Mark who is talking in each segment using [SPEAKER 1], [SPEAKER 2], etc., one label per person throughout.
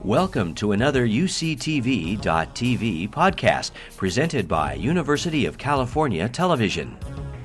[SPEAKER 1] Welcome to another UCTV.tv podcast presented by University of California Television.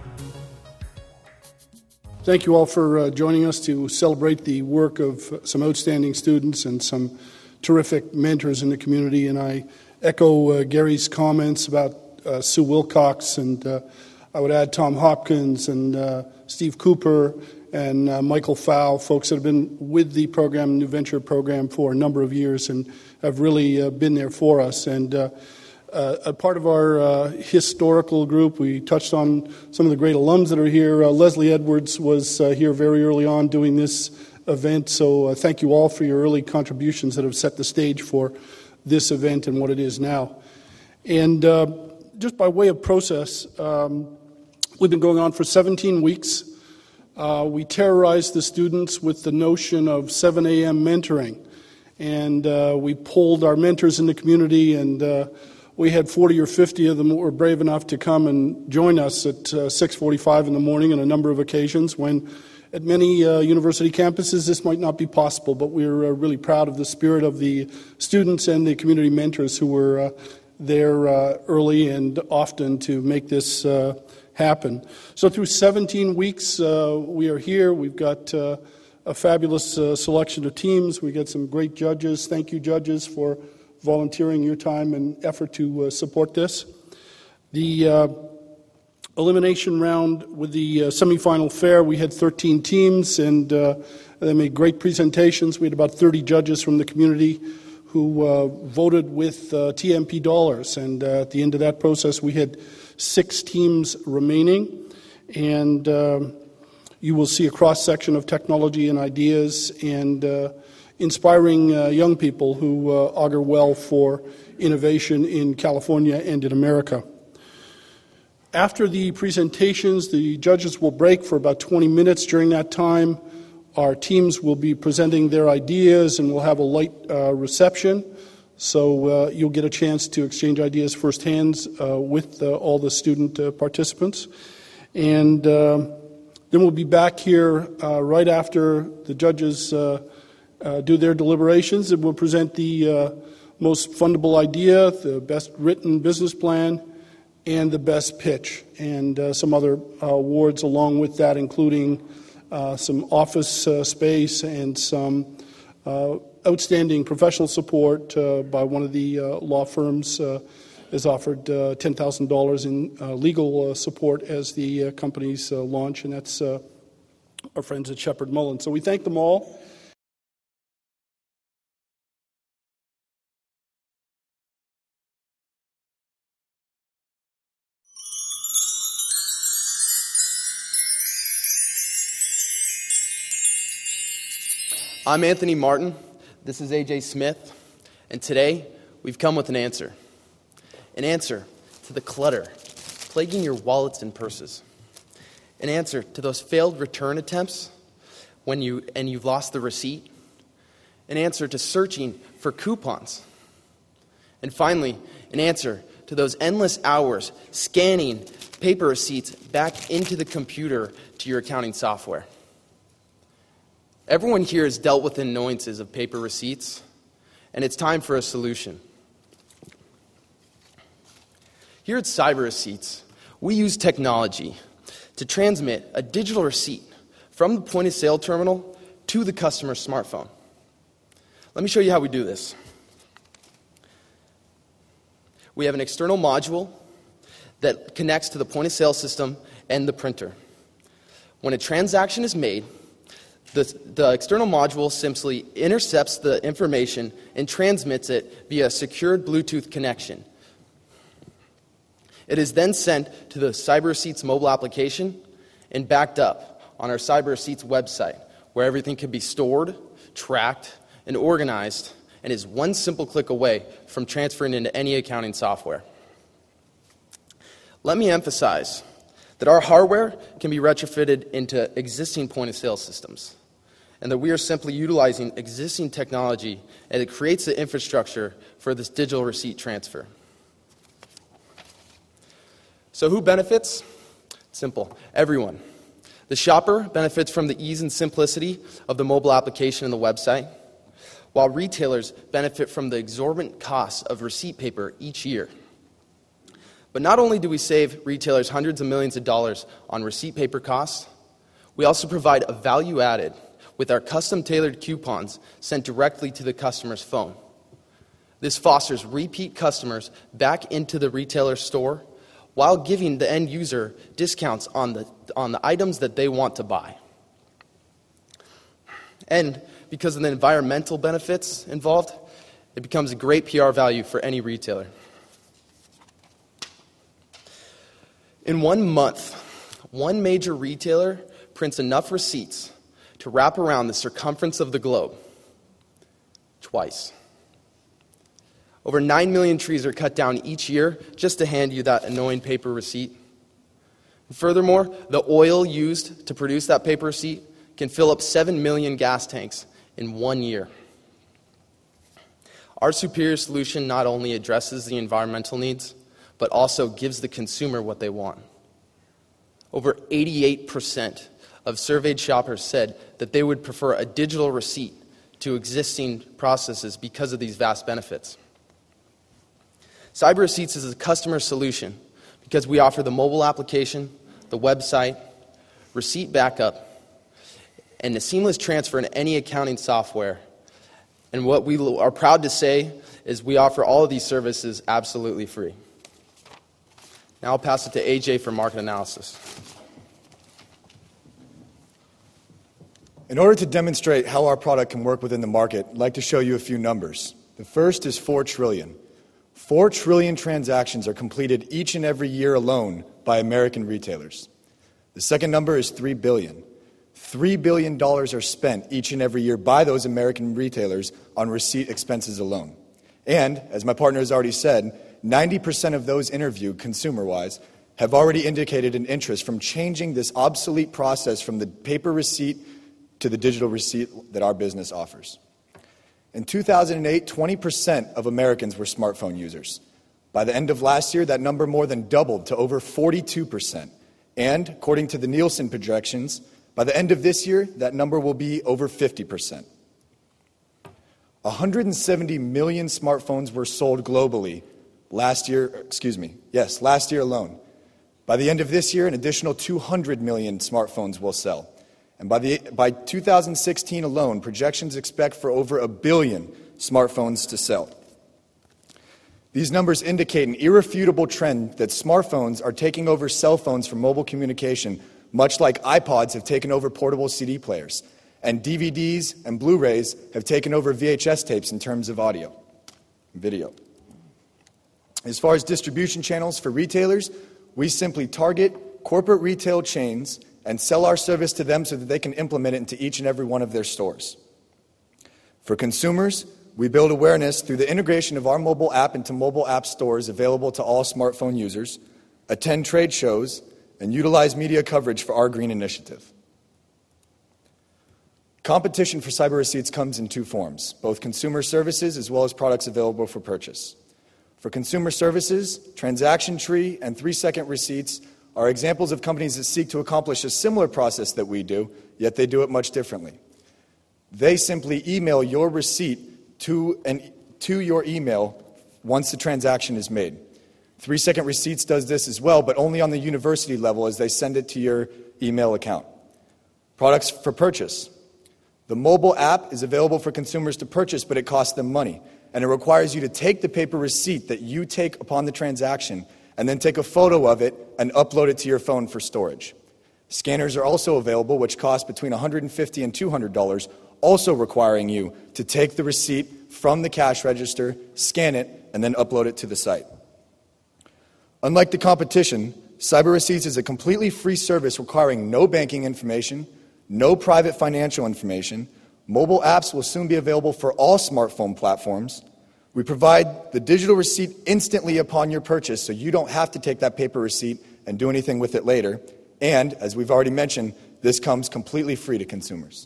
[SPEAKER 2] Thank you all for joining us to celebrate the work of some outstanding students and some terrific mentors in the community. And I echo Gary's comments about Sue Wilcox, and I would add Tom Hopkins and Steve Cooper and Michael Fowl, folks that have been with the program, New Venture program, for a number of years and have really been there for us. And a part of our historical group, we touched on some of the great alums that are here. Leslie Edwards was here very early on doing this event, so thank you all for your early contributions that have set the stage for this event and what it is now. And just by way of process, we've been going on for 17 weeks. We terrorized the students with the notion of 7 a.m. mentoring, and we polled our mentors in the community, and we had 40 or 50 of them that were brave enough to come and join us at 6:45 in the morning on a number of occasions when at many university campuses this might not be possible, but we're really proud of the spirit of the students and the community mentors who were there early and often to make this happen. So through 17 weeks, we are here. We've got a fabulous selection of teams. We got some great judges. Thank you, judges, for volunteering your time and effort to support this. The elimination round with the semifinal fair, we had 13 teams, and they made great presentations. We had about 30 judges from the community who voted with TMP dollars, and at the end of that process, we had 6 teams remaining, and you will see a cross-section of technology and ideas and inspiring young people who augur well for innovation in California and in America. After the presentations, the judges will break for about 20 minutes. During that time, our teams will be presenting their ideas, and we'll have a light reception. So you'll get a chance to exchange ideas firsthand with all the student participants. And then we'll be back here right after the judges do their deliberations, and we'll present the most fundable idea, the best written business plan, and the best pitch, and some other awards along with that, including some office space and some outstanding professional support by one of the law firms has offered $10,000 in legal support as the company's launch, and that's our friends at Shepherd Mullen. So we thank them all.
[SPEAKER 3] I'm Anthony Martin. This is AJ Smith, and today we've come with an answer to the clutter plaguing your wallets and purses, an answer to those failed return attempts when you've lost the receipt, an answer to searching for coupons, and finally, an answer to those endless hours scanning paper receipts back into the computer to your accounting software. Everyone here has dealt with the annoyances of paper receipts, and it's time for a solution. Here at Cyber Receipts, we use technology to transmit a digital receipt from the point-of-sale terminal to the customer's smartphone. Let me show you how we do this. We have an external module that connects to the point-of-sale system and the printer. When a transaction is made, the external module simply intercepts the information and transmits it via a secured Bluetooth connection. It is then sent to the Cyber Receipts mobile application and backed up on our Cyber Receipts website, where everything can be stored, tracked, and organized, and is one simple click away from transferring into any accounting software. Let me emphasize that our hardware can be retrofitted into existing point-of-sale systems, and that we are simply utilizing existing technology, and it creates the infrastructure for this digital receipt transfer. So who benefits? Simple. Everyone. The shopper benefits from the ease and simplicity of the mobile application and the website, while retailers benefit from the exorbitant costs of receipt paper each year. But not only do we save retailers hundreds of millions of dollars on receipt paper costs, we also provide a value added with our custom-tailored coupons sent directly to the customer's phone. This fosters repeat customers back into the retailer store while giving the end user discounts on the items that they want to buy. And because of the environmental benefits involved, it becomes a great PR value for any retailer. In 1 month, one major retailer prints enough receipts to wrap around the circumference of the globe twice. Over 9 million trees are cut down each year just to hand you that annoying paper receipt. And furthermore, the oil used to produce that paper receipt can fill up 7 million gas tanks in 1 year. Our superior solution not only addresses the environmental needs, but also gives the consumer what they want. Over 88% of surveyed shoppers said that they would prefer a digital receipt to existing processes because of these vast benefits. Cyber Receipts is a customer solution because we offer the mobile application, the website, receipt backup, and a seamless transfer in any accounting software. And what we are proud to say is we offer all of these services absolutely free. Now I'll pass it to AJ for market analysis.
[SPEAKER 4] In order to demonstrate how our product can work within the market, I'd like to show you a few numbers. The first is 4 trillion. 4 trillion transactions are completed each and every year alone by American retailers. The second number is 3 billion. $3 billion are spent each and every year by those American retailers on receipt expenses alone. And, as my partner has already said, 90% of those interviewed, consumer-wise, have already indicated an interest from changing this obsolete process from the paper receipt to the digital receipt that our business offers. In 2008, 20% of Americans were smartphone users. By the end of last year, that number more than doubled to over 42%. And, according to the Nielsen projections, by the end of this year, that number will be over 50%. 170 million smartphones were sold globally last year alone. By the end of this year, an additional 200 million smartphones will sell. And by 2016 alone, projections expect for over 1 billion smartphones to sell. These numbers indicate an irrefutable trend that smartphones are taking over cell phones for mobile communication, much like iPods have taken over portable CD players, and DVDs and Blu-rays have taken over VHS tapes in terms of audio and video. As far as distribution channels for retailers, we simply target corporate retail chains and sell our service to them so that they can implement it into each and every one of their stores. For consumers, we build awareness through the integration of our mobile app into mobile app stores available to all smartphone users, attend trade shows, and utilize media coverage for our green initiative. Competition for cyber receipts comes in 2 forms, both consumer services as well as products available for purchase. For consumer services, Transaction Tree and 3-second receipts are examples of companies that seek to accomplish a similar process that we do, yet they do it much differently. They simply email your receipt to your email once the transaction is made. 3-second receipts does this as well, but only on the university level as they send it to your email account. Products for purchase. The mobile app is available for consumers to purchase, but it costs them money. And it requires you to take the paper receipt that you take upon the transaction and then take a photo of it and upload it to your phone for storage. Scanners are also available, which cost between $150 and $200, also requiring you to take the receipt from the cash register, scan it, and then upload it to the site. Unlike the competition, Cyber Receipts is a completely free service requiring no banking information, no private financial information. Mobile apps will soon be available for all smartphone platforms. We provide the digital receipt instantly upon your purchase, so you don't have to take that paper receipt and do anything with it later. And, as we've already mentioned, this comes completely free to consumers.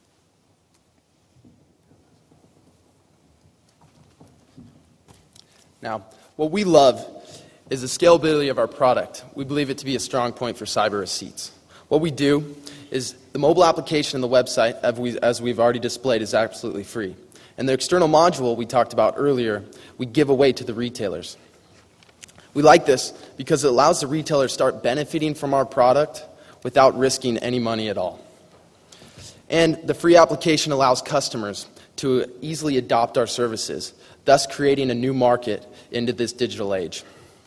[SPEAKER 3] Now, what we love is the scalability of our product. We believe it to be a strong point for Cyber Receipts. What we do is the mobile application and the website, as we've already displayed, is absolutely free. And the external module we talked about earlier, we give away to the retailers. We like this because it allows the retailer to start benefiting from our product without risking any money at all. And the free application allows customers to easily adopt our services, thus creating a new market into this digital age.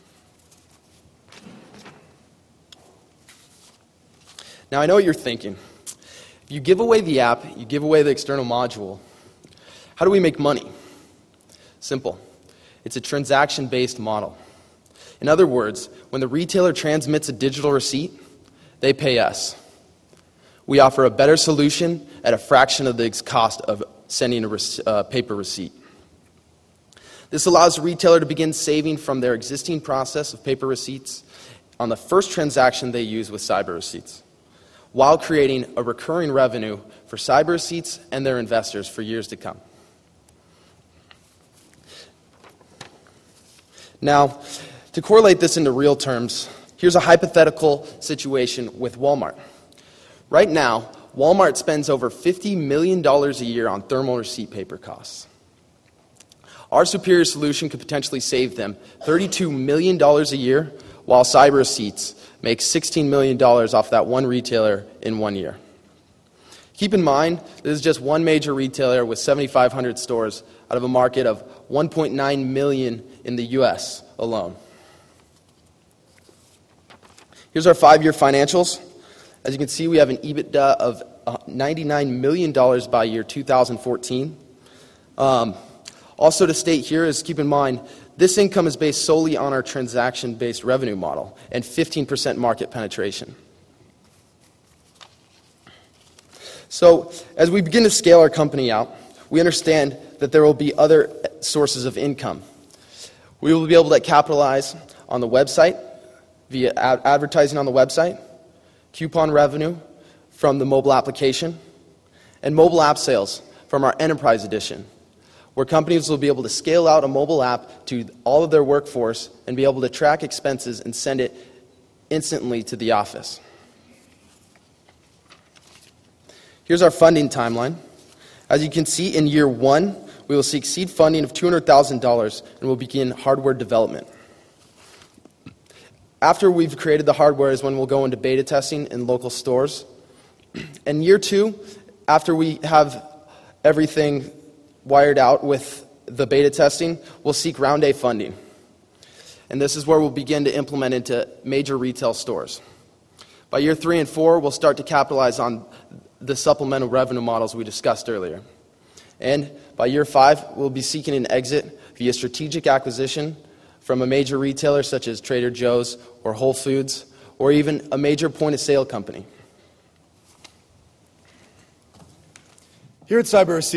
[SPEAKER 3] Now, I know what you're thinking. If you give away the app, you give away the external module, how do we make money? Simple. It's a transaction-based model. In other words, when the retailer transmits a digital receipt, they pay us. We offer a better solution at a fraction of the cost of sending a paper receipt. This allows the retailer to begin saving from their existing process of paper receipts on the first transaction they use with Cyber Receipts, while creating a recurring revenue for Cyber Receipts and their investors for years to come. Now, to correlate this into real terms, here's a hypothetical situation with Walmart. Right now, Walmart spends over $50 million a year on thermal receipt paper costs. Our superior solution could potentially save them $32 million a year, while Cyber Receipts makes $16 million off that one retailer in 1 year. Keep in mind, this is just one major retailer with 7,500 stores out of a market of 1.9 million in the U.S. alone. Here's our 5-year financials. As you can see, we have an EBITDA of $99 million by year 2014. Also to state here is, keep in mind, this income is based solely on our transaction-based revenue model and 15% market penetration. So as we begin to scale our company out, we understand that there will be other sources of income. We will be able to capitalize on the website via advertising on the website, coupon revenue from the mobile application, and mobile app sales from our Enterprise Edition, where companies will be able to scale out a mobile app to all of their workforce and be able to track expenses and send it instantly to the office. Here's our funding timeline. As you can see, in year 1, we will seek seed funding of $200,000 and will begin hardware development. After we've created the hardware is when we'll go into beta testing in local stores. And year 2, after we have everything wired out with the beta testing, we'll seek round A funding. And this is where we'll begin to implement into major retail stores. By year 3 and 4, we'll start to capitalize on the supplemental revenue models we discussed earlier. And by year 5, we'll be seeking an exit via strategic acquisition from a major retailer such as Trader Joe's or Whole Foods, or even a major point-of-sale company.
[SPEAKER 4] Here at Cyber Receipts,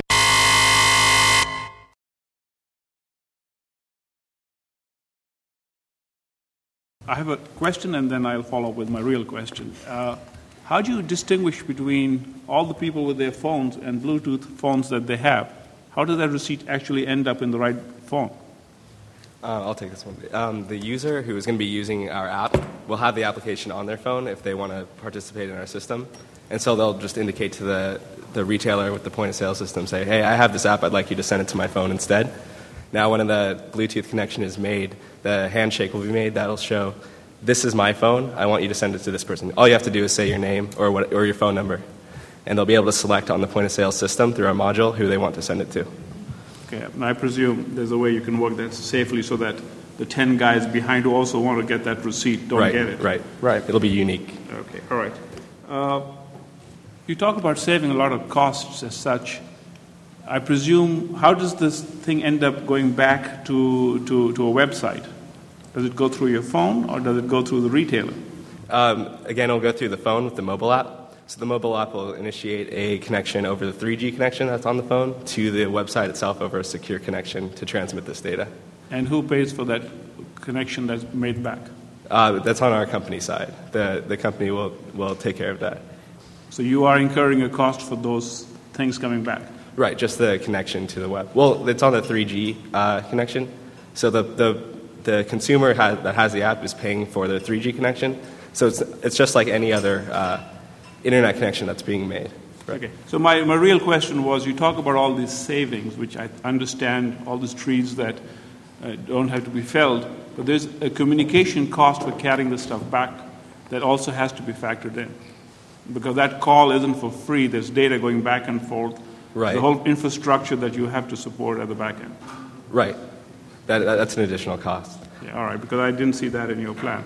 [SPEAKER 5] I have a question, and then I'll follow up with my real question. How do you distinguish between all the people with their phones and Bluetooth phones that they have? How does that receipt actually end up in the right phone?
[SPEAKER 6] I'll take this one. The user who is going to be using our app will have the application on their phone if they want to participate in our system. And so they'll just indicate to the retailer with the point-of-sale system, say, hey, I have this app, I'd like you to send it to my phone instead. Now, when the Bluetooth connection is made, the handshake will be made. That'll show, this is my phone. I want you to send it to this person. All you have to do is say your name or your phone number. And they'll be able to select on the point-of-sale system through our module who they want to send it to.
[SPEAKER 5] Okay, and I presume there's a way you can work that safely so that the 10 guys behind who also want to get that receipt don't get it.
[SPEAKER 6] Right. It'll be unique.
[SPEAKER 5] Okay, all right. You talk about saving a lot of costs as such. I presume, how does this thing end up going back to a website? Does it go through your phone or does it go through the retailer?
[SPEAKER 6] Again, it'll go through the phone with the mobile app. So the mobile app will initiate a connection over the 3G connection that's on the phone to the website itself over a secure connection to transmit this data.
[SPEAKER 5] And who pays for that connection that's made back?
[SPEAKER 6] That's on our company side. The company will take care of that.
[SPEAKER 5] So you are incurring a cost for those things coming back?
[SPEAKER 6] Right, just the connection to the web. Well, it's on the 3G connection. So the consumer that has the app is paying for the 3G connection. So it's just like any other internet connection that's being made.
[SPEAKER 5] Okay. So my real question was, you talk about all these savings, which I understand, all these trees that don't have to be felled, but there's a communication cost for carrying the stuff back that also has to be factored in. Because that call isn't for free. There's data going back and forth.
[SPEAKER 6] Right.
[SPEAKER 5] The whole infrastructure that you have to support at the back end.
[SPEAKER 6] Right. That's an additional cost.
[SPEAKER 5] Yeah, all right, because I didn't see that in your plan.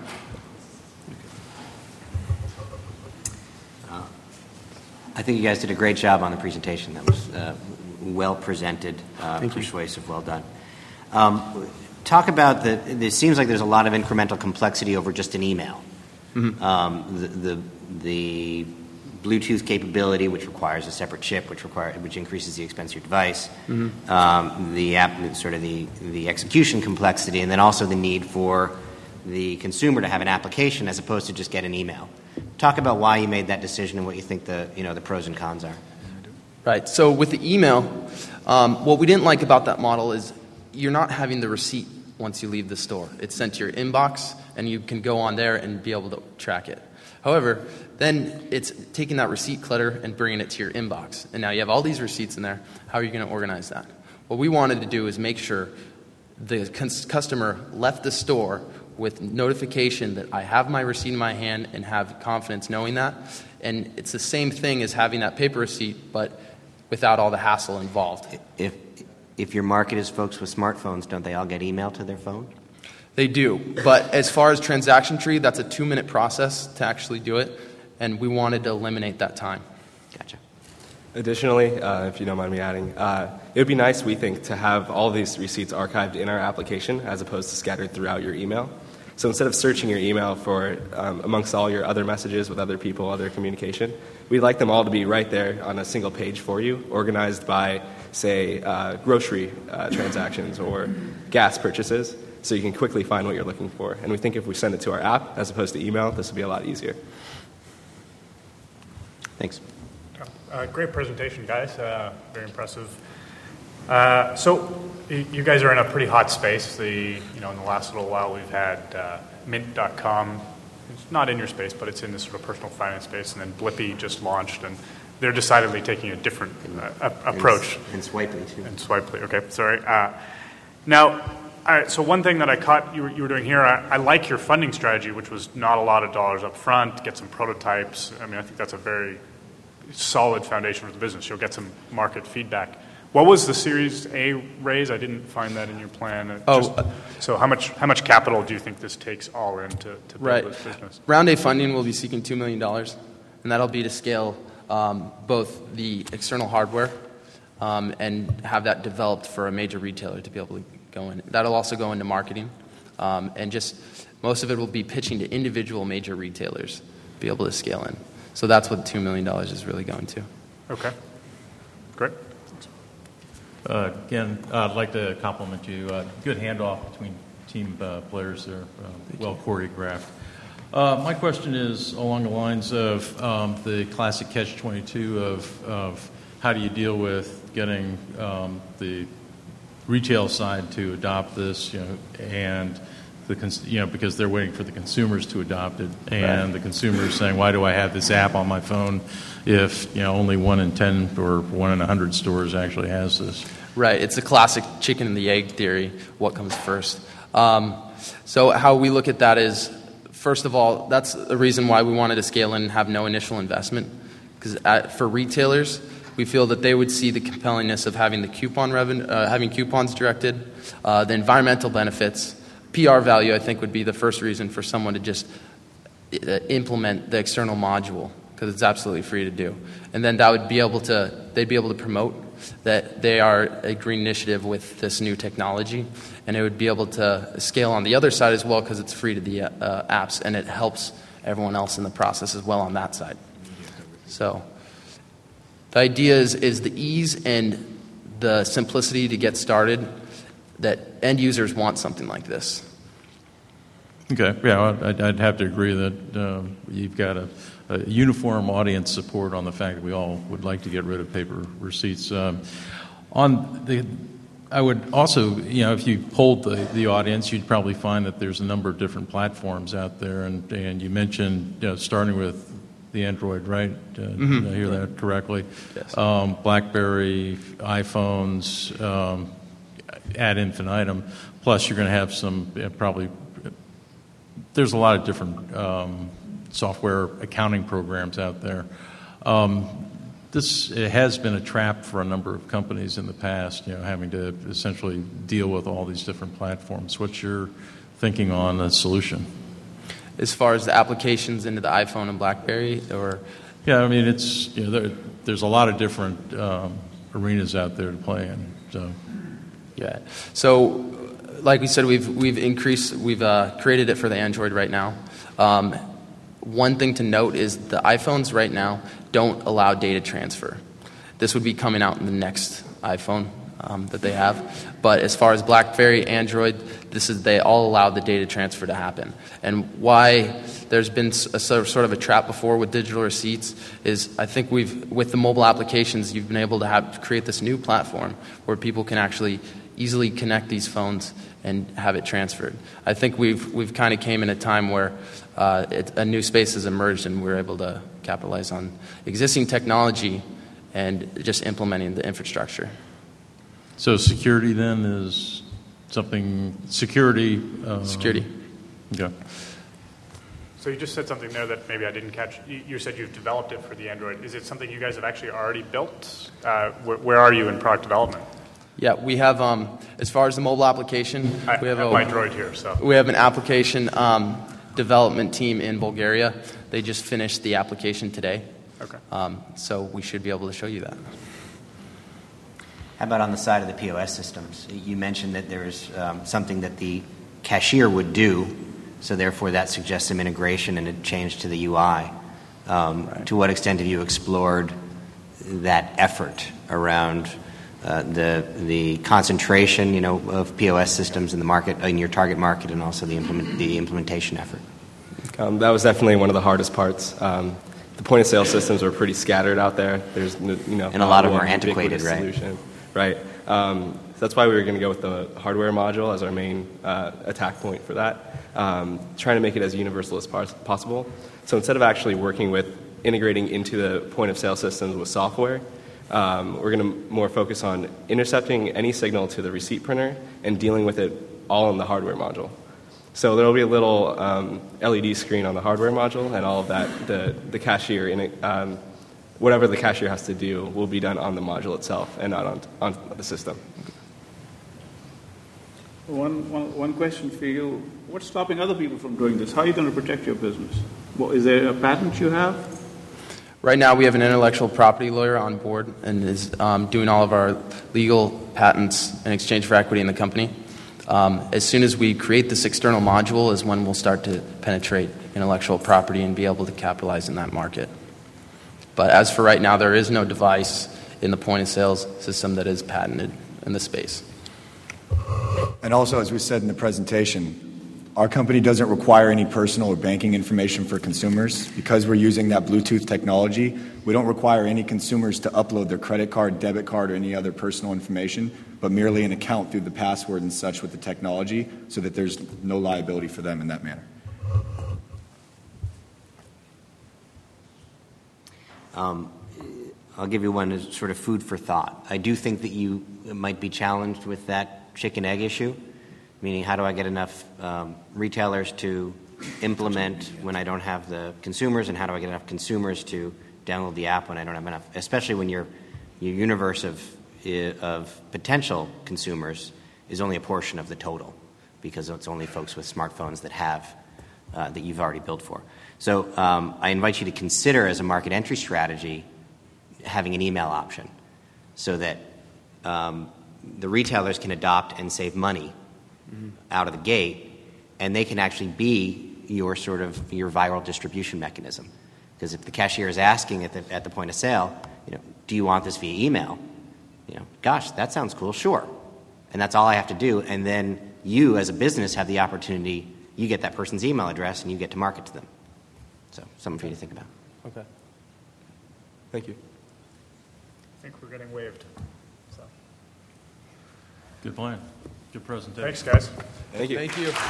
[SPEAKER 7] I think you guys did a great job on the presentation. That was well presented, persuasive, well done. Talk about it seems like there's a lot of incremental complexity over just an email. Mm-hmm. The Bluetooth capability, which requires a separate chip, which increases the expense of your device. Mm-hmm. The app, sort of the execution complexity, and then also the need for the consumer to have an application as opposed to just get an email. Talk about why you made that decision and what you think the pros and cons are.
[SPEAKER 3] Right. So with the email, what we didn't like about that model is you're not having the receipt once you leave the store. It's sent to your inbox, and you can go on there and be able to track it. However, then it's taking that receipt clutter and bringing it to your inbox. And now you have all these receipts in there. How are you going to organize that? What we wanted to do is make sure the customer left the store with notification that I have my receipt in my hand and have confidence knowing that. And it's the same thing as having that paper receipt, but without all the hassle involved.
[SPEAKER 7] If your market is folks with smartphones, don't they all get email to their phone?
[SPEAKER 3] They do. But as far as transaction tree, that's a 2-minute process to actually do it. And we wanted to eliminate that time.
[SPEAKER 7] Gotcha.
[SPEAKER 6] Additionally, if you don't mind me adding, it would be nice, we think, to have all these receipts archived in our application as opposed to scattered throughout your email. So instead of searching your email for amongst all your other messages with other people, other communication, we'd like them all to be right there on a single page for you, organized by, say, grocery transactions or gas purchases, so you can quickly find what you're looking for. And we think if we send it to our app as opposed to email, this would be a lot easier.
[SPEAKER 7] Thanks.
[SPEAKER 8] Great presentation, guys. Very impressive. So you guys are in a pretty hot space. In the last little while, we've had Mint.com. It's not in your space, but it's in this sort of personal finance space. And then Blippy just launched, and they're decidedly taking a different approach.
[SPEAKER 7] And Swipely, too.
[SPEAKER 8] And Swipely. Okay, sorry. Now, so one thing that I caught you were doing here, I like your funding strategy, which was not a lot of dollars up front, get some prototypes. I mean, I think that's a very solid foundation for the business. You'll get some market feedback. What was the Series A raise? I didn't find that in your plan. So how much capital do you think this takes all in to build this business?
[SPEAKER 3] Round A funding will be seeking $2 million, and that'll be to scale both the external hardware and have that developed for a major retailer to be able to go in. That'll also go into marketing, and just most of it will be pitching to individual major retailers to be able to scale in. So that's what $2 million is really going to.
[SPEAKER 8] Okay, great.
[SPEAKER 9] Again, I'd like to compliment you. Good handoff between team players there, well choreographed. My question is along the lines of the classic catch-22 of how do you deal with getting the retail side to adopt this, and because they're waiting for the consumers to adopt it, and the consumers saying, why do I have this app on my phone if only 1 in 10 or 1 in 100 stores actually has this?
[SPEAKER 3] Right. It's the classic chicken and the egg theory. What comes first? So how we look at that is, first of all, that's the reason why we wanted to scale in and have no initial investment. Because for retailers, we feel that they would see the compellingness of having the coupon revenue, having coupons directed, the environmental benefits. PR value, I think, would be the first reason for someone to just implement the external module, because it's absolutely free to do. And then they'd be able to promote that they are a green initiative with this new technology, and it would be able to scale on the other side as well because it's free to the apps, and it helps everyone else in the process as well on that side. So the idea is the ease and the simplicity to get started, that end users want something like this.
[SPEAKER 9] Okay, yeah, I'd have to agree that you've got a uniform audience support on the fact that we all would like to get rid of paper receipts. I would also, if you polled the audience, you'd probably find that there's a number of different platforms out there, and you mentioned starting with the Android, right? Did I hear that correctly?
[SPEAKER 3] Yes.
[SPEAKER 9] BlackBerry, iPhones, ad infinitum. Plus, you're going to have some probably. There's a lot of different software accounting programs out there. This has been a trap for a number of companies in the past, having to essentially deal with all these different platforms. What's your thinking on the solution?
[SPEAKER 3] As far as the applications into the iPhone and BlackBerry, or?
[SPEAKER 9] Yeah, I mean, it's there's a lot of different arenas out there to play in. So.
[SPEAKER 3] Yeah. So, like we said, we've created it for the Android right now. One thing to note is the iPhones right now don't allow data transfer. This would be coming out in the next iPhone that they have. But as far as BlackBerry, Android, they all allow the data transfer to happen. And why there's been a sort of a trap before with digital receipts is I think with the mobile applications, you've been able to create this new platform where people can actually easily connect these phones and have it transferred. I think we've kind of came in a time where a new space has emerged and we're able to capitalize on existing technology and just implementing the infrastructure.
[SPEAKER 9] So security then is something, security.
[SPEAKER 3] Security.
[SPEAKER 9] Okay.
[SPEAKER 8] So you just said something there that maybe I didn't catch. You said you've developed it for the Android. Is it something you guys have actually already built? Where are you in product development?
[SPEAKER 3] Yeah, we have, as far as the mobile application, we have
[SPEAKER 8] my Droid here. So
[SPEAKER 3] we have an application development team in Bulgaria. They just finished the application today.
[SPEAKER 8] Okay.
[SPEAKER 3] So we should be able to show you that.
[SPEAKER 7] How about on the side of the POS systems? You mentioned that there is something that the cashier would do, so therefore that suggests some integration and a change to the UI. Right. To what extent have you explored that effort around the concentration, of POS systems in the market, in your target market, and also the implementation effort?
[SPEAKER 6] That was definitely one of the hardest parts. The point of sale systems are pretty scattered out there. There's
[SPEAKER 7] and a lot of them are antiquated, right?
[SPEAKER 6] Solution. Right. So that's why we were going to go with the hardware module as our main attack point for that, trying to make it as universal as possible. So instead of actually working with integrating into the point of sale systems with software, we're going to more focus on intercepting any signal to the receipt printer and dealing with it all in the hardware module. So there will be a little LED screen on the hardware module, and all of that, the cashier, whatever the cashier has to do will be done on the module itself and not on the system.
[SPEAKER 5] One question for you. What's stopping other people from doing this? How are you going to protect your business? Is there a patent you have?
[SPEAKER 3] Right now, we have an intellectual property lawyer on board and is doing all of our legal patents in exchange for equity in the company. As soon as we create this external module is when we'll start to penetrate intellectual property and be able to capitalize in that market. But as for right now, there is no device in the point of sales system that is patented in the space.
[SPEAKER 4] And also, as we said in the presentation, our company doesn't require any personal or banking information for consumers. Because we're using that Bluetooth technology, we don't require any consumers to upload their credit card, debit card, or any other personal information, but merely an account through the password and such with the technology so that there's no liability for them in that manner.
[SPEAKER 7] I'll give you one as sort of food for thought. I do think that you might be challenged with that chicken-egg issue, meaning how do I get enough retailers to implement when I don't have the consumers, and how do I get enough consumers to download the app when I don't have enough, especially when your universe of potential consumers is only a portion of the total, because it's only folks with smartphones that have that you've already built for. So I invite you to consider as a market entry strategy having an email option so that the retailers can adopt and save money out of the gate, and they can actually be your viral distribution mechanism. Because if the cashier is asking at the point of sale, do you want this via email? Gosh, that sounds cool, sure. And that's all I have to do, and then you as a business have the opportunity, you get that person's email address and you get to market to them. So something for you to think about.
[SPEAKER 6] Okay. Thank you.
[SPEAKER 8] I think we're getting waved. So.
[SPEAKER 9] Good plan. Good presentation.
[SPEAKER 8] Thanks, guys.
[SPEAKER 6] Thank you.
[SPEAKER 3] Thank you.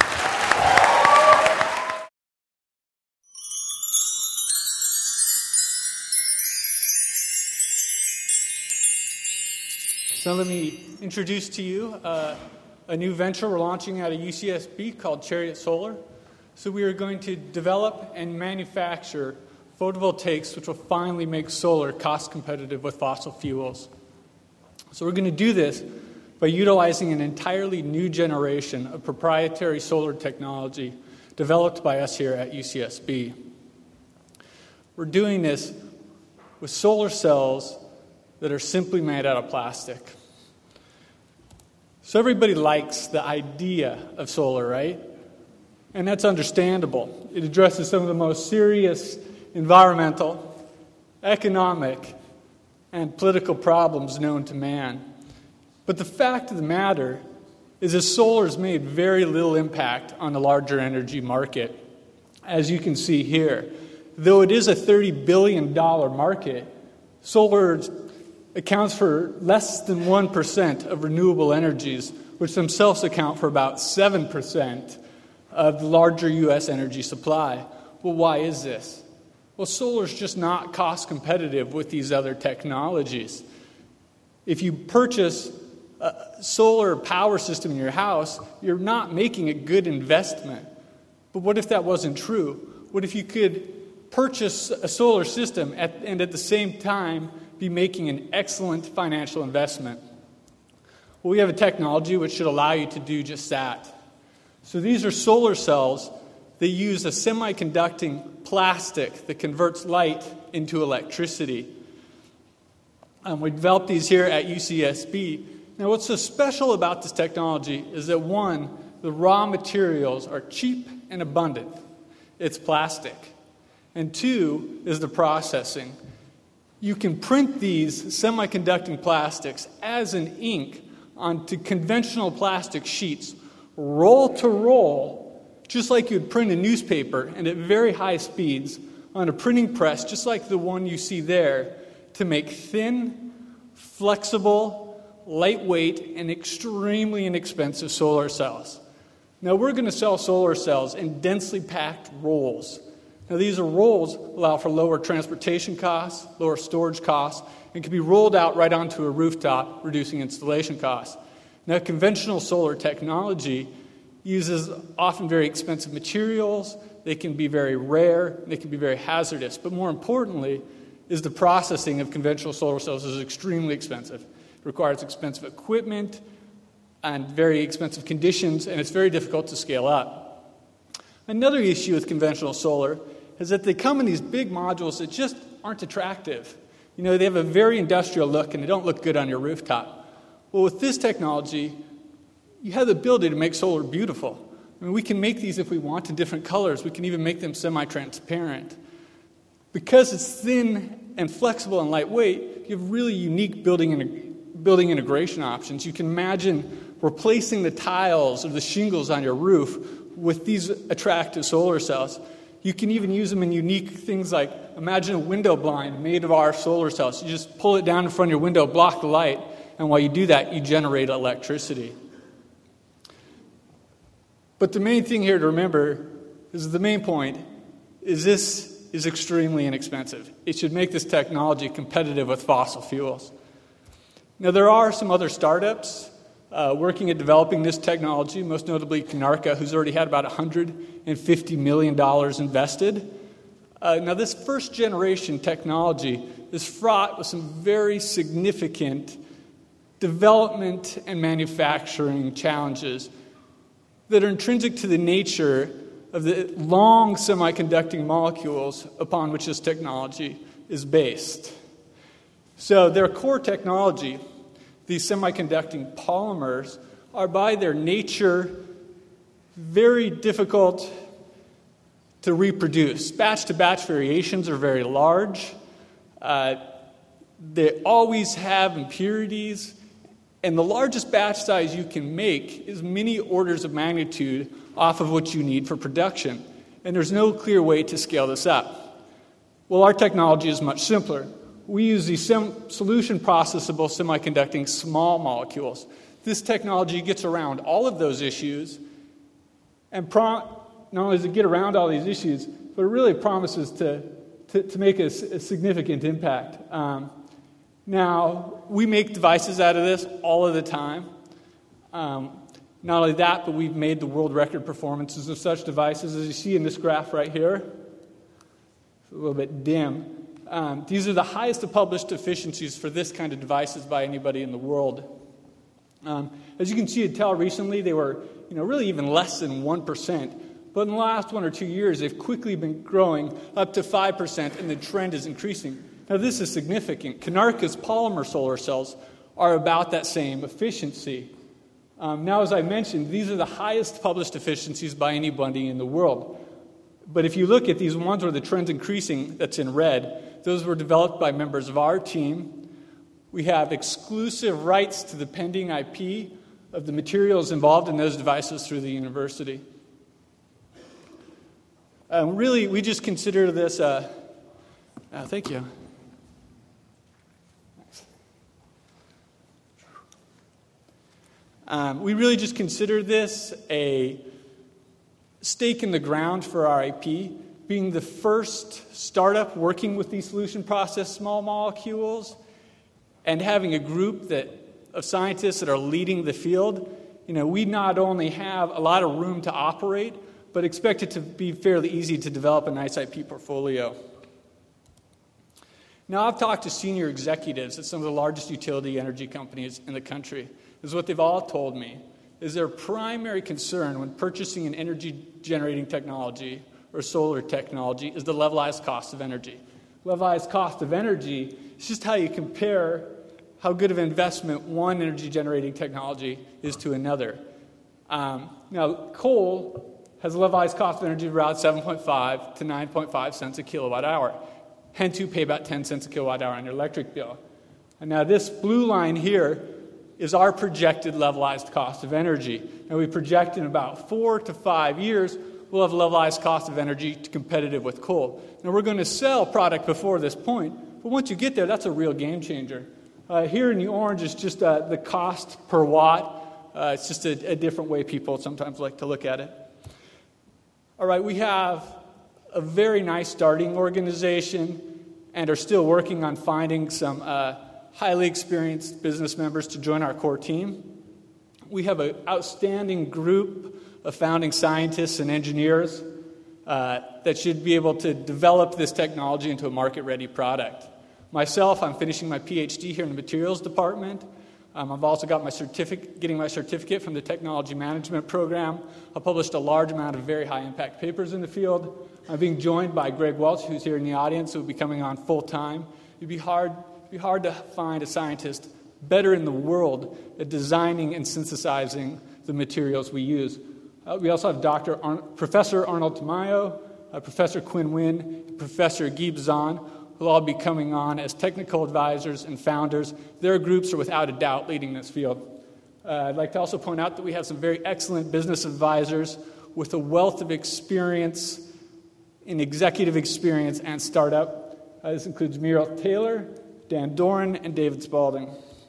[SPEAKER 10] Now let me introduce to you a new venture we're launching out of UCSB called Chariot Solar. So we are going to develop and manufacture photovoltaics which will finally make solar cost competitive with fossil fuels. So we're going to do this by utilizing an entirely new generation of proprietary solar technology developed by us here at UCSB. We're doing this with solar cells that are simply made out of plastic. So everybody likes the idea of solar, right? And that's understandable. It addresses some of the most serious environmental, economic, and political problems known to man. But the fact of the matter is that solar has made very little impact on the larger energy market, as you can see here. Though it is a $30 billion market, solar accounts for less than 1% of renewable energies, which themselves account for about 7% of the larger U.S. energy supply. Well, why is this? Well, solar is just not cost competitive with these other technologies. If you purchase a solar power system in your house, you're not making a good investment. But what if that wasn't true? What if you could purchase a solar system and at the same time be making an excellent financial investment? Well, we have a technology which should allow you to do just that. So these are solar cells. They use a semiconducting plastic that converts light into electricity. We developed these here at UCSB. Now, what's so special about this technology is that, one, the raw materials are cheap and abundant. It's plastic. And two is the processing. You can print these semiconducting plastics as an ink onto conventional plastic sheets, roll to roll, just like you'd print a newspaper, and at very high speeds on a printing press, just like the one you see there, to make thin, flexible, lightweight, and extremely inexpensive solar cells. Now, we're going to sell solar cells in densely packed rolls. Now, these rolls allow for lower transportation costs, lower storage costs, and can be rolled out right onto a rooftop, reducing installation costs. Now, conventional solar technology uses often very expensive materials. They can be very rare. They can be very hazardous. But more importantly, is the processing of conventional solar cells is extremely expensive. It requires expensive equipment and very expensive conditions, and it's very difficult to scale up. Another issue with conventional solar is that they come in these big modules that just aren't attractive. You know, they have a very industrial look, and they don't look good on your rooftop. Well, with this technology, you have the ability to make solar beautiful. I mean, we can make these if we want in different colors. We can even make them semi-transparent. Because it's thin and flexible and lightweight, you have really unique building integration options. You can imagine replacing the tiles or the shingles on your roof with these attractive solar cells. You can even use them in unique things like, imagine a window blind made of our solar cells. You just pull it down in front of your window, block the light, and while you do that, you generate electricity. But the main thing here to remember is the main point is this is extremely inexpensive. It should make this technology competitive with fossil fuels. Now, there are some other startups working at developing this technology, most notably Canarca, who's already had about $150 million invested. Now, this first-generation technology is fraught with some very significant development and manufacturing challenges that are intrinsic to the nature of the long semiconducting molecules upon which this technology is based. So their core technology, these semiconducting polymers, are by their nature very difficult to reproduce. Batch-to-batch variations are very large. They always have impurities. And the largest batch size you can make is many orders of magnitude off of what you need for production. And there's no clear way to scale this up. Well, our technology is much simpler. We use these solution processable semiconducting small molecules. This technology gets around all of those issues, and not only does it get around all these issues, but it really promises to make a significant impact. Now, we make devices out of this all of the time. Not only that, but we've made the world record performances of such devices, as you see in this graph right here. It's a little bit dim. These are the highest published efficiencies for this kind of devices by anybody in the world. As you can see until recently, they were really even less than 1%. But in the last 1 or 2 years, they've quickly been growing up to 5%, and the trend is increasing. Now, this is significant. Canarca's polymer solar cells are about that same efficiency. Now, as I mentioned, these are the highest published efficiencies by anybody in the world. But if you look at these ones where the trend's increasing, that's in red, those were developed by members of our team. We have exclusive rights to the pending IP of the materials involved in those devices through the university. Really, we just consider this thank you. We really just consider this a stake in the ground for our IP, being the first startup working with these solution process small molecules and having a group of scientists that are leading the field. We not only have a lot of room to operate, but expect it to be fairly easy to develop a nice IP portfolio. Now, I've talked to senior executives at some of the largest utility energy companies in the country. This is what they've all told me, is their primary concern when purchasing an energy-generating technology or solar technology is the levelized cost of energy. Levelized cost of energy is just how you compare how good of an investment one energy-generating technology is to another. Now, coal has a levelized cost of energy of around 7.5 to 9.5 cents a kilowatt hour. Hence, you pay about 10 cents a kilowatt hour on your electric bill. And now this blue line here is our projected levelized cost of energy. And we project in about 4 to 5 years, we'll have a levelized cost of energy competitive with coal. Now, we're going to sell product before this point, but once you get there, that's a real game changer. Here in the orange is just the cost per watt. It's just a different way people sometimes like to look at it. All right, we have a very nice starting organization and are still working on finding some highly experienced business members to join our core team. We have an outstanding group of founding scientists and engineers that should be able to develop this technology into a market-ready product. Myself, I'm finishing my PhD here in the materials department. I've also got getting my certificate from the technology management program. I published a large amount of very high-impact papers in the field. I'm being joined by Greg Welch, who's here in the audience, who will be coming on full-time. It'd be hard to find a scientist better in the world at designing and synthesizing the materials we use. We also have Professor Arnold Tamayo, Professor Quinn Wynn, Professor Guy Bazan, who will all be coming on as technical advisors and founders. Their groups are without a doubt leading this field. I'd like to also point out that we have some very excellent business advisors with a wealth of experience in executive experience and startup. This includes Muriel Taylor, Dan Doran, and David Spalding.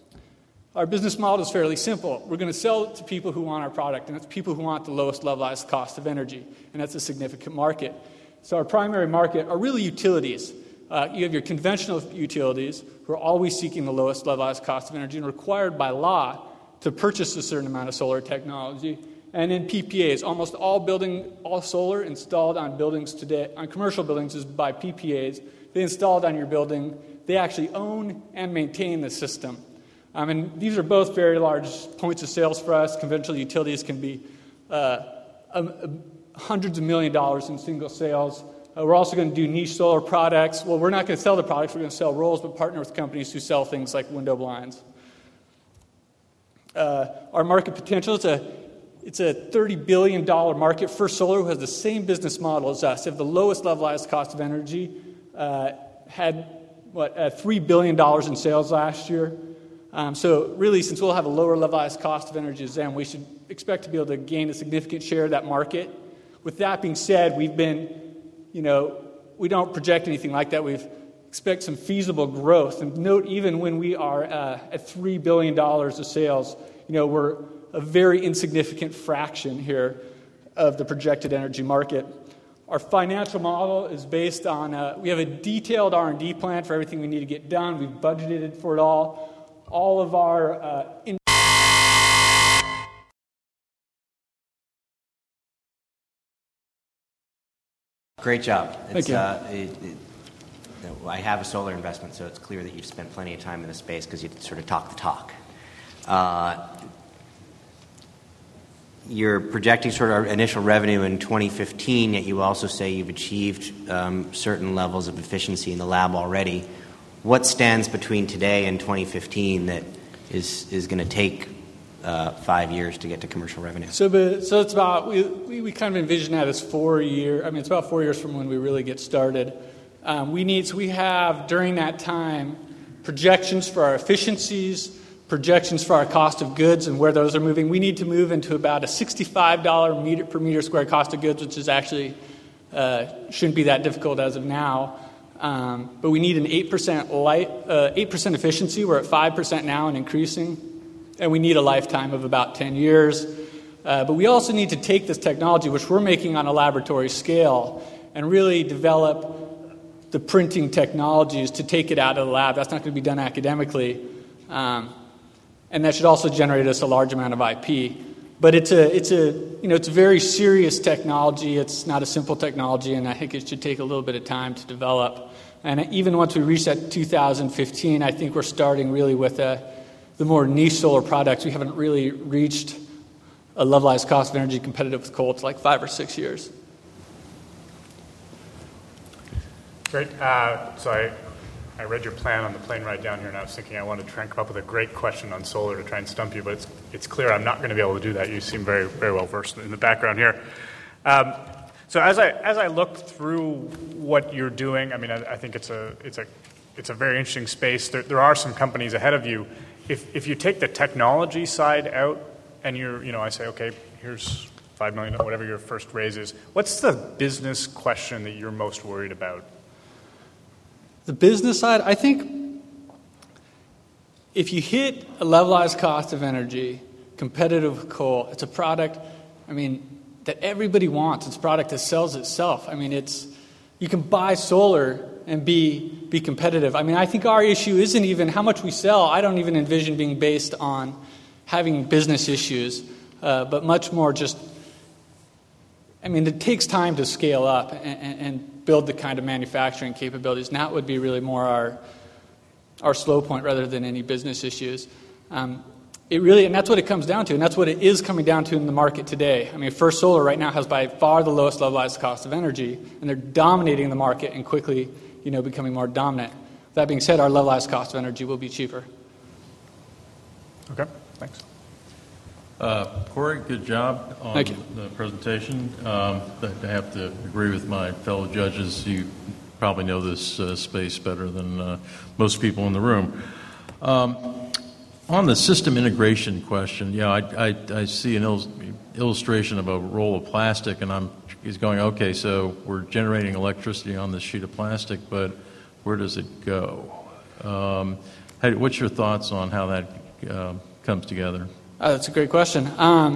[SPEAKER 10] Our business model is fairly simple. We're going to sell it to people who want our product, and it's people who want the lowest levelized cost of energy, and that's a significant market. So our primary market are really utilities. You have your conventional utilities who are always seeking the lowest levelized cost of energy and required by law to purchase a certain amount of solar technology. And in PPAs, almost all solar installed on buildings today, on commercial buildings, is by PPAs. They install it on your building. They actually own and maintain the system. And these are both very large points of sales for us. Conventional utilities can be hundreds of $1 million in single sales. We're also going to do niche solar products. Well, we're not going to sell the products. We're going to sell rolls, but partner with companies who sell things like window blinds. Our market potential, it's a $30 billion market. First Solar, who has the same business model as us, have the lowest levelized cost of energy, had $3 billion in sales last year. So really, since we'll have a lower levelized cost of energy as them, we should expect to be able to gain a significant share of that market. With that being said, we've been, we don't project anything like that. We expect some feasible growth. And note, even when we are at $3 billion of sales, we're a very insignificant fraction here of the projected energy market. Our financial model is based on, we have a detailed R&D plan for everything we need to get done. We've budgeted for it all. All of our
[SPEAKER 7] Great job.
[SPEAKER 10] Thank you.
[SPEAKER 7] I have a solar investment, so it's clear that you've spent plenty of time in the space because you sort of talk the talk. You're projecting sort of initial revenue in 2015, yet you also say you've achieved certain levels of efficiency in the lab already. What stands between today and 2015 that is going to take 5 years to get to commercial revenue?
[SPEAKER 10] So it's about, we kind of envision that as 4 years. I mean, it's about 4 years from when we really get started. We have, during that time, projections for our efficiencies, projections for our cost of goods and where those are moving. We need to move into about a $65 per meter square cost of goods, which is actually shouldn't be that difficult as of now. But we need an 8% efficiency. We're at 5% now and increasing. And we need a lifetime of about 10 years. But we also need to take this technology, which we're making on a laboratory scale, and really develop the printing technologies to take it out of the lab. That's not going to be done academically. And that should also generate us a large amount of IP. But it's a very serious technology. It's not a simple technology, and I think it should take a little bit of time to develop. And even once we reach that 2015, I think we're starting really with the more niche solar products. We haven't really reached a levelized cost of energy competitive with coal. It's like 5 or 6 years.
[SPEAKER 8] Great. So I read your plan on the plane ride down here, and I was thinking I wanted to try and come up with a great question on solar to try and stump you, but it's clear I'm not going to be able to do that. You seem very, very well versed in the background here. So as I look through what you're doing, I mean, I think it's a very interesting space. There are some companies ahead of you. If you take the technology side out, and I say, okay, here's $5 million, whatever your first raise is. What's the business question that you're most worried about?
[SPEAKER 10] The business side, I think if you hit a levelized cost of energy, competitive with coal, it's a product, that everybody wants. It's a product that sells itself. You can buy solar and be competitive. I think our issue isn't even how much we sell. I don't even envision being based on having business issues, but much more just, it takes time to scale up and build the kind of manufacturing capabilities, and that would be really more our slow point rather than any business issues. And that's what it comes down to, and that's what it is coming down to in the market today. First Solar right now has by far the lowest levelized cost of energy, and they're dominating the market and quickly, becoming more dominant. That being said, our levelized cost of energy will be cheaper.
[SPEAKER 8] Okay, thanks.
[SPEAKER 9] Corey, good job on the presentation. I have to agree with my fellow judges. You probably know this space better than most people in the room. On the system integration question, I see an illustration of a roll of plastic, and he's going, okay, so we're generating electricity on this sheet of plastic, but where does it go? What's your thoughts on how that comes together?
[SPEAKER 10] That's a great question.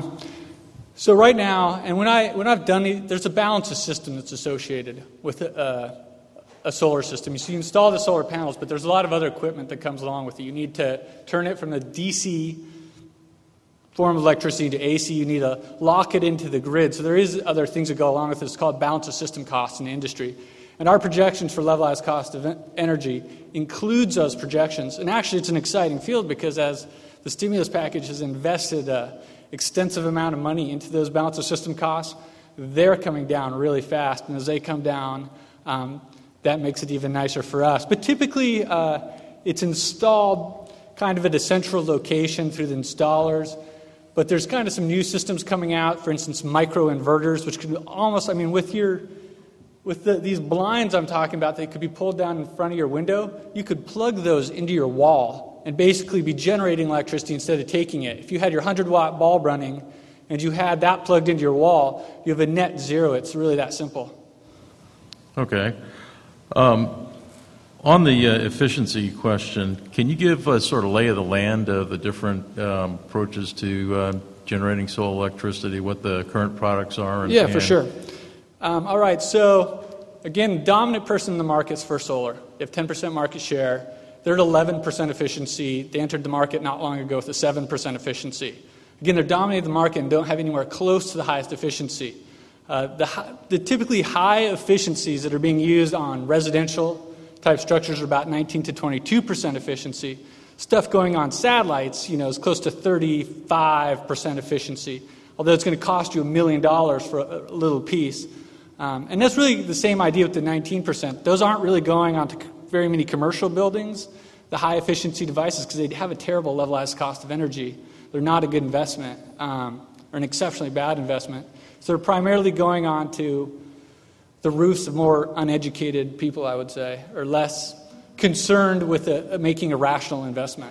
[SPEAKER 10] So right now, and when I've done it, there's a balance of system that's associated with a solar system. So you install the solar panels, but there's a lot of other equipment that comes along with it. You need to turn it from the DC form of electricity to AC. You need to lock it into the grid. So there is other things that go along with it. It's called balance of system costs in the industry. And our projections for levelized cost of energy includes those projections. And actually, it's an exciting field because as the stimulus package has invested an extensive amount of money into those balance of system costs, they're coming down really fast. And as they come down, that makes it even nicer for us. But typically, it's installed kind of at a central location through the installers. But there's kind of some new systems coming out, for instance, microinverters, which could almost, with these blinds I'm talking about, they could be pulled down in front of your window. You could plug those into your wall and basically be generating electricity instead of taking it. If you had your 100-watt bulb running and you had that plugged into your wall, you have a net zero. It's really that simple.
[SPEAKER 9] Okay. On the efficiency question, can you give a sort of lay of the land of the different approaches to generating solar electricity, what the current products are?
[SPEAKER 10] For sure. All right, so again, dominant person in the market's First Solar. They have 10% market share. They're at 11% efficiency. They entered the market not long ago with a 7% efficiency. Again, they're dominating the market and don't have anywhere close to the highest efficiency. The typically high efficiencies that are being used on residential type structures are about 19 to 22% efficiency. Stuff going on satellites, is close to 35% efficiency, although it's going to cost you $1 million for a little piece. And that's really the same idea with the 19%. Those aren't really going onto very many commercial buildings, the high efficiency devices, because they have a terrible levelized cost of energy. They're not a good investment, or an exceptionally bad investment. So they're primarily going on to the roofs of more uneducated people, I would say, or less concerned with making a rational investment.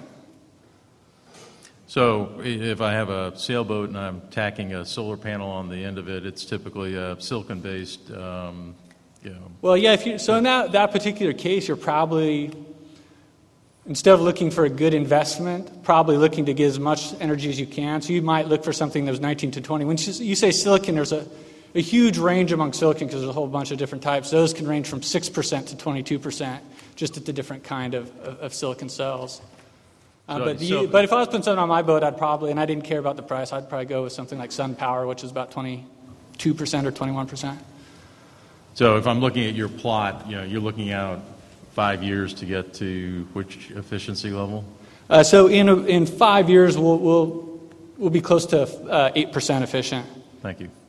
[SPEAKER 9] So if I have a sailboat and I'm tacking a solar panel on the end of it, it's typically a silicon-based,
[SPEAKER 10] Well, yeah, in that particular case, you're probably, instead of looking for a good investment, probably looking to get as much energy as you can. So you might look for something that was 19 to 20. When you say silicon, there's a huge range among silicon because there's a whole bunch of different types. Those can range from 6% to 22%, just at the different kind of silicon cells. But if I was putting something on my boat, and I didn't care about the price, I'd probably go with something like SunPower, which is about 22% or 21%.
[SPEAKER 9] So if I'm looking at your plot, you're looking out 5 years to get to which efficiency level?
[SPEAKER 10] So in 5 years, we'll be close to 8% efficient.
[SPEAKER 9] Thank you.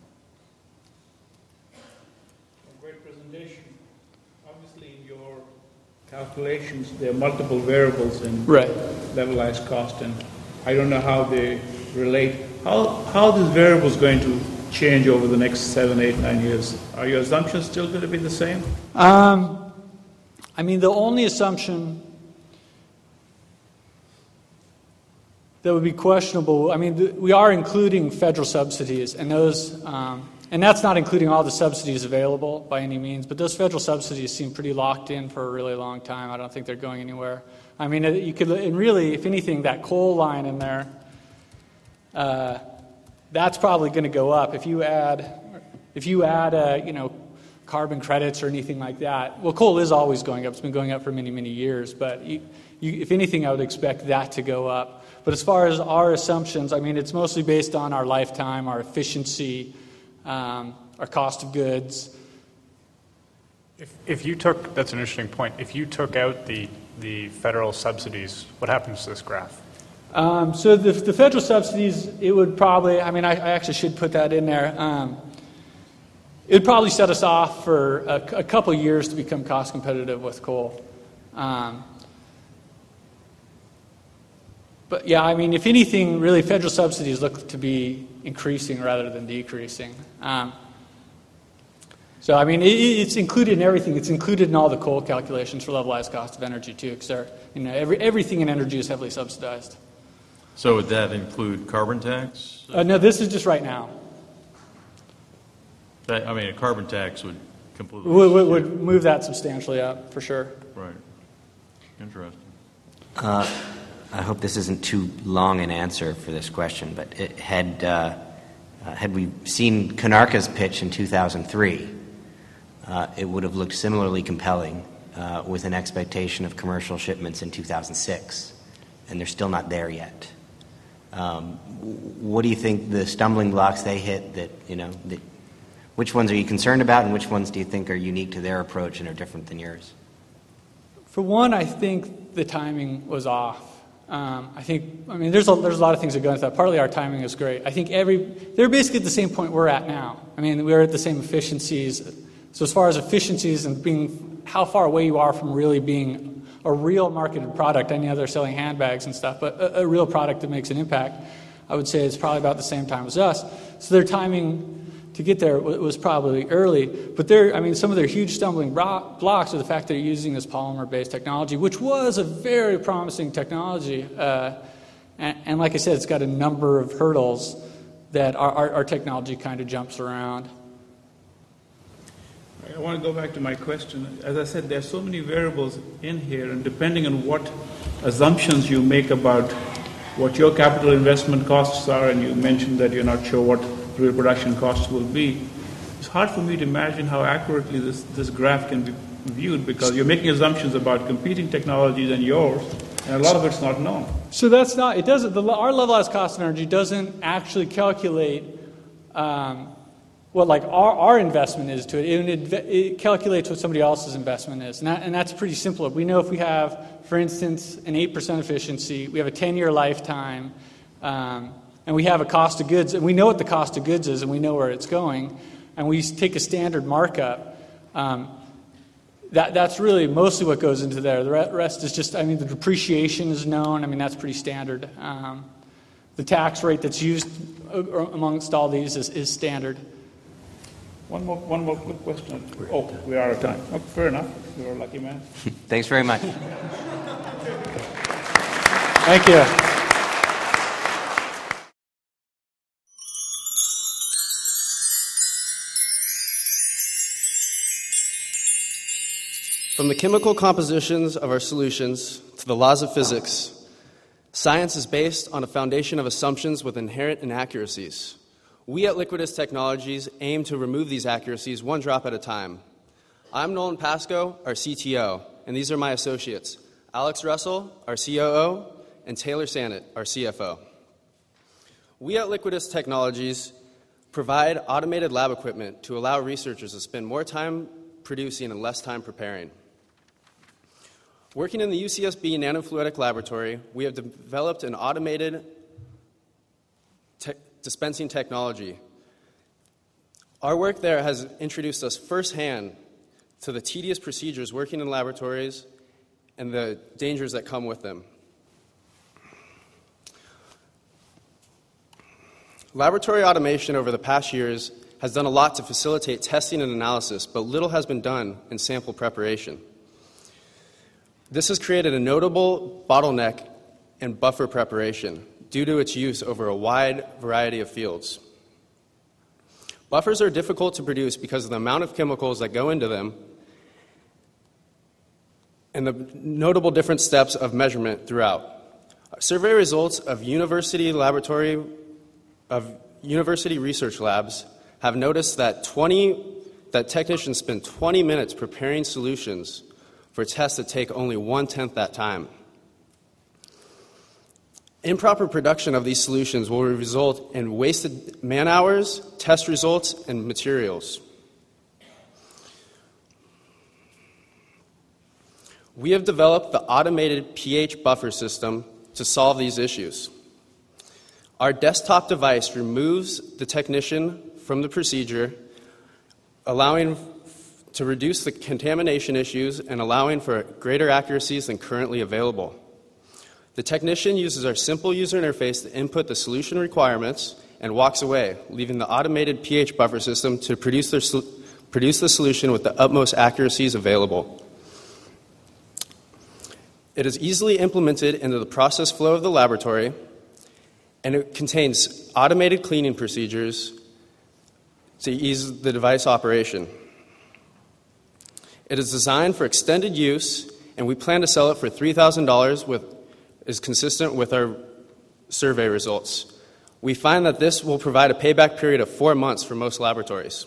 [SPEAKER 5] Great presentation. Obviously, in your calculations, there are multiple variables in levelized cost, and I don't know how they relate. How these variables going to change over the next 7, 8, 9 years? Are your assumptions still going to be the same?
[SPEAKER 10] The only assumption that would be questionable, we are including federal subsidies, and those, and that's not including all the subsidies available by any means, but those federal subsidies seem pretty locked in for a really long time. I don't think they're going anywhere. You could, and really, if anything, that coal line in there, that's probably going to go up. If you add, carbon credits or anything like that, well, coal is always going up. It's been going up for many, many years. But if anything, I would expect that to go up. But as far as our assumptions, it's mostly based on our lifetime, our efficiency, our cost of goods.
[SPEAKER 8] If you took, that's an interesting point. If you took out the federal subsidies, what happens to this graph?
[SPEAKER 10] So the federal subsidies, it would probably, I actually should put that in there. It would probably set us off for a couple of years to become cost competitive with coal. But yeah, if anything, really federal subsidies look to be increasing rather than decreasing. So it's included in everything. It's included in all the coal calculations for levelized cost of energy too, because everything in energy is heavily subsidized.
[SPEAKER 9] So would that include carbon tax?
[SPEAKER 10] No, this is just right now.
[SPEAKER 9] A carbon tax would completely...
[SPEAKER 10] Would move that substantially up, for sure.
[SPEAKER 9] Right. Interesting.
[SPEAKER 7] I hope this isn't too long an answer for this question, but had we seen Konarka's pitch in 2003, it would have looked similarly compelling with an expectation of commercial shipments in 2006, and they're still not there yet. What do you think the stumbling blocks they hit that which ones are you concerned about, and which ones do you think are unique to their approach and are different than yours?
[SPEAKER 10] For one, I think the timing was off. There's a lot of things that go into that. Partly our timing is great. I think they're basically at the same point we're at now. We're at the same efficiencies. So as far as efficiencies and how far away you are from really being a real marketed product, I know they're selling handbags and stuff, but a real product that makes an impact, I would say it's probably about the same time as us. So their timing to get there was probably early, but some of their huge stumbling blocks are the fact that they're using this polymer-based technology, which was a very promising technology. And like I said, it's got a number of hurdles that our technology kind of jumps around.
[SPEAKER 5] I want to go back to my question. As I said, there are so many variables in here, and depending on what assumptions you make about what your capital investment costs are, and you mentioned that you're not sure what real production costs will be, it's hard for me to imagine how accurately this graph can be viewed, because you're making assumptions about competing technologies and yours, and a lot of it's not known.
[SPEAKER 10] So that's not, it doesn't, our levelized cost of energy doesn't actually calculate what like our investment is to it. It calculates what somebody else's investment is. And that's pretty simple. We know if we have, for instance, an 8% efficiency, we have a 10-year lifetime, and we have a cost of goods, and we know what the cost of goods is, and we know where it's going, and we take a standard markup. That's really mostly what goes into there. The rest is just, I mean, the depreciation is known. I mean, that's pretty standard. The tax rate that's used amongst all these is standard.
[SPEAKER 5] One more quick question. Oh, we are out of time. Oh, fair enough. You're a lucky man.
[SPEAKER 7] Thanks very much.
[SPEAKER 10] Thank you.
[SPEAKER 3] From the chemical compositions of our solutions to the laws of physics, science is based on a foundation of assumptions with inherent inaccuracies. We at Liquidus Technologies aim to remove these accuracies one drop at a time. I'm Nolan Pasco, our CTO, and these are my associates, Alex Russell, our COO, and Taylor Sannett, our CFO. We at Liquidus Technologies provide automated lab equipment to allow researchers to spend more time producing and less time preparing. Working in the UCSB Nanofluidic Laboratory, we have developed an automated dispensing technology. Our work there has introduced us firsthand to the tedious procedures working in laboratories and the dangers that come with them. Laboratory automation over the past years has done a lot to facilitate testing and analysis, but little has been done in sample preparation. This has created a notable bottleneck in buffer preparation due to its use over a wide variety of fields. Buffers are difficult to produce because of the amount of chemicals that go into them and the notable different steps of measurement throughout. Survey results of university research labs have noticed that technicians spend 20 minutes preparing solutions for tests that take only 1/10 that time. Improper production of these solutions will result in wasted man-hours, test results, and materials. We have developed the automated pH buffer system to solve these issues. Our desktop device removes the technician from the procedure, allowing to reduce the contamination issues and allowing for greater accuracies than currently available. The technician uses our simple user interface to input the solution requirements and walks away, leaving the automated pH buffer system to produce the solution with the utmost accuracies available. It is easily implemented into the process flow of the laboratory, and it contains automated cleaning procedures to ease the device operation. It is designed for extended use, and we plan to sell it for $3,000, is consistent with our survey results. We find that this will provide a payback period of 4 months for most laboratories.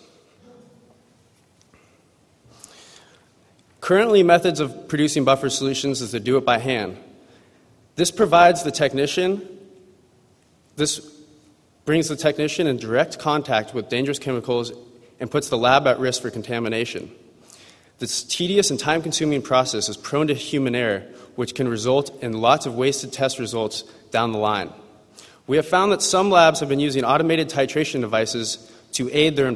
[SPEAKER 3] Currently, methods of producing buffer solutions is to do it by hand. This brings the technician in direct contact with dangerous chemicals and puts the lab at risk for contamination. This tedious and time-consuming process is prone to human error, which can result in lots of wasted test results down the line. We have found that some labs have been using automated titration devices to aid the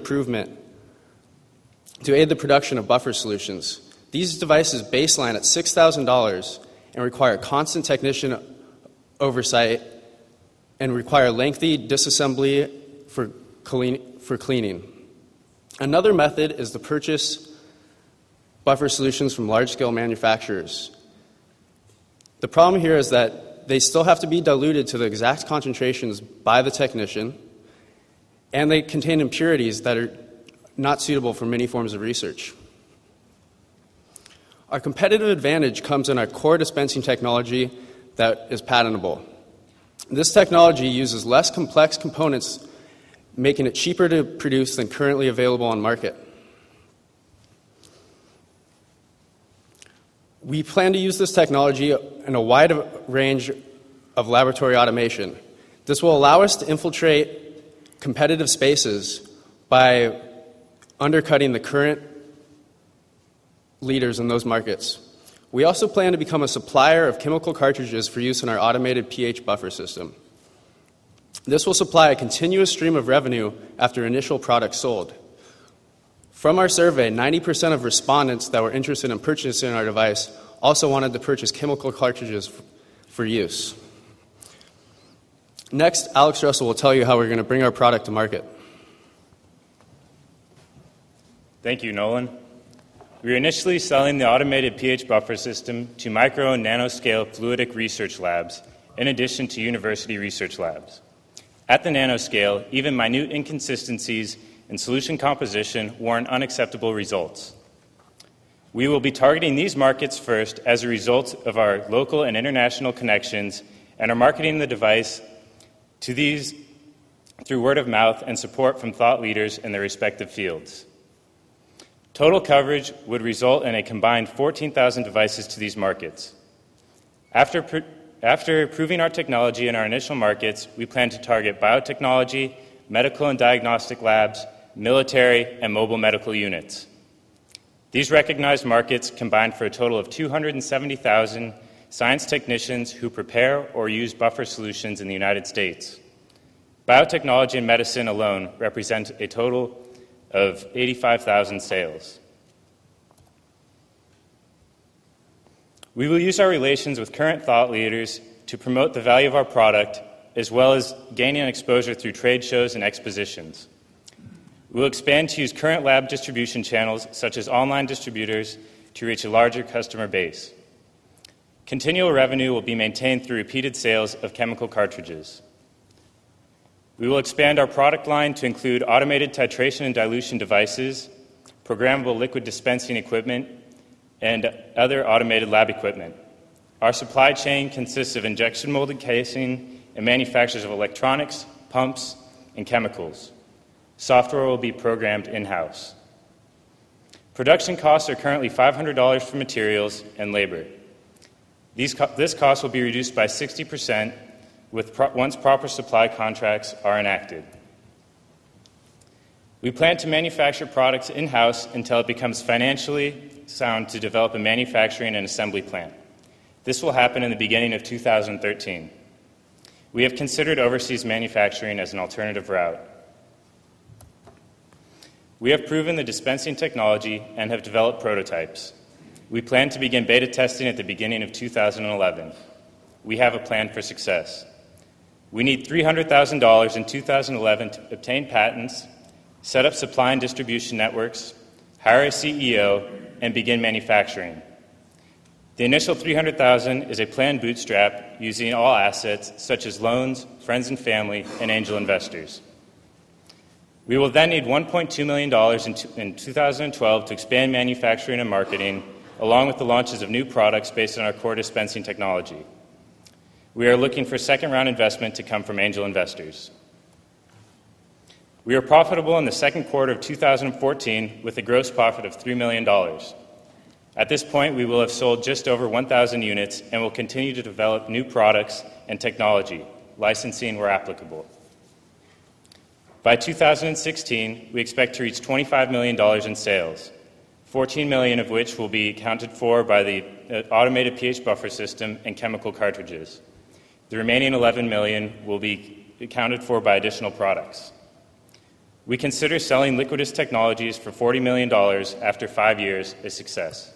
[SPEAKER 3] production of buffer solutions. These devices baseline at $6,000 and require constant technician oversight and require lengthy disassembly for cleaning. Another method is to purchase buffer solutions from large-scale manufacturers. The problem here is that they still have to be diluted to the exact concentrations by the technician, and they contain impurities that are not suitable for many forms of research. Our competitive advantage comes in our core dispensing technology that is patentable. This technology uses less complex components making it cheaper to produce than currently available on market. We plan to use this technology in a wide range of laboratory automation. This will allow us to infiltrate competitive spaces by undercutting the current leaders in those markets. We also plan to become a supplier of chemical cartridges for use in our automated pH buffer system. This will supply a continuous stream of revenue after initial products sold. From our survey, 90% of respondents that were interested in purchasing our device also wanted to purchase chemical cartridges for use. Next, Alex Russell will tell you how we're going to bring our product to market.
[SPEAKER 11] Thank you, Nolan. We are initially selling the automated pH buffer system to micro and nanoscale fluidic research labs, in addition to university research labs. At the nanoscale, even minute inconsistencies in solution composition warrant unacceptable results. We will be targeting these markets first as a result of our local and international connections and are marketing the device to these through word of mouth and support from thought leaders in their respective fields. Total coverage would result in a combined 14,000 devices to these markets. After proving our technology in our initial markets, we plan to target biotechnology, medical and diagnostic labs, military, and mobile medical units. These recognized markets combine for a total of 270,000 science technicians who prepare or use buffer solutions in the United States. Biotechnology and medicine alone represent a total of 85,000 sales. We will use our relations with current thought leaders to promote the value of our product, as well as gaining exposure through trade shows and expositions. We will expand to use current lab distribution channels, such as online distributors, to reach a larger customer base. Continual revenue will be maintained through repeated sales of chemical cartridges. We will expand our product line to include automated titration and dilution devices, programmable liquid dispensing equipment, and other automated lab equipment. Our supply chain consists of injection molded casing and manufacturers of electronics, pumps, and chemicals. Software will be programmed in-house. Production costs are currently $500 for materials and labor. This cost will be reduced by 60% once proper supply contracts are enacted. We plan to manufacture products in-house until it becomes financially sound to develop a manufacturing and assembly plant. This will happen in the beginning of 2013. We have considered overseas manufacturing as an alternative route. We have proven the dispensing technology and have developed prototypes. We plan to begin beta testing at the beginning of 2011. We have a plan for success. We need $300,000 in 2011 to obtain patents, set up supply and distribution networks, hire a CEO, and begin manufacturing. The initial $300,000 is a planned bootstrap using all assets such as loans, friends and family, and angel investors. We will then need $1.2 million in 2012 to expand manufacturing and marketing, along with the launches of new products based on our core dispensing technology. We are looking for second-round investment to come from angel investors. We are profitable in the second quarter of 2014 with a gross profit of $3 million. At this point, we will have sold just over 1,000 units and will continue to develop new products and technology, licensing where applicable. By 2016, we expect to reach $25 million in sales, $14 million of which will be accounted for by the automated pH buffer system and chemical cartridges. The remaining $11 million will be accounted for by additional products. We consider selling Liquidus Technologies for $40 million after 5 years a success.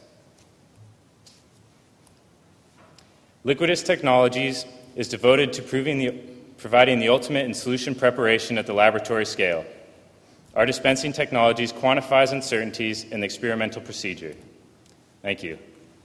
[SPEAKER 11] Liquidus Technologies is devoted to providing the ultimate in solution preparation at the laboratory scale. Our dispensing technologies quantifies uncertainties in the experimental procedure. Thank you.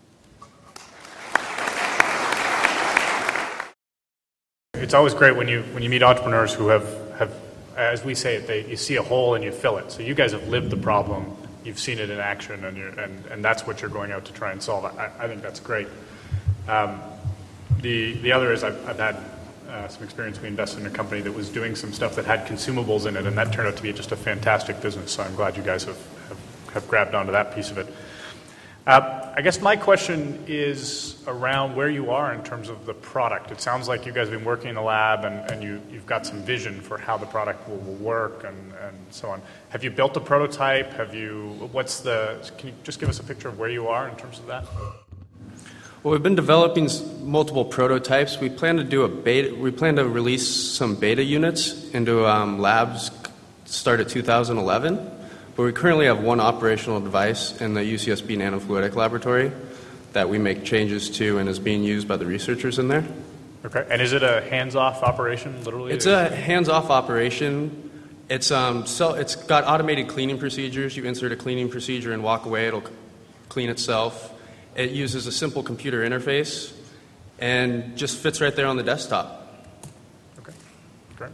[SPEAKER 8] It's always great when you meet entrepreneurs who have as we say it, you see a hole and you fill it. So you guys have lived the problem, you've seen it in action, and that's what you're going out to try and solve. I think that's great. The other is I've had some experience. We invested in a company that was doing some stuff that had consumables in it, and that turned out to be just a fantastic business. So I'm glad you guys have grabbed onto that piece of it. I guess my question is around where you are in terms of the product. It sounds like you guys have been working in the lab and you've got some vision for how the product will work and so on. Have you built a prototype? Can you just give us a picture of where you are in terms of that?
[SPEAKER 12] Well, we've been developing multiple prototypes. We plan to do a beta. We plan to release some beta units into labs start at 2011. But we currently have one operational device in the UCSB Nanofluidic Laboratory that we make changes to and is being used by the researchers in there.
[SPEAKER 8] Okay. And is it a hands-off operation, literally?
[SPEAKER 12] It's a hands-off operation. It's got automated cleaning procedures. You insert a cleaning procedure and walk away. It'll clean itself. It uses a simple computer interface and just fits right there on the desktop.
[SPEAKER 8] Okay. Great.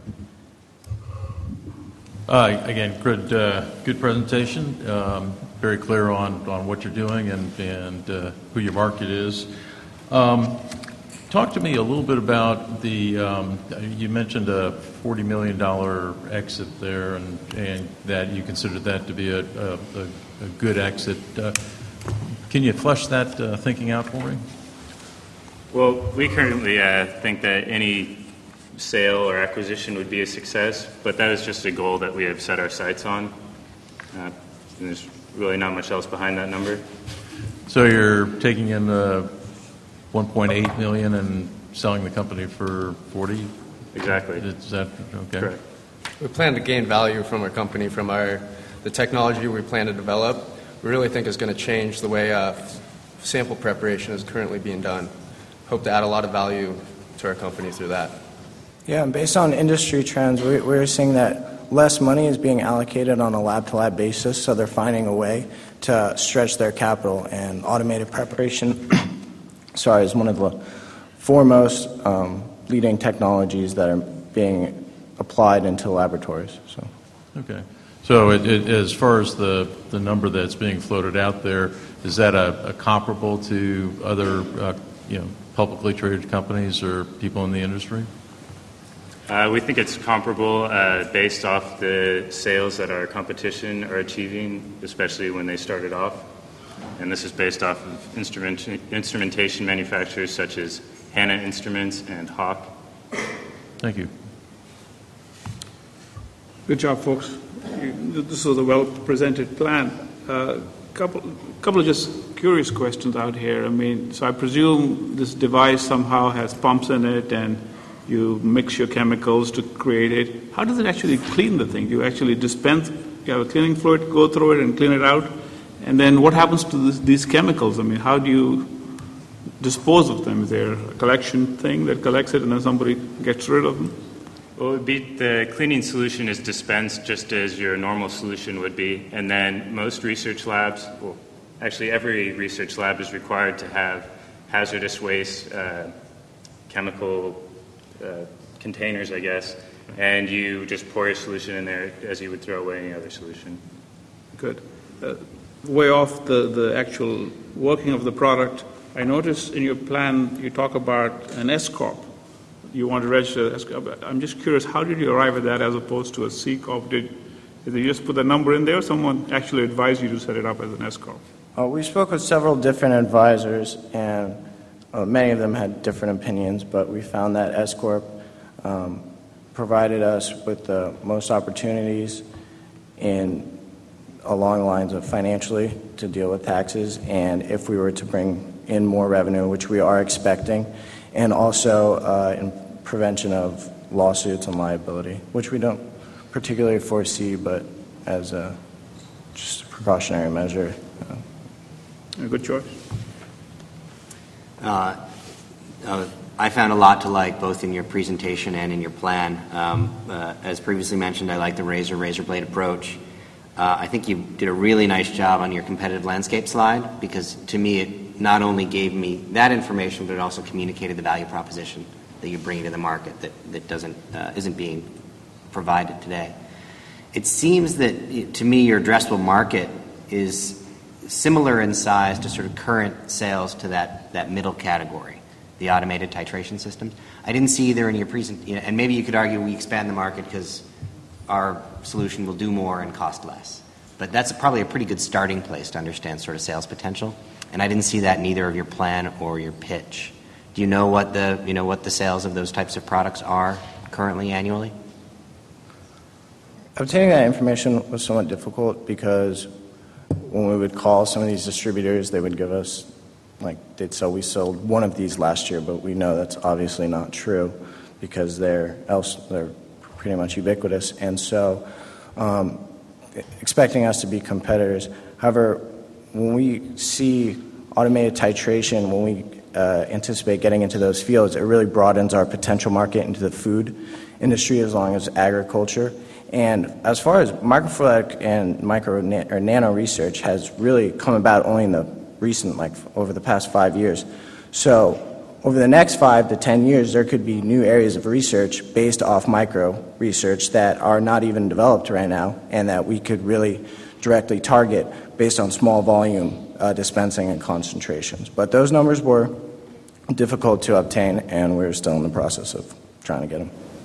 [SPEAKER 9] Again, good presentation. Very clear on what you're doing and who your market is. Talk to me a little bit about you mentioned a $40 million exit there and that you considered that to be a good exit. Can you flesh that thinking out for me?
[SPEAKER 11] Well, we currently think that any sale or acquisition would be a success, but that is just a goal that we have set our sights on. And there's really not much else behind that number.
[SPEAKER 9] So you're taking in $1.8 million and selling the company for $40?
[SPEAKER 11] Exactly.
[SPEAKER 9] Is that okay?
[SPEAKER 11] Correct.
[SPEAKER 12] We plan to gain value from our company, from the technology we plan to develop. We really think is going to change the way sample preparation is currently being done. Hope to add a lot of value to our company through that.
[SPEAKER 13] Yeah, and based on industry trends, we're seeing that less money is being allocated on a lab-to-lab basis, so they're finding a way to stretch their capital, and automated preparation is one of the foremost leading technologies that are being applied into laboratories. So.
[SPEAKER 9] Okay. So as far as the number that's being floated out there, is that a comparable to other publicly traded companies or people in the industry?
[SPEAKER 11] We think it's comparable based off the sales that our competition are achieving, especially when they started off. And this is based off of instrumentation manufacturers such as Hanna Instruments and Hawk.
[SPEAKER 9] Thank you.
[SPEAKER 5] Good job, folks. This was a well-presented plan. Couple of just curious questions out here. I mean, so I presume this device somehow has pumps in it and you mix your chemicals to create it. How does it actually clean the thing? You actually dispense, you have a cleaning fluid, go through it and clean it out? And then what happens to these chemicals? I mean, how do you dispose of them? Is there a collection thing that collects it and then somebody gets rid of them?
[SPEAKER 11] Well, the cleaning solution is dispensed just as your normal solution would be. And then most research labs, well, actually every research lab is required to have hazardous waste chemical containers, I guess, and you just pour your solution in there as you would throw away any other solution.
[SPEAKER 5] Good. Way off the actual working of the product, I noticed in your plan you talk about an S Corp. You want to register as S Corp. I'm just curious, how did you arrive at that as opposed to a C Corp? Did you just put the number in there, or someone actually advised you to set it up as an S Corp?
[SPEAKER 13] We spoke with several different advisors, and many of them had different opinions, but we found that S Corp provided us with the most opportunities along the lines of financially to deal with taxes, and if we were to bring in more revenue, which we are expecting, and also in prevention of lawsuits and liability, which we don't particularly foresee, but as just a precautionary measure.
[SPEAKER 5] A good choice.
[SPEAKER 7] I found a lot to like both in your presentation and in your plan. As previously mentioned, I like the razor blade approach. I think you did a really nice job on your competitive landscape slide, because to me it not only gave me that information, but it also communicated the value proposition that you're bringing to the market that isn't being provided today. It seems that, to me, your addressable market is similar in size to sort of current sales to that middle category. the automated titration systems. I didn't see either in your and maybe you could argue we expand the market because our solution will do more and cost less. But that's probably a pretty good starting place to understand sort of sales potential. And I didn't see that in either of your plan or your pitch. Do you know what the sales of those types of products are currently annually?
[SPEAKER 13] Obtaining that information was somewhat difficult because when we would call some of these distributors, they would give us, we sold one of these last year, but we know that's obviously not true because they're pretty much ubiquitous. And so expecting us to be competitors. However, when we see automated titration, when we anticipate getting into those fields, it really broadens our potential market into the food industry as long as agriculture. And as far as microfluidic and nano research has really come about only in the recent, over the past 5 years. So over the next 5 to 10 years, there could be new areas of research based off micro research that are not even developed right now and that we could really directly target based on small volume dispensing and concentrations. But those numbers were difficult to obtain, and we're still in the process of trying to get them.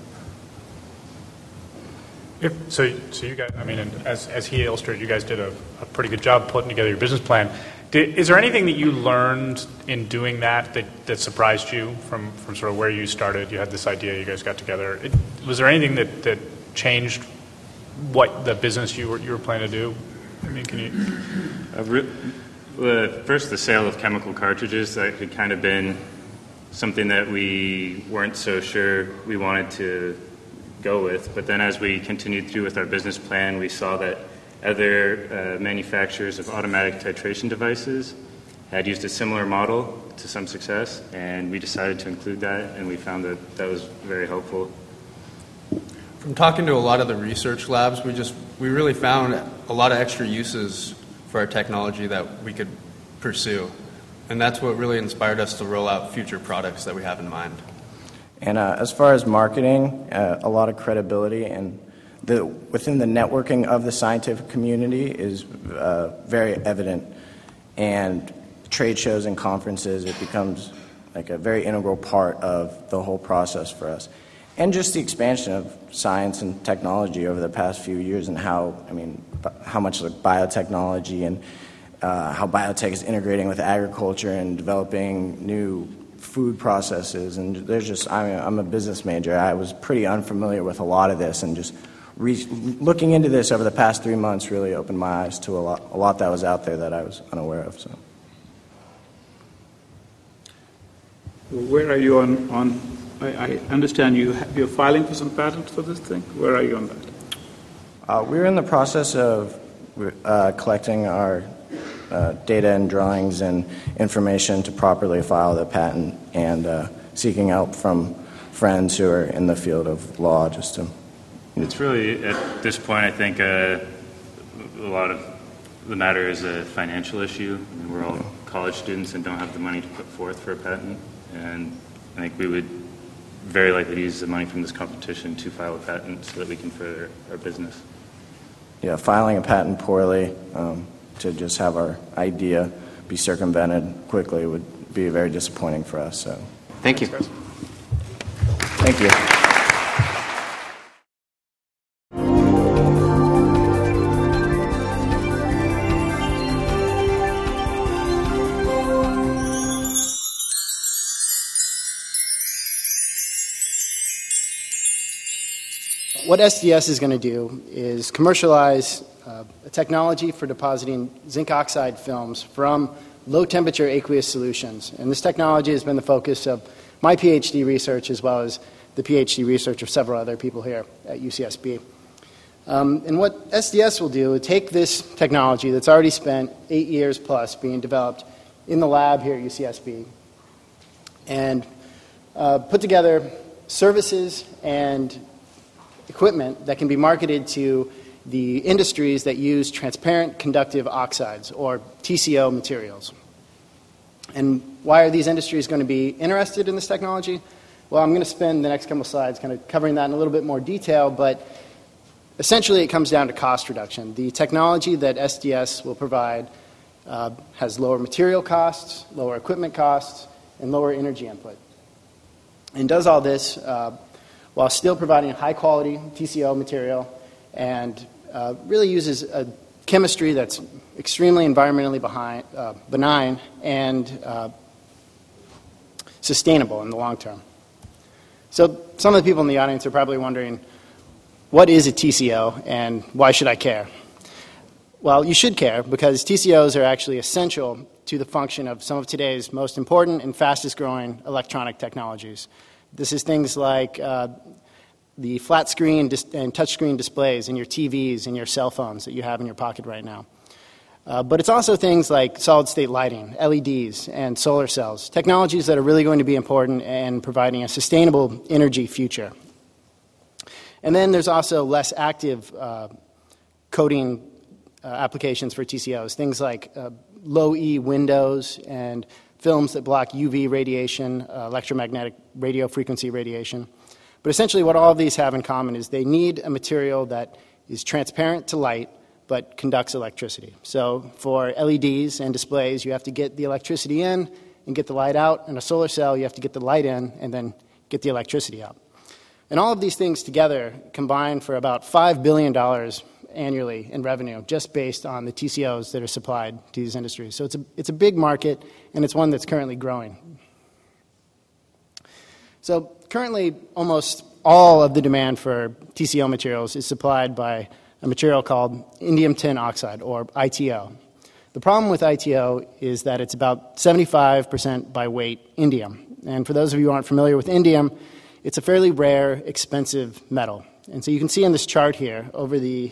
[SPEAKER 8] So you guys, and as he illustrated, you guys did a pretty good job putting together your business plan. Is there anything that you learned in doing that surprised you from sort of where you started? You had this idea, you guys got together. Was there anything that changed what the business you were planning to do? Can you?
[SPEAKER 11] First, the sale of chemical cartridges, that had kind of been something that we weren't so sure we wanted to go with. But then as we continued through with our business plan, we saw that other manufacturers of automatic titration devices had used a similar model to some success, and we decided to include that, and we found that was very helpful.
[SPEAKER 12] From talking to a lot of the research labs, we really found a lot of extra uses for our technology that we could pursue. And that's what really inspired us to roll out future products that we have in mind.
[SPEAKER 13] And as far as marketing, a lot of credibility and within the networking of the scientific community is very evident. And trade shows and conferences, it becomes like a very integral part of the whole process for us. And just the expansion of science and technology over the past few years and how much biotechnology and how biotech is integrating with agriculture and developing new food processes. And there's just, I'm a business major. I was pretty unfamiliar with a lot of this, and just looking into this over the past 3 months really opened my eyes to a lot that was out there that I was unaware of. So,
[SPEAKER 5] where are you on I understand you're filing for some patents for this thing. Where are you on that?
[SPEAKER 13] We're in the process of collecting our data and drawings and information to properly file the patent, and seeking help from friends who are in the field of law.
[SPEAKER 11] It's really, at this point, I think a lot of the matter is a financial issue. We're all college students and don't have the money to put forth for a patent, and I think we would very likely use the money from this competition to file a patent so that we can further our business.
[SPEAKER 13] Yeah, filing a patent poorly to just have our idea be circumvented quickly would be very disappointing for us. So,
[SPEAKER 7] thank you.
[SPEAKER 13] Thank you.
[SPEAKER 14] What SDS is going to do is commercialize a technology for depositing zinc oxide films from low-temperature aqueous solutions. And this technology has been the focus of my PhD research as well as the PhD research of several other people here at UCSB. And what SDS will do is take this technology that's already spent 8 years plus being developed in the lab here at UCSB and put together services and equipment that can be marketed to the industries that use transparent conductive oxides, or TCO materials. And why are these industries going to be interested in this technology? Well, I'm going to spend the next couple of slides kind of covering that in a little bit more detail, but essentially it comes down to cost reduction. The technology that SDS will provide has lower material costs, lower equipment costs, and lower energy input. and does all this while still providing high-quality TCO material and really uses a chemistry that's extremely environmentally benign and sustainable in the long term. So some of the people in the audience are probably wondering, what is a TCO and why should I care? Well, you should care because TCOs are actually essential to the function of some of today's most important and fastest growing electronic technologies. This is things like the flat screen and touchscreen displays in your TVs and your cell phones that you have in your pocket right now. But it's also things like solid-state lighting, LEDs, and solar cells, technologies that are really going to be important in providing a sustainable energy future. And then there's also less active coating applications for TCOs, things like low-E windows and films that block UV radiation, electromagnetic radio frequency radiation. But essentially what all of these have in common is they need a material that is transparent to light but conducts electricity. So for LEDs and displays, you have to get the electricity in and get the light out. In a solar cell, you have to get the light in and then get the electricity out. And all of these things together combine for about $5 billion annually in revenue, just based on the TCOs that are supplied to these industries. So it's a big market, and it's one that's currently growing. So currently, almost all of the demand for TCO materials is supplied by a material called indium tin oxide, or ITO. The problem with ITO is that it's about 75% by weight indium. And for those of you who aren't familiar with indium, it's a fairly rare, expensive metal. And so you can see in this chart here, over the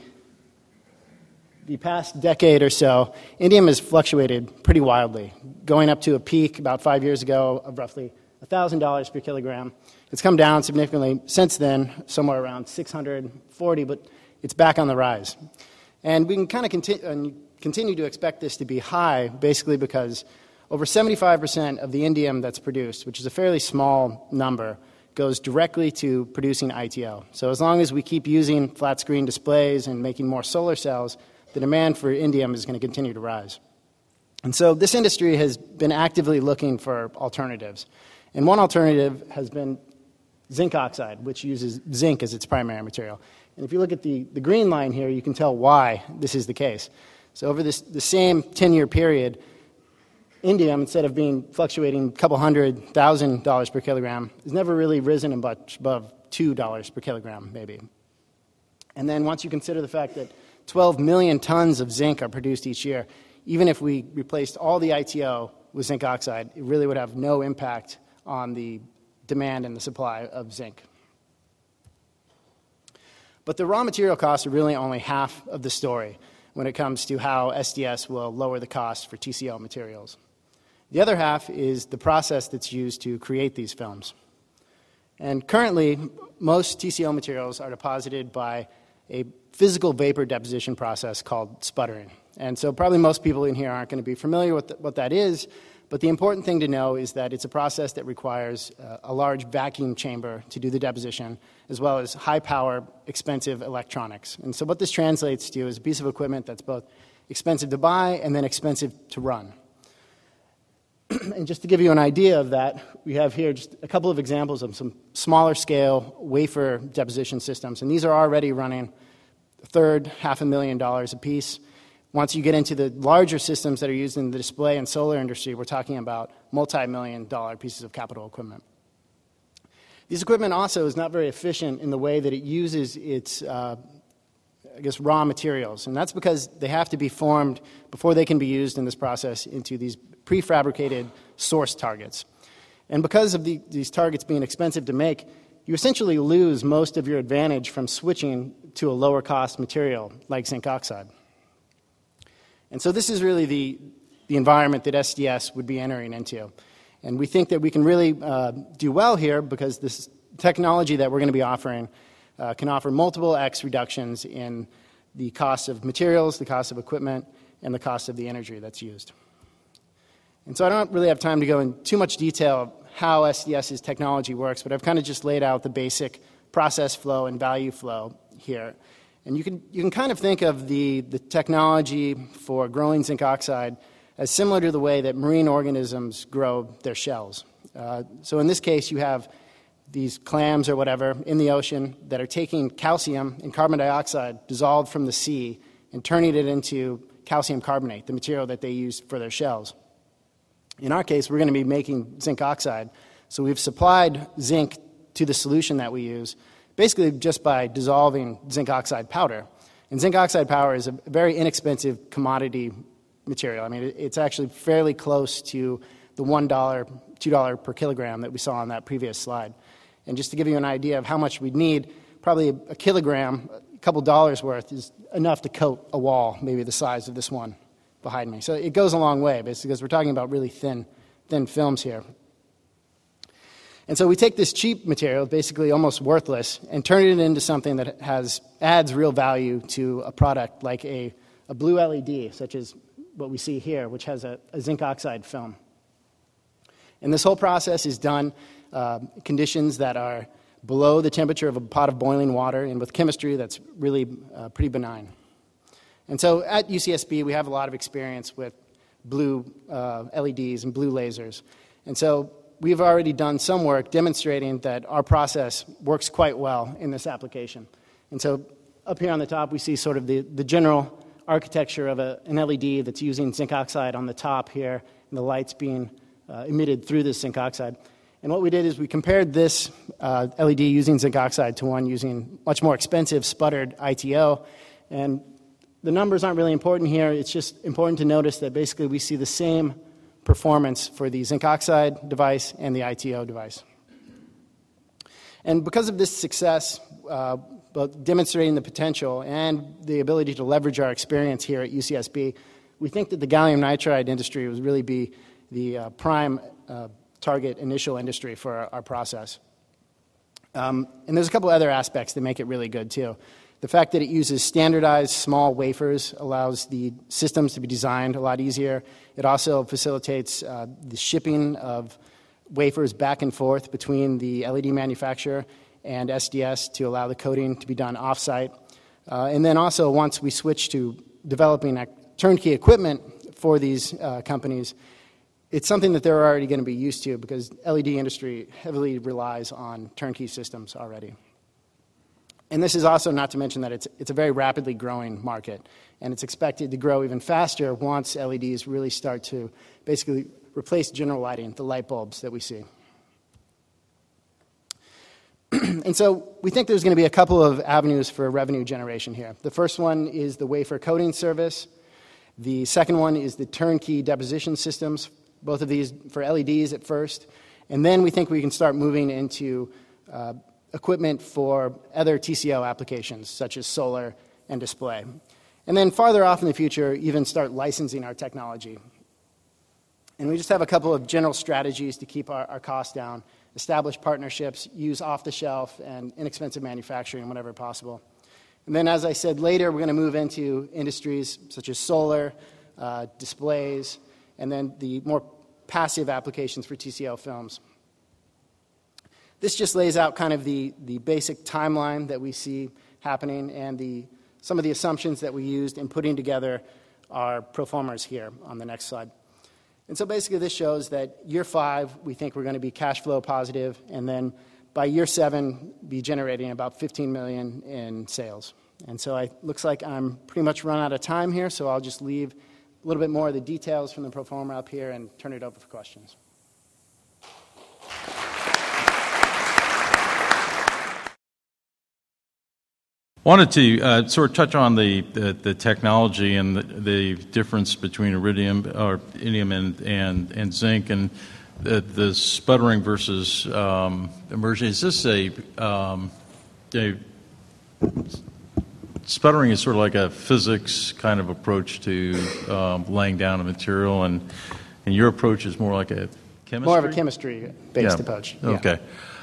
[SPEAKER 14] past decade or so, indium has fluctuated pretty wildly, going up to a peak about 5 years ago of roughly $1,000 per kilogram. It's come down significantly since then, somewhere around $640, but it's back on the rise. And we can kind of continue to expect this to be high, basically because over 75% of the indium that's produced, which is a fairly small number, goes directly to producing ITO. So as long as we keep using flat screen displays and making more solar cells, the demand for indium is going to continue to rise. And so this industry has been actively looking for alternatives. And one alternative has been zinc oxide, which uses zinc as its primary material. And if you look at the green line here, you can tell why this is the case. So over the same 10-year period, indium, instead of being fluctuating a couple $100,000 per kilogram, has never really risen much above $2 per kilogram, maybe. And then once you consider the fact that 12 million tons of zinc are produced each year, even if we replaced all the ITO with zinc oxide, it really would have no impact on the demand and the supply of zinc. But the raw material costs are really only half of the story when it comes to how SDS will lower the cost for TCO materials. The other half is the process that's used to create these films. And currently, most TCO materials are deposited by a physical vapor deposition process called sputtering. And so probably most people in here aren't going to be familiar with what that is, but the important thing to know is that it's a process that requires a large vacuum chamber to do the deposition, as well as high-power, expensive electronics. And so what this translates to is a piece of equipment that's both expensive to buy and then expensive to run. And just to give you an idea of that, we have here just a couple of examples of some smaller-scale wafer deposition systems. And these are already running a third, $500,000 a piece. Once you get into the larger systems that are used in the display and solar industry, we're talking about multi-million-dollar pieces of capital equipment. This equipment also is not very efficient in the way that it uses its, raw materials. And that's because they have to be formed before they can be used in this process into these prefabricated source targets. And because of these targets being expensive to make, you essentially lose most of your advantage from switching to a lower-cost material like zinc oxide. And so this is really the environment that SDS would be entering into. And we think that we can really do well here because this technology that we're going to be offering can offer multiple X reductions in the cost of materials, the cost of equipment, and the cost of the energy that's used. And so I don't really have time to go in too much detail how SDS's technology works, but I've kind of just laid out the basic process flow and value flow here. And you can kind of think of the technology for growing zinc oxide as similar to the way that marine organisms grow their shells. So in this case, you have these clams or whatever in the ocean that are taking calcium and carbon dioxide dissolved from the sea and turning it into calcium carbonate, the material that they use for their shells. In our case, we're going to be making zinc oxide. So we've supplied zinc to the solution that we use, basically just by dissolving zinc oxide powder. And zinc oxide powder is a very inexpensive commodity material. I mean, it's actually fairly close to the $1, $2 per kilogram that we saw on that previous slide. And just to give you an idea of how much we'd need, probably a kilogram, a couple dollars worth, is enough to coat a wall, maybe the size of this one behind me. So it goes a long way, basically, because we're talking about really thin films here. And so we take this cheap material, basically almost worthless, and turn it into something that adds real value to a product like a blue LED, such as what we see here, which has a zinc oxide film. And this whole process is done conditions that are below the temperature of a pot of boiling water and with chemistry that's really pretty benign. And so at UCSB, we have a lot of experience with blue LEDs and blue lasers. And so we've already done some work demonstrating that our process works quite well in this application. And so up here on the top, we see sort of the general architecture of an LED that's using zinc oxide on the top here, and the lights being emitted through this zinc oxide. And what we did is we compared this LED using zinc oxide to one using much more expensive sputtered ITO. And the numbers aren't really important here. It's just important to notice that basically we see the same performance for the zinc oxide device and the ITO device. And because of this success, both demonstrating the potential and the ability to leverage our experience here at UCSB, we think that the gallium nitride industry would really be the prime target initial industry for our process. And there's a couple other aspects that make it really good, too. The fact that it uses standardized small wafers allows the systems to be designed a lot easier. It also facilitates the shipping of wafers back and forth between the LED manufacturer and SDS to allow the coating to be done off-site. And then also, once we switch to developing turnkey equipment for these companies, it's something that they're already going to be used to because LED industry heavily relies on turnkey systems already. And this is also not to mention that it's a very rapidly growing market, and it's expected to grow even faster once LEDs really start to basically replace general lighting, the light bulbs that we see. And so we think there's going to be a couple of avenues for revenue generation here. The first one is the wafer coating service. The second one is the turnkey deposition systems, both of these for LEDs at first. And then we think we can start moving into equipment for other TCO applications, such as solar and display. And then farther off in the future, even start licensing our technology. And we just have a couple of general strategies to keep our costs down. Establish partnerships, use off-the-shelf and inexpensive manufacturing whenever possible. And then, as I said, later we're going to move into industries such as solar, displays, and then the more passive applications for TCO films. This just lays out kind of the basic timeline that we see happening and some of the assumptions that we used in putting together our proformers here on the next slide. And so basically this shows that year 5, we think we're going to be cash flow positive, and then by year 7, be generating about $15 million in sales. And so it looks like I'm pretty much run out of time here, so I'll just leave a little bit more of the details from the proformer up here and turn it over for questions.
[SPEAKER 9] Wanted to sort of touch on the technology and the difference between iridium or indium and zinc and the sputtering versus immersion. Is this sputtering is sort of like a physics kind of approach to laying down a material, and your approach is more like a chemistry?
[SPEAKER 14] More of a chemistry-based approach. Yeah.
[SPEAKER 9] Okay.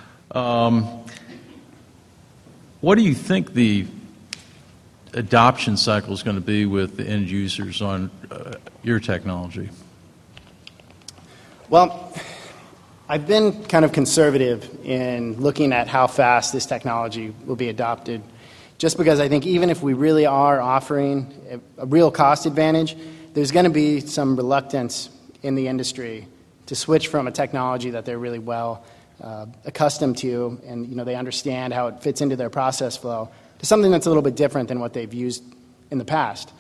[SPEAKER 9] What do you think the adoption cycle is going to be with the end users on your technology?
[SPEAKER 14] Well, I've been kind of conservative in looking at how fast this technology will be adopted, just because I think even if we really are offering a real cost advantage, there's going to be some reluctance in the industry to switch from a technology that they're really well accustomed to, and they understand how it fits into their process flow, to something that's a little bit different than what they've used in the past.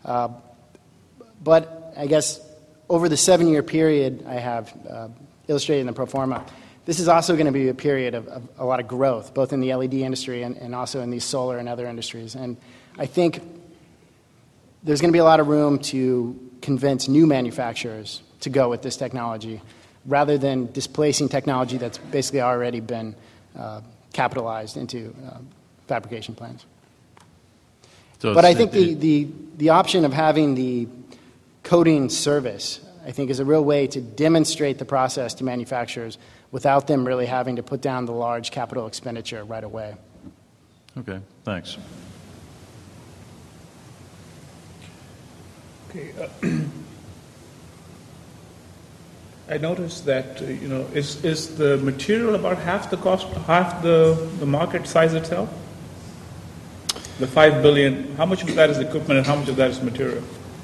[SPEAKER 14] But I guess over the 7-year period I have illustrated in the pro forma, this is also going to be a period of a lot of growth, both in the LED industry and also in these solar and other industries. And I think there's going to be a lot of room to convince new manufacturers to go with this technology rather than displacing technology that's basically already been capitalized into fabrication plants. But I think the option of having the coating service, I think, is a real way to demonstrate the process to manufacturers without them really having to put down the large capital expenditure right away.
[SPEAKER 9] Okay, thanks.
[SPEAKER 5] Okay. I noticed that, is the material about half the cost, half the market size itself? The $5 billion, how much of that is equipment and how much of that is material?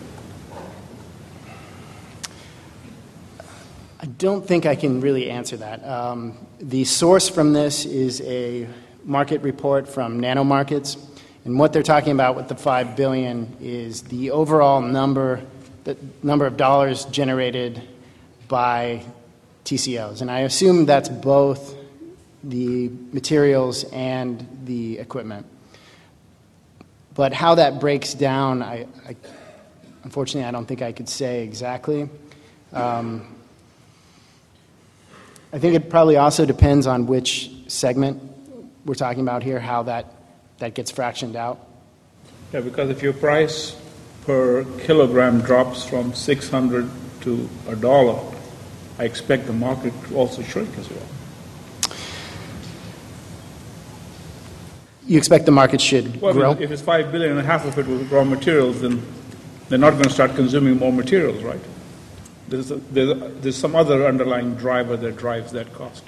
[SPEAKER 14] I don't think I can really answer that. The source from this is a market report from Nano Markets, and what they're talking about with the $5 billion is the overall number of dollars generated by TCOs. And I assume that's both the materials and the equipment. But how that breaks down, unfortunately, I don't think I could say exactly. I think it probably also depends on which segment we're talking about here, how that gets fractioned out.
[SPEAKER 5] Yeah, because if your price per kilogram drops from $600 to $1, I expect the market to also shrink as well.
[SPEAKER 14] You expect the market should grow?
[SPEAKER 5] If it's $5 billion and half of it was raw materials, then they're not going to start consuming more materials, right? There's some other underlying driver that drives that cost.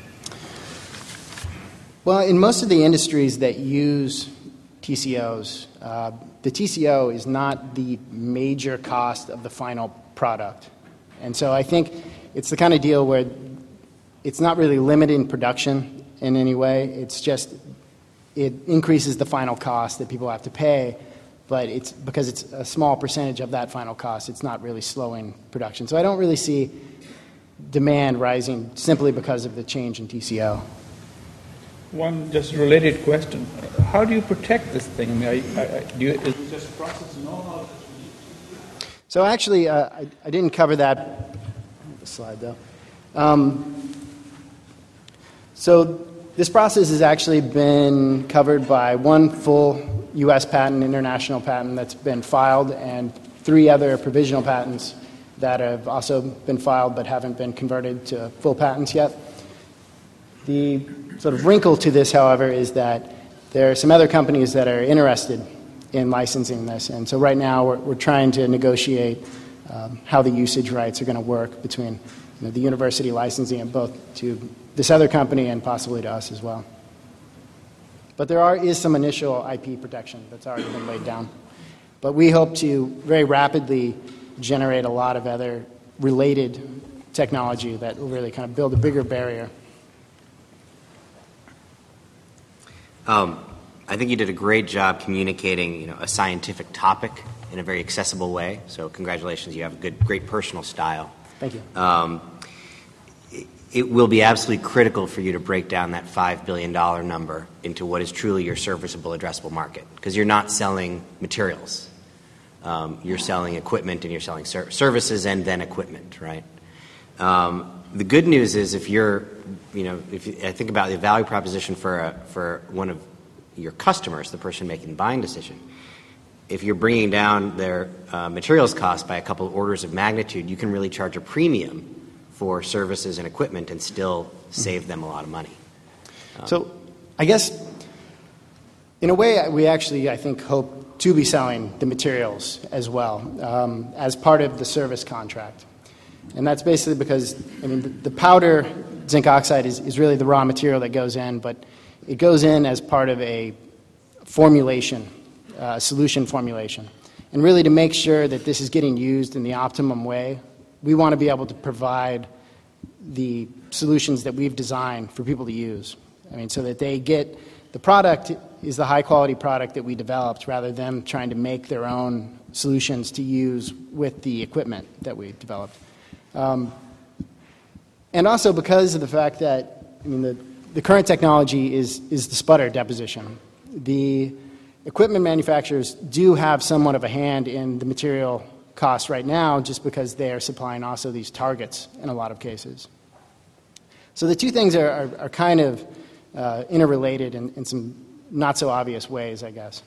[SPEAKER 14] Well, in most of the industries that use TCOs, the TCO is not the major cost of the final product. And so I think it's the kind of deal where it's not really limiting production in any way. It's just it increases the final cost that people have to pay, but it's because it's a small percentage of that final cost, it's not really slowing production. So I don't really see demand rising simply because of the change in TCO.
[SPEAKER 5] One just related question. How do you protect this thing? Is it just process know-how?
[SPEAKER 14] So actually, I didn't cover that the slide, though. So this process has actually been covered by one full U.S. patent, international patent that's been filed, and 3 other provisional patents that have also been filed but haven't been converted to full patents yet. The sort of wrinkle to this, however, is that there are some other companies that are interested in licensing this, and so right now we're trying to negotiate how the usage rights are going to work between the university licensing it both to this other company and possibly to us as well. But there is some initial IP protection that's already been laid down. But we hope to very rapidly generate a lot of other related technology that will really kind of build a bigger barrier.
[SPEAKER 7] I think you did a great job communicating, a scientific topic in a very accessible way. So congratulations, you have a great personal style.
[SPEAKER 14] Thank you.
[SPEAKER 7] It will be absolutely critical for you to break down that $5 billion number into what is truly your serviceable addressable market, because you're not selling materials. You're selling equipment and you're selling services and then equipment, right? The good news is if I think about the value proposition for one of your customers, the person making the buying decision, if you're bringing down their materials cost by a couple of orders of magnitude, you can really charge a premium for services and equipment and still save them a lot of money.
[SPEAKER 14] So I guess in a way we actually, I think, hope to be selling the materials as well as part of the service contract. And that's basically because, the powder zinc oxide is really the raw material that goes in, but it goes in as part of a formulation, solution formulation. And really to make sure that this is getting used in the optimum way, we want to be able to provide the solutions that we've designed for people to use. I mean, so that they get the product is the high quality product that we developed rather than them trying to make their own solutions to use with the equipment that we developed. And also because of the fact that, I mean, the current technology is the sputter deposition. The equipment manufacturers do have somewhat of a hand in the material costs right now just because they are supplying also these targets in a lot of cases. So the two things are kind of interrelated in some not so obvious ways, I guess.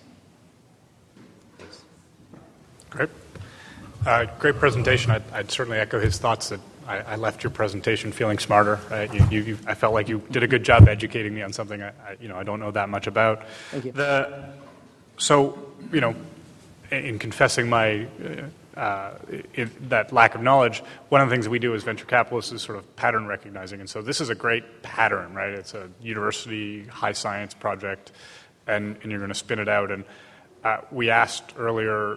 [SPEAKER 8] Great. Great presentation. I'd certainly echo his thoughts that I left your presentation feeling smarter. I felt like you did a good job educating me on something I don't know that much about.
[SPEAKER 14] Thank you.
[SPEAKER 8] So, in confessing my that lack of knowledge, one of the things we do as venture capitalists is sort of pattern recognizing. And so this is a great pattern, right? It's a university high science project, and you're going to spin it out. And we asked earlier,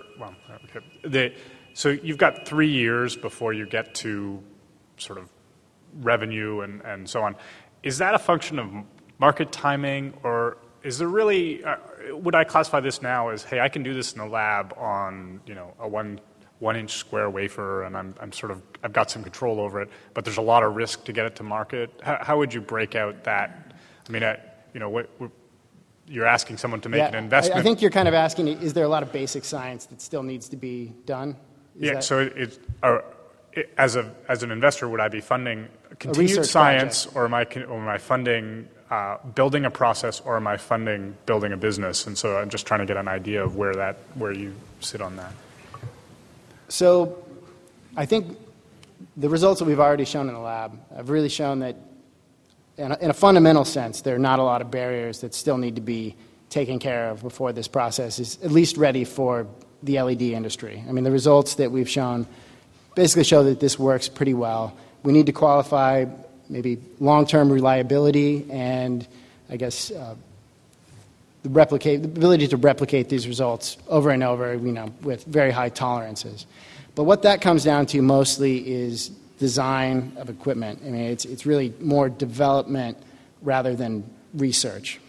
[SPEAKER 8] so you've got 3 years before you get to sort of revenue and so on. Is that a function of market timing, or is there really, would I classify this now as, hey, I can do this in the lab on, a one inch square wafer, and I've got some control over it, but there's a lot of risk to get it to market? How would you break out that? I mean, you're asking someone to make an investment.
[SPEAKER 14] I think you're kind of asking, is there a lot of basic science that still needs to be done?
[SPEAKER 8] So as an investor, would I be funding continued science, or am I funding building a process, or am I funding building a business? And so I'm just trying to get an idea of where you sit on that.
[SPEAKER 14] So I think the results that we've already shown in the lab have really shown that in a fundamental sense, there are not a lot of barriers that still need to be taken care of before this process is at least ready for the LED industry. I mean, the results that we've shown basically show that this works pretty well. We need to qualify maybe long-term reliability and, I guess, the ability to replicate these results over and over, with very high tolerances. But what that comes down to mostly is design of equipment. I mean, it's really more development rather than research.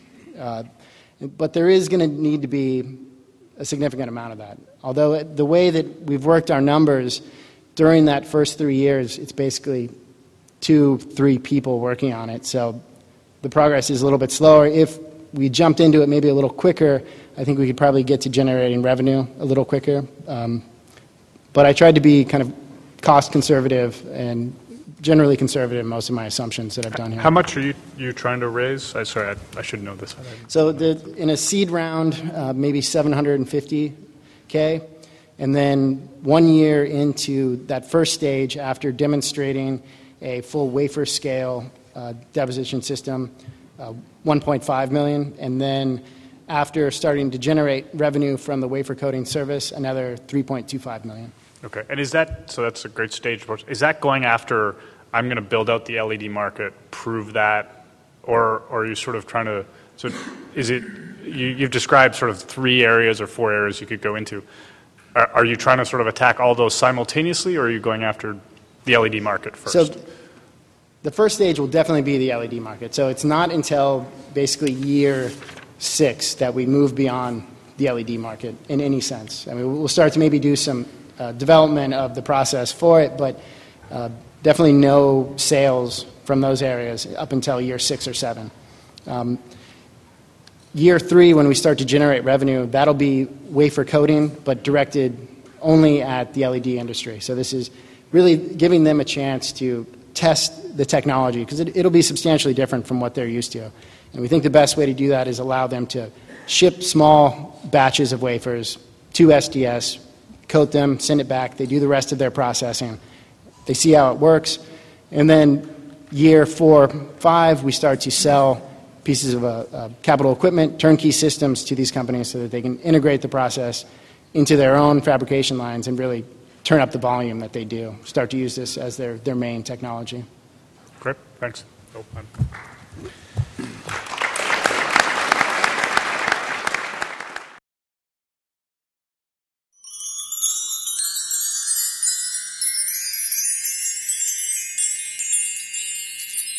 [SPEAKER 14] But there is going to need to be a significant amount of that. Although the way that we've worked our numbers during that first 3 years, it's basically 2-3 people working on it. So the progress is a little bit slower. If we jumped into it maybe a little quicker, I think we could probably get to generating revenue a little quicker. But I tried to be kind of cost conservative and generally conservative in most of my assumptions that I've done here.
[SPEAKER 8] How much are you trying to raise? I should know this.
[SPEAKER 14] So in a seed round, maybe $750K. And then 1 year into that first stage, after demonstrating a full wafer scale deposition system, $1.5 million. And then after starting to generate revenue from the wafer coating service, another $3.25 million.
[SPEAKER 8] Okay. And so that's a great stage. Is that going after, I'm going to build out the LED market, prove that, or are you sort of trying to, so is it, you've described sort of 3 areas or 4 areas you could go into. Are you trying to sort of attack all those simultaneously, or are you going after the LED market first?
[SPEAKER 14] So the first stage will definitely be the LED market. So it's not until basically year 6 that we move beyond the LED market in any sense. I mean, we'll start to maybe do some development of the process for it, but definitely no sales from those areas up until year 6 or 7. Year 3, when we start to generate revenue, that'll be wafer coating, but directed only at the LED industry. So this is really giving them a chance to test the technology, because it'll be substantially different from what they're used to. And we think the best way to do that is allow them to ship small batches of wafers to SDS, coat them, send it back. They do the rest of their processing. They see how it works. And then year 4, 5, we start to sell pieces of capital equipment, turnkey systems to these companies so that they can integrate the process into their own fabrication lines and really turn up the volume that they do, start to use this as their main technology.
[SPEAKER 8] Great, thanks.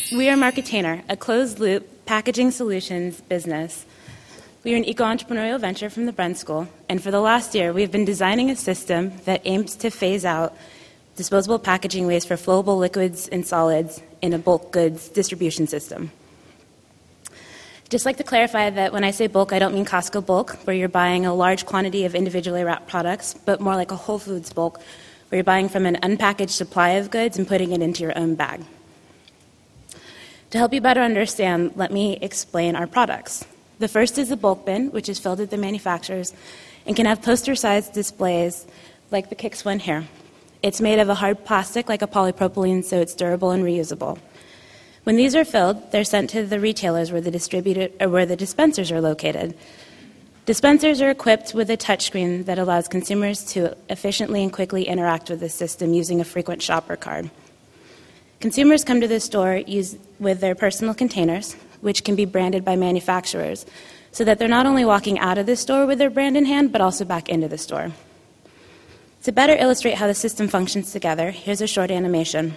[SPEAKER 15] We are Marketainer, a closed-loop packaging solutions business. We are an eco-entrepreneurial venture from the Bren School, and for the last year, we have been designing a system that aims to phase out disposable packaging waste for flowable liquids and solids in a bulk goods distribution system. Just like to clarify that when I say bulk, I don't mean Costco bulk, where you're buying a large quantity of individually wrapped products, but more like a Whole Foods bulk, where you're buying from an unpackaged supply of goods and putting it into your own bag. To help you better understand, let me explain our products. The first is the bulk bin, which is filled at the manufacturers and can have poster-sized displays like the Kix one here. It's made of a hard plastic like a polypropylene, so it's durable and reusable. When these are filled, they're sent to the retailers where the dispensers are located. Dispensers are equipped with a touchscreen that allows consumers to efficiently and quickly interact with the system using a frequent shopper card. Consumers come to the store with their personal containers, which can be branded by manufacturers, so that they're not only walking out of the store with their brand in hand, but also back into the store. To better illustrate how the system functions together, here's a short animation.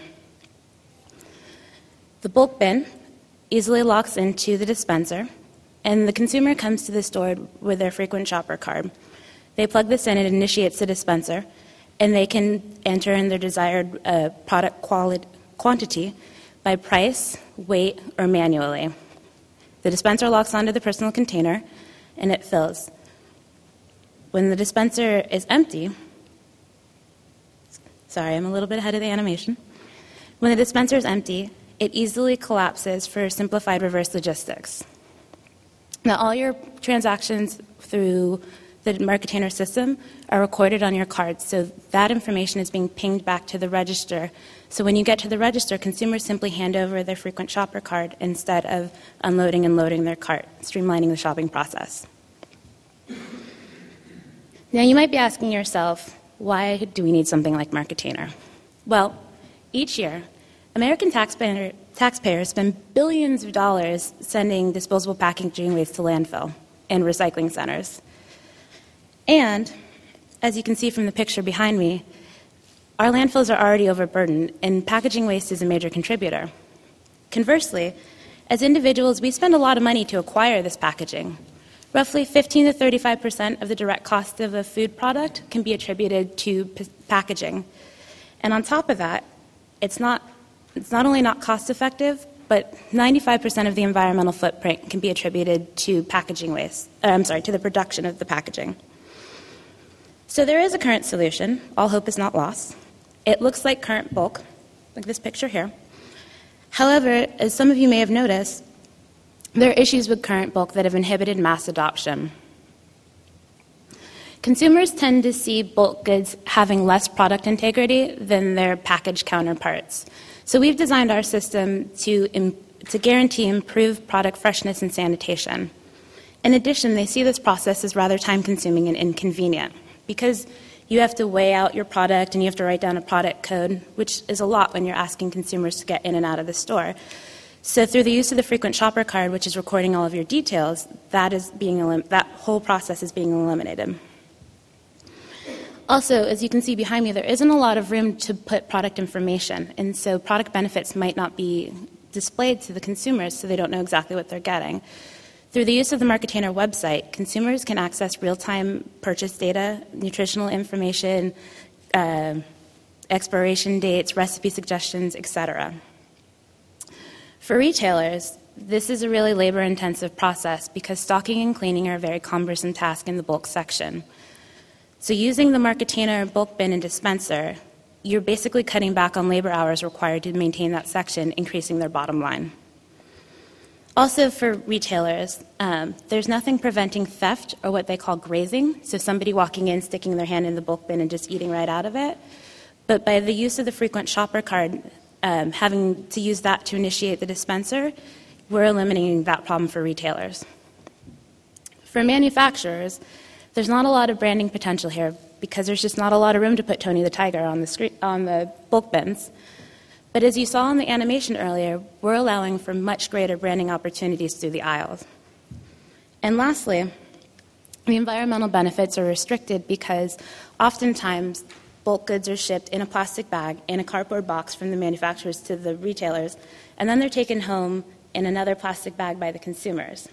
[SPEAKER 15] The bulk bin easily locks into the dispenser, and the consumer comes to the store with their frequent shopper card. They plug this in, it initiates the dispenser, and they can enter in their desired product quantity by price, weight, or manually. The dispenser locks onto the personal container, and it fills. When the dispenser is empty, sorry, I'm a little bit ahead of the animation. When the dispenser is empty, it easily collapses for simplified reverse logistics. Now, all your transactions through the Marketainer system are recorded on your card, so that information is being pinged back to the register. So when you get to the register, consumers simply hand over their frequent shopper card instead of unloading and loading their cart, streamlining the shopping process. Now, you might be asking yourself, why do we need something like Marketainer? Well, each year, American taxpayers spend billions of dollars sending disposable packaging waste to landfill and recycling centers. And, as you can see from the picture behind me, our landfills are already overburdened, and packaging waste is a major contributor. Conversely, as individuals, we spend a lot of money to acquire this packaging. Roughly 15 to 35% of the direct cost of a food product can be attributed to packaging. And on top of that, it's not only not cost effective, but 95% of the environmental footprint can be attributed to packaging waste, to the production of the packaging. So there is a current solution. All hope is not lost. It looks like current bulk, like this picture here. However, as some of you may have noticed, there are issues with current bulk that have inhibited mass adoption. Consumers tend to see bulk goods having less product integrity than their packaged counterparts. So we've designed our system to guarantee improved product freshness and sanitation. In addition, they see this process as rather time-consuming and inconvenient because you have to weigh out your product and you have to write down a product code, which is a lot when you're asking consumers to get in and out of the store. So through the use of the frequent shopper card, which is recording all of your details, that whole process is being eliminated. Also, as you can see behind me, there isn't a lot of room to put product information, and so product benefits might not be displayed to the consumers, so they don't know exactly what they're getting. Through the use of the Marketainer website, consumers can access real-time purchase data, nutritional information, expiration dates, recipe suggestions, etc. For retailers, this is a really labor-intensive process because stocking and cleaning are a very cumbersome task in the bulk section. So using the Marketainer bulk bin and dispenser, you're basically cutting back on labor hours required to maintain that section, increasing their bottom line. Also for retailers, there's nothing preventing theft or what they call grazing, so somebody walking in, sticking their hand in the bulk bin and just eating right out of it. But by the use of the frequent shopper card, having to use that to initiate the dispenser, we're eliminating that problem for retailers. For manufacturers, there's not a lot of branding potential here because there's just not a lot of room to put Tony the Tiger on the bulk bins. But as you saw in the animation earlier, we're allowing for much greater branding opportunities through the aisles. And lastly, the environmental benefits are restricted because oftentimes bulk goods are shipped in a plastic bag in a cardboard box from the manufacturers to the retailers, and then they're taken home in another plastic bag by the consumers.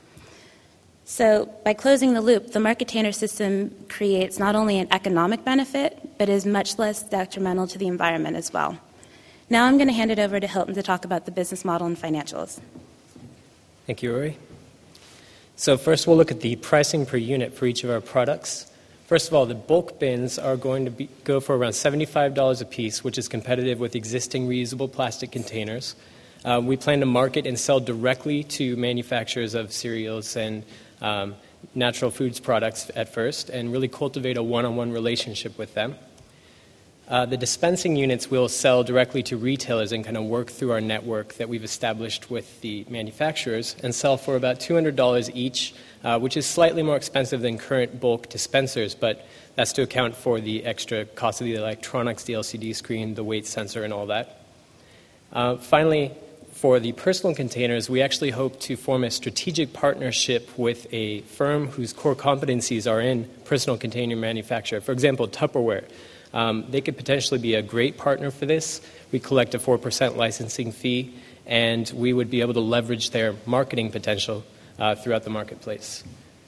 [SPEAKER 15] So by closing the loop, the Marketainer system creates not only an economic benefit, but is much less detrimental to the environment as well. Now I'm going to hand it over to Hilton to talk about the business model and financials.
[SPEAKER 16] Thank you, Rory. So first we'll look at the pricing per unit for each of our products. First of all, the bulk bins are going to go for around $75 a piece, which is competitive with existing reusable plastic containers. We plan to market and sell directly to manufacturers of cereals and natural foods products at first, and really cultivate a one-on-one relationship with them. The dispensing units will sell directly to retailers and kind of work through our network that we've established with the manufacturers and sell for about $200 each, which is slightly more expensive than current bulk dispensers, but that's to account for the extra cost of the electronics, the LCD screen, the weight sensor, and all that. Finally, for the personal containers, we actually hope to form a strategic partnership with a firm whose core competencies are in personal container manufacture. For example, Tupperware. They could potentially be a great partner for this. We collect a 4% licensing fee, and we would be able to leverage their marketing potential throughout the marketplace.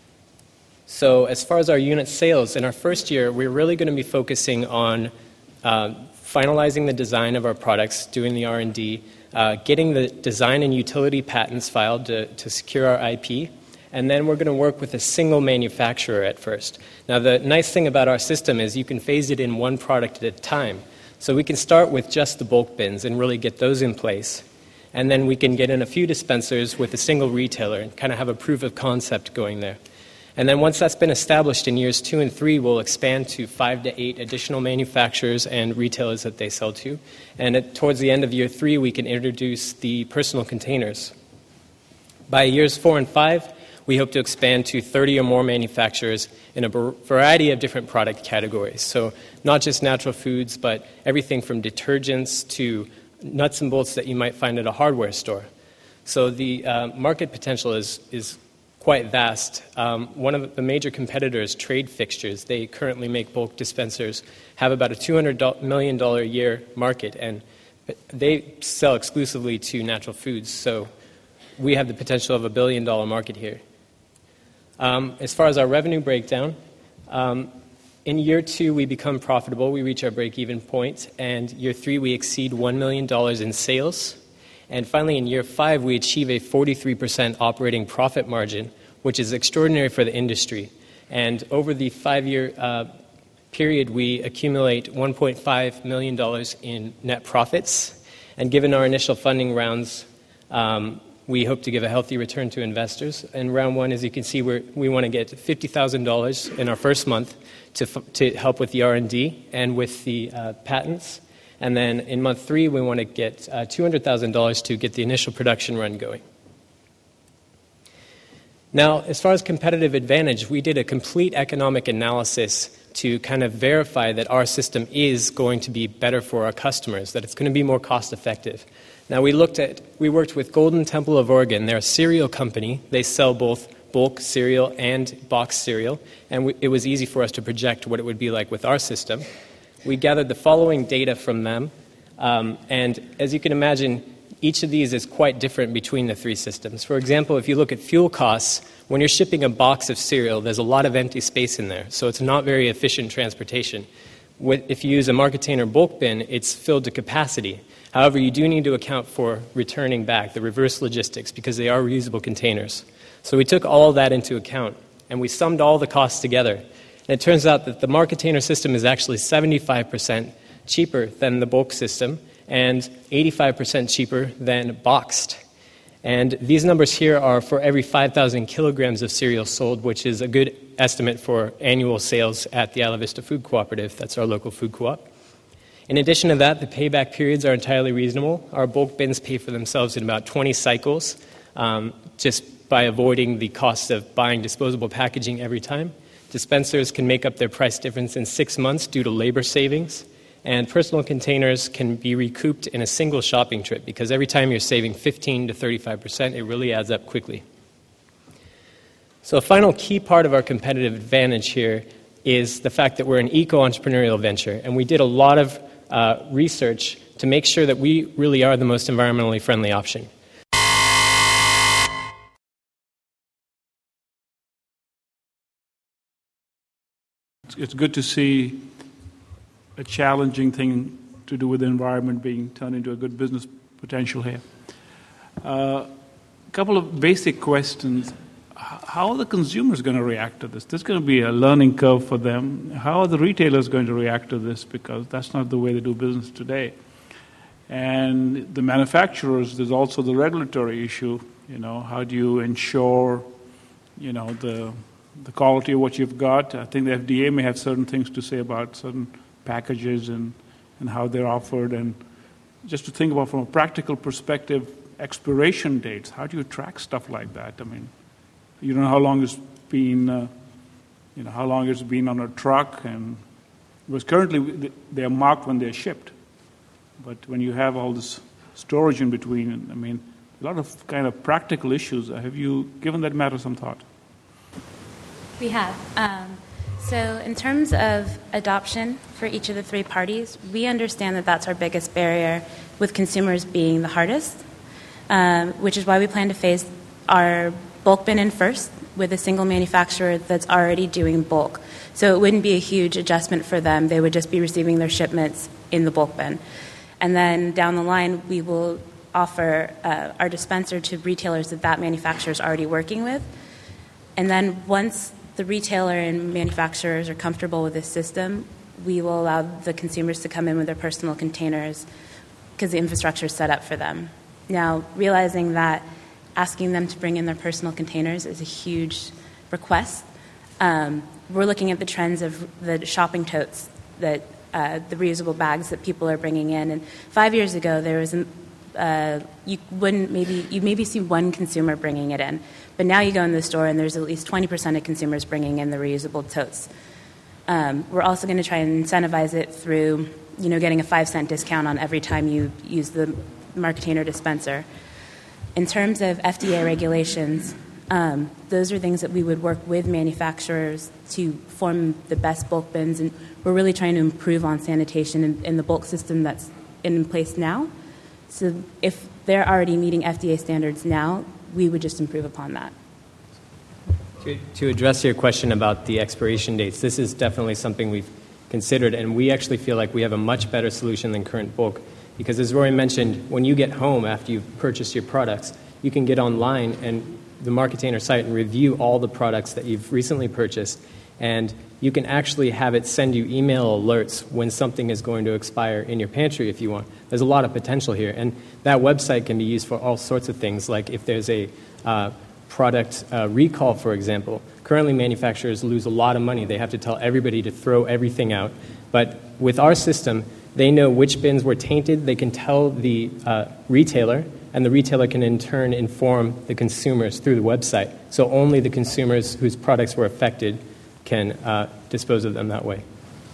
[SPEAKER 16] So as far as our unit sales, in our first year, we're really going to be focusing on finalizing the design of our products, doing the R&D, getting the design and utility patents filed to secure our IP, and then we're going to work with a single manufacturer at first. Now, the nice thing about our system is you can phase it in one product at a time. So we can start with just the bulk bins and really get those in place, and then we can get in a few dispensers with a single retailer and kind of have a proof of concept going there. And then once that's been established in years 2 and 3, we'll expand to 5 to 8 additional manufacturers and retailers that they sell to. And towards the end of year 3, we can introduce the personal containers. By years 4 and 5, we hope to expand to 30 or more manufacturers in a variety of different product categories. So not just natural foods, but everything from detergents to nuts and bolts that you might find at a hardware store. So the market potential is quite vast. One of the major competitors, Trade Fixtures, they currently make bulk dispensers, have about a $200 million a year market, and they sell exclusively to natural foods. So we have the potential of $1 billion market here. As far as our revenue breakdown, in year 2 we become profitable. We reach our break-even point, and year 3 we exceed $1 million in sales. And finally, in year 5, we achieve a 43% operating profit margin, which is extraordinary for the industry. And over the 5-year period, we accumulate $1.5 million in net profits. And given our initial funding rounds, we hope to give a healthy return to investors. In round 1, as you can see, we want to get $50,000 in our first month to help with the R&D and with the patents. And then in month 3, we want to get $200,000 to get the initial production run going. Now, as far as competitive advantage, we did a complete economic analysis to kind of verify that our system is going to be better for our customers, that it's going to be more cost effective. Now, we worked with Golden Temple of Oregon. They're a cereal company. They sell both bulk cereal and boxed cereal, and it was easy for us to project what it would be like with our system. We gathered the following data from them, and as you can imagine, each of these is quite different between the 3 systems. For example, if you look at fuel costs, when you're shipping a box of cereal, there's a lot of empty space in there, so it's not very efficient transportation. If you use a Marketainer bulk bin, it's filled to capacity. However, you do need to account for returning back, the reverse logistics, because they are reusable containers. So we took all of that into account, and we summed all the costs together. And it turns out that the Marketainer system is actually 75% cheaper than the bulk system and 85% cheaper than boxed. And these numbers here are for every 5,000 kilograms of cereal sold, which is a good estimate for annual sales at the Isla Vista Food Cooperative. That's our local food co-op. In addition to that, the payback periods are entirely reasonable. Our bulk bins pay for themselves in about 20 cycles, just by avoiding the cost of buying disposable packaging every time. Dispensers can make up their price difference in 6 months due to labor savings, and personal containers can be recouped in a single shopping trip because every time you're saving 15 to 35%, it really adds up quickly. So a final key part of our competitive advantage here is the fact that we're an eco-entrepreneurial venture, and we did a lot of research to make sure that we really are the most environmentally friendly option.
[SPEAKER 5] It's good to see a challenging thing to do with the environment being turned into a good business potential here. A couple of basic questions. How are the consumers going to react to this? This is going to be a learning curve for them. How are the retailers going to react to this? Because that's not the way they do business today. And the manufacturers, there's also the regulatory issue. How do you ensure, the quality of what you've got? I think the FDA may have certain things to say about certain packages and how they're offered. And just to think about from a practical perspective, expiration dates, how do you track stuff like that? I mean, you don't know how long it's been, how long it's been on a truck, and because currently they are marked when they're shipped. But when you have all this storage in between, I mean, a lot of kind of practical issues. Have you given that matter some thought?
[SPEAKER 15] We have. So in terms of adoption for each of the three parties, we understand that that's our biggest barrier, with consumers being the hardest, which is why we plan to phase our bulk bin in first with a single manufacturer that's already doing bulk. So it wouldn't be a huge adjustment for them. They would just be receiving their shipments in the bulk bin. And then down the line, we will offer our dispenser to retailers that manufacturer is already working with. And then once the retailer and manufacturers are comfortable with this system, we will allow the consumers to come in with their personal containers because the infrastructure is set up for them. Now, realizing that asking them to bring in their personal containers is a huge request, we're looking at the trends of the shopping totes, that the reusable bags that people are bringing in. And 5 years ago, there was you'd maybe see one consumer bringing it in, but now you go in the store and there's at least 20% of consumers bringing in the reusable totes. We're also going to try and incentivize it through, getting a 5-cent discount on every time you use the Marketainer dispenser. In terms of FDA regulations, those are things that we would work with manufacturers to form the best bulk bins, and we're really trying to improve on sanitation in the bulk system that's in place now. So if they're already meeting FDA standards now, we would just improve upon that.
[SPEAKER 16] To address your question about the expiration dates, this is definitely something we've considered, and we actually feel like we have a much better solution than current bulk. Because as Rory mentioned, when you get home after you've purchased your products, you can get online and the Marketainer site and review all the products that you've recently purchased. And you can actually have it send you email alerts when something is going to expire in your pantry if you want. There's a lot of potential here. And that website can be used for all sorts of things, like if there's a product recall, for example. Currently, manufacturers lose a lot of money. They have to tell everybody to throw everything out. But with our system, they know which bins were tainted. They can tell the retailer, and the retailer can in turn inform the consumers through the website. So only the consumers whose products were affected can dispose of them that way.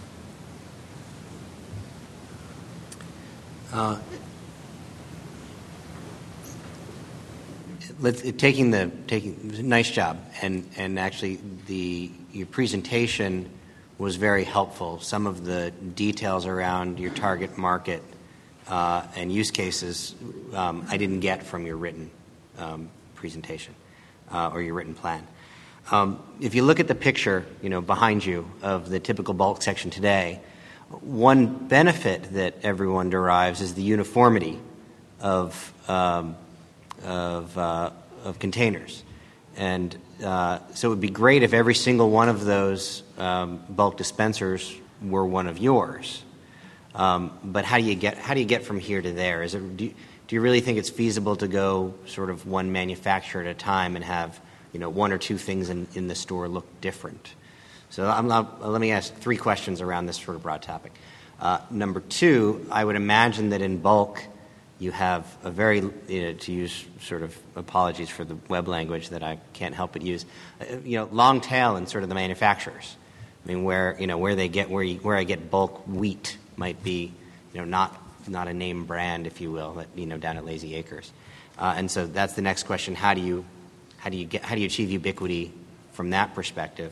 [SPEAKER 7] Nice job, and actually your presentation was very helpful. Some of the details around your target market and use cases I didn't get from your written presentation or your written plan. If you look at the picture, behind you of the typical bulk section today, one benefit that everyone derives is the uniformity of containers. And so it would be great if every single one of those bulk dispensers were one of yours. But how do you get from here to there? Do you really think it's feasible to go sort of one manufacturer at a time and have one or two things in the store look different? So let me ask 3 questions around this sort of broad topic. Number 2, I would imagine that in bulk you have a very, to use sort of, apologies for the web language that I can't help but use, long tail in sort of the manufacturers. I mean, where I get bulk wheat might be, not a name brand, if you will, down at Lazy Acres. And so that's the next question. How do you achieve ubiquity from that perspective?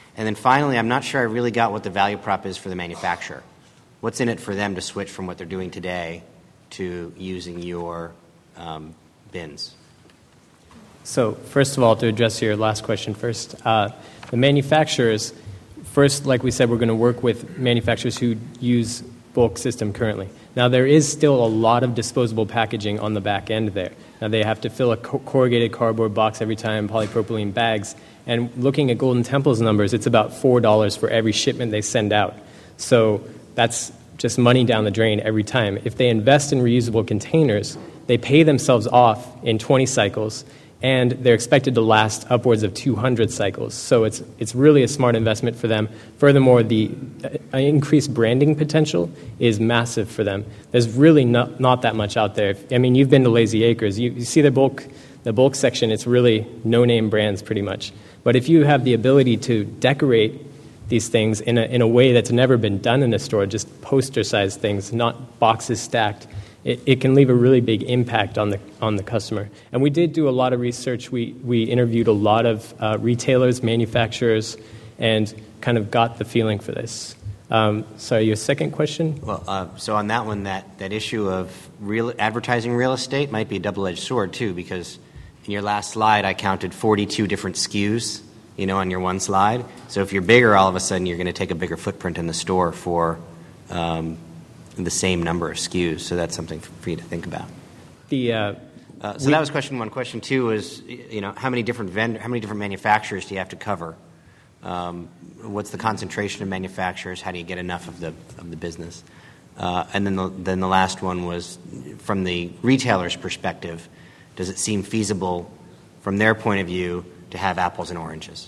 [SPEAKER 7] And then finally, I'm not sure I really got what the value prop is for the manufacturer. What's in it for them to switch from what they're doing today to using your bins?
[SPEAKER 16] So first of all, to address your last question first, the manufacturers, first, like we said, we're going to work with manufacturers who use bulk system currently. Now, there is still a lot of disposable packaging on the back end there. Now, they have to fill a corrugated cardboard box every time, polypropylene bags. And looking at Golden Temple's numbers, it's about $4 for every shipment they send out. So that's just money down the drain every time. If they invest in reusable containers, they pay themselves off in 20 cycles, and they're expected to last upwards of 200 cycles. So it's really a smart investment for them. Furthermore, the increased branding potential is massive for them. There's really not that much out there. I mean, you've been to Lazy Acres. You see the bulk section, it's really no-name brands pretty much. But if you have the ability to decorate these things in a way that's never been done in a store, just poster-sized things, not boxes stacked, it can leave a really big impact on the customer. And we did do a lot of research. We interviewed a lot of retailers, manufacturers, and kind of got the feeling for this. Sorry, your second question?
[SPEAKER 7] Well, so on that one, that issue of advertising real estate might be a double-edged sword, too, because in your last slide, I counted 42 different SKUs, on your one slide. So if you're bigger, all of a sudden, you're going to take a bigger footprint in the store for the same number of SKUs. So that's something for you to think about. So that was question one. Question two was, how many different manufacturers do you have to cover? What's the concentration of manufacturers? How do you get enough of the business? And then the last one was, from the retailer's perspective, does it seem feasible from their point of view to have apples and oranges?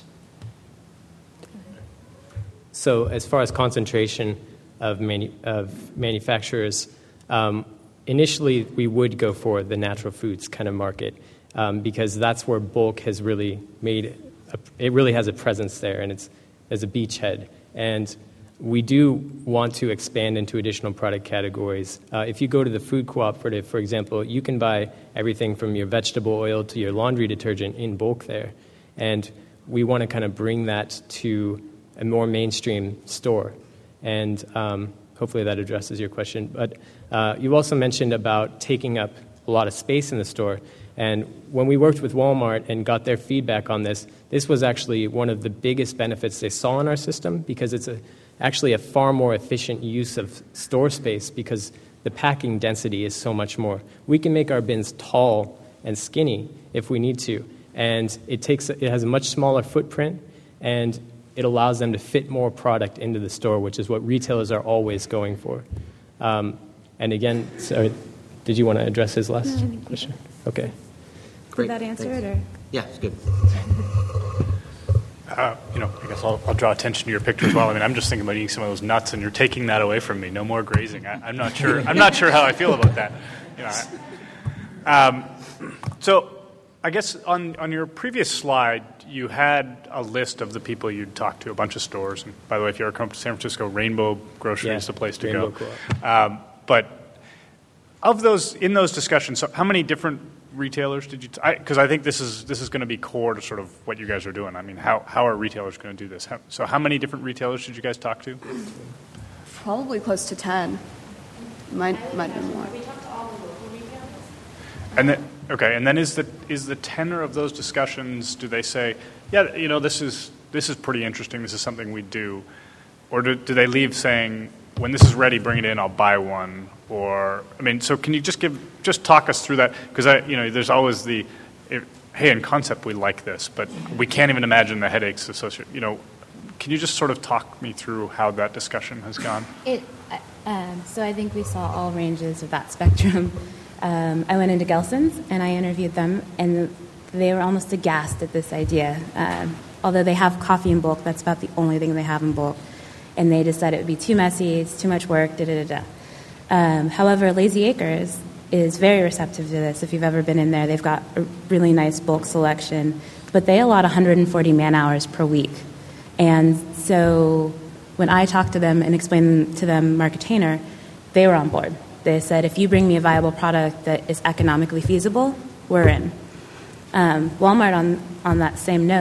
[SPEAKER 16] So as far as concentration of manufacturers, initially we would go for the natural foods kind of market because that's where bulk has really it really has a presence there, and it's as a beachhead. And we do want to expand into additional product categories. If you go to the food cooperative, for example, you can buy everything from your vegetable oil to your laundry detergent in bulk there. And we want to kind of bring that to a more mainstream store. And hopefully that addresses your question. But you also mentioned about taking up a lot of space in the store. And when we worked with Walmart and got their feedback on this was actually one of the biggest benefits they saw in our system, because it's actually a far more efficient use of store space because the packing density is so much more. We can make our bins tall and skinny if we need to. And it has a much smaller footprint, and it allows them to fit more product into the store, which is what retailers are always going for. And again, sorry, did you want to address his last question? Okay.
[SPEAKER 15] Great. Did that answer it? Or?
[SPEAKER 7] Yeah, it's good.
[SPEAKER 8] I guess I'll draw attention to your picture as well. I mean, I'm just thinking about eating some of those nuts, and you're taking that away from me. No more grazing. I'm not sure. I'm not sure how I feel about that. So, I guess on your previous slide, you had a list of the people you'd talked to, a bunch of stores. And by the way, if you ever come to San Francisco, Rainbow Grocery is the place to
[SPEAKER 16] Rainbow
[SPEAKER 8] go. But of those in those discussions, so how many different retailers did you? Because I think this is going to be core to sort of what you guys are doing. I mean, how are retailers going to do this? So how many different retailers did you guys talk to?
[SPEAKER 17] Probably close to 10. Might be more.
[SPEAKER 8] And then, okay, and then is the tenor of those discussions? Do they say, yeah, this is pretty interesting. This is something we do, or do they leave saying, when this is ready, bring it in. I'll buy one. Or so can you just talk us through that? Because there's always hey, in concept we like this, but we can't even imagine the headaches associated. Can you just sort of talk me through how that discussion has gone?
[SPEAKER 15] So I think we saw all ranges of that spectrum. I went into Gelson's and I interviewed them, and they were almost aghast at this idea. Although they have coffee in bulk, that's about the only thing they have in bulk. And they decided it would be too messy, it's too much work, However, Lazy Acres is very receptive to this. If you've ever been in there, they've got a really nice bulk selection, but they allot 140 man-hours per week. And so when I talked to them and explained to them Marketainer, they were on board. They said, if you bring me a viable product that is economically feasible, we're in. Walmart, on that same note,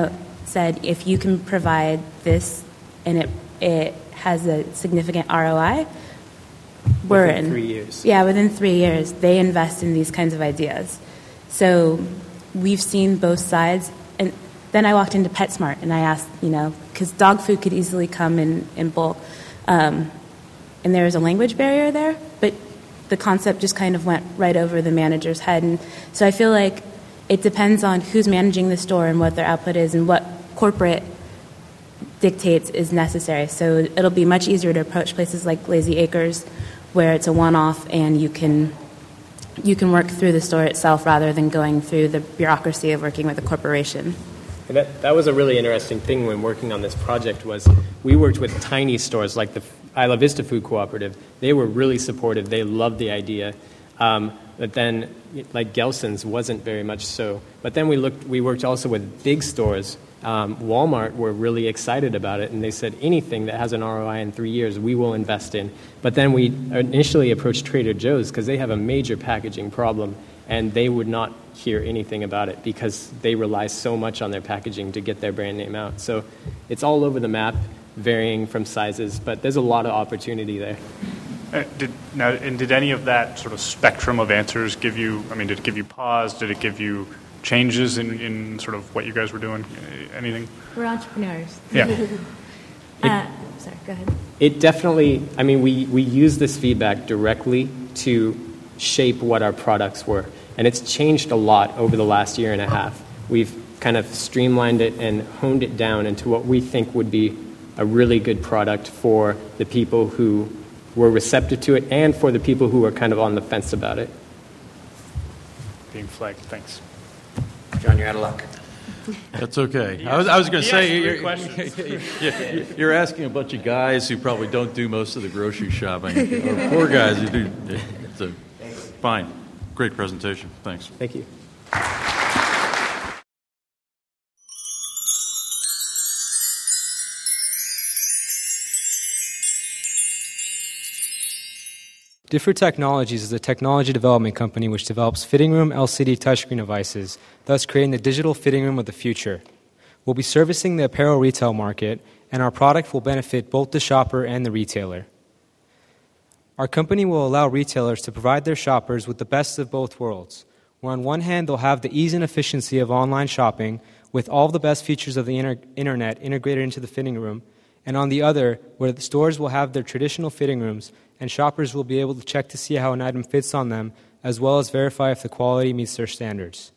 [SPEAKER 15] said, if you can provide this and it has a significant ROI, we're
[SPEAKER 16] within
[SPEAKER 15] in.
[SPEAKER 16] 3 years.
[SPEAKER 15] Yeah, within 3 years, they invest in these kinds of ideas. So we've seen both sides. And then I walked into PetSmart and I asked, because dog food could easily come in bulk. And there was a language barrier there, but the concept just kind of went right over the manager's head. And so I feel like it depends on who's managing the store and what their output is and what corporate dictates is necessary. So it'll be much easier to approach places like Lazy Acres, where it's a one-off and you can work through the store itself rather than going through the bureaucracy of working with a corporation.
[SPEAKER 16] And that was a really interesting thing when working on this project was we worked with tiny stores like the Isla Vista Food Cooperative. They were really supportive. They loved the idea. But then, like Gelson's wasn't very much so. But then we worked also with big stores. Walmart were really excited about it, and they said anything that has an ROI in 3 years, we will invest in. But then we initially approached Trader Joe's because they have a major packaging problem, and they would not hear anything about it because they rely so much on their packaging to get their brand name out. So it's all over the map, varying from sizes, but there's a lot of opportunity there.
[SPEAKER 8] Did any of that sort of spectrum of answers give you, did it give you pause? Did it give you changes in sort of what you guys were doing? Anything?
[SPEAKER 15] We're entrepreneurs.
[SPEAKER 8] Yeah.
[SPEAKER 15] Sorry, go ahead.
[SPEAKER 16] It definitely, we use this feedback directly to shape what our products were. And it's changed a lot over the last year and a half. We've kind of streamlined it and honed it down into what we think would be a really good product for the people who were receptive to it and for the people who were kind of on the fence about it.
[SPEAKER 8] Being flagged. Thanks.
[SPEAKER 7] John, you're out of luck.
[SPEAKER 9] That's okay. I was going to say, you're asking a bunch of guys who probably don't do most of the grocery shopping, or poor guys who do. So, fine. Great presentation. Thanks.
[SPEAKER 16] Thank you.
[SPEAKER 18] Differ Technologies is a technology development company which develops fitting room LCD touchscreen devices, thus creating the digital fitting room of the future. We'll be servicing the apparel retail market, and our product will benefit both the shopper and the retailer. Our company will allow retailers to provide their shoppers with the best of both worlds, where on one hand they'll have the ease and efficiency of online shopping with all the best features of the internet integrated into the fitting room, and on the other, where the stores will have their traditional fitting rooms and shoppers will be able to check to see how an item fits on them, as well as verify if the quality meets their standards.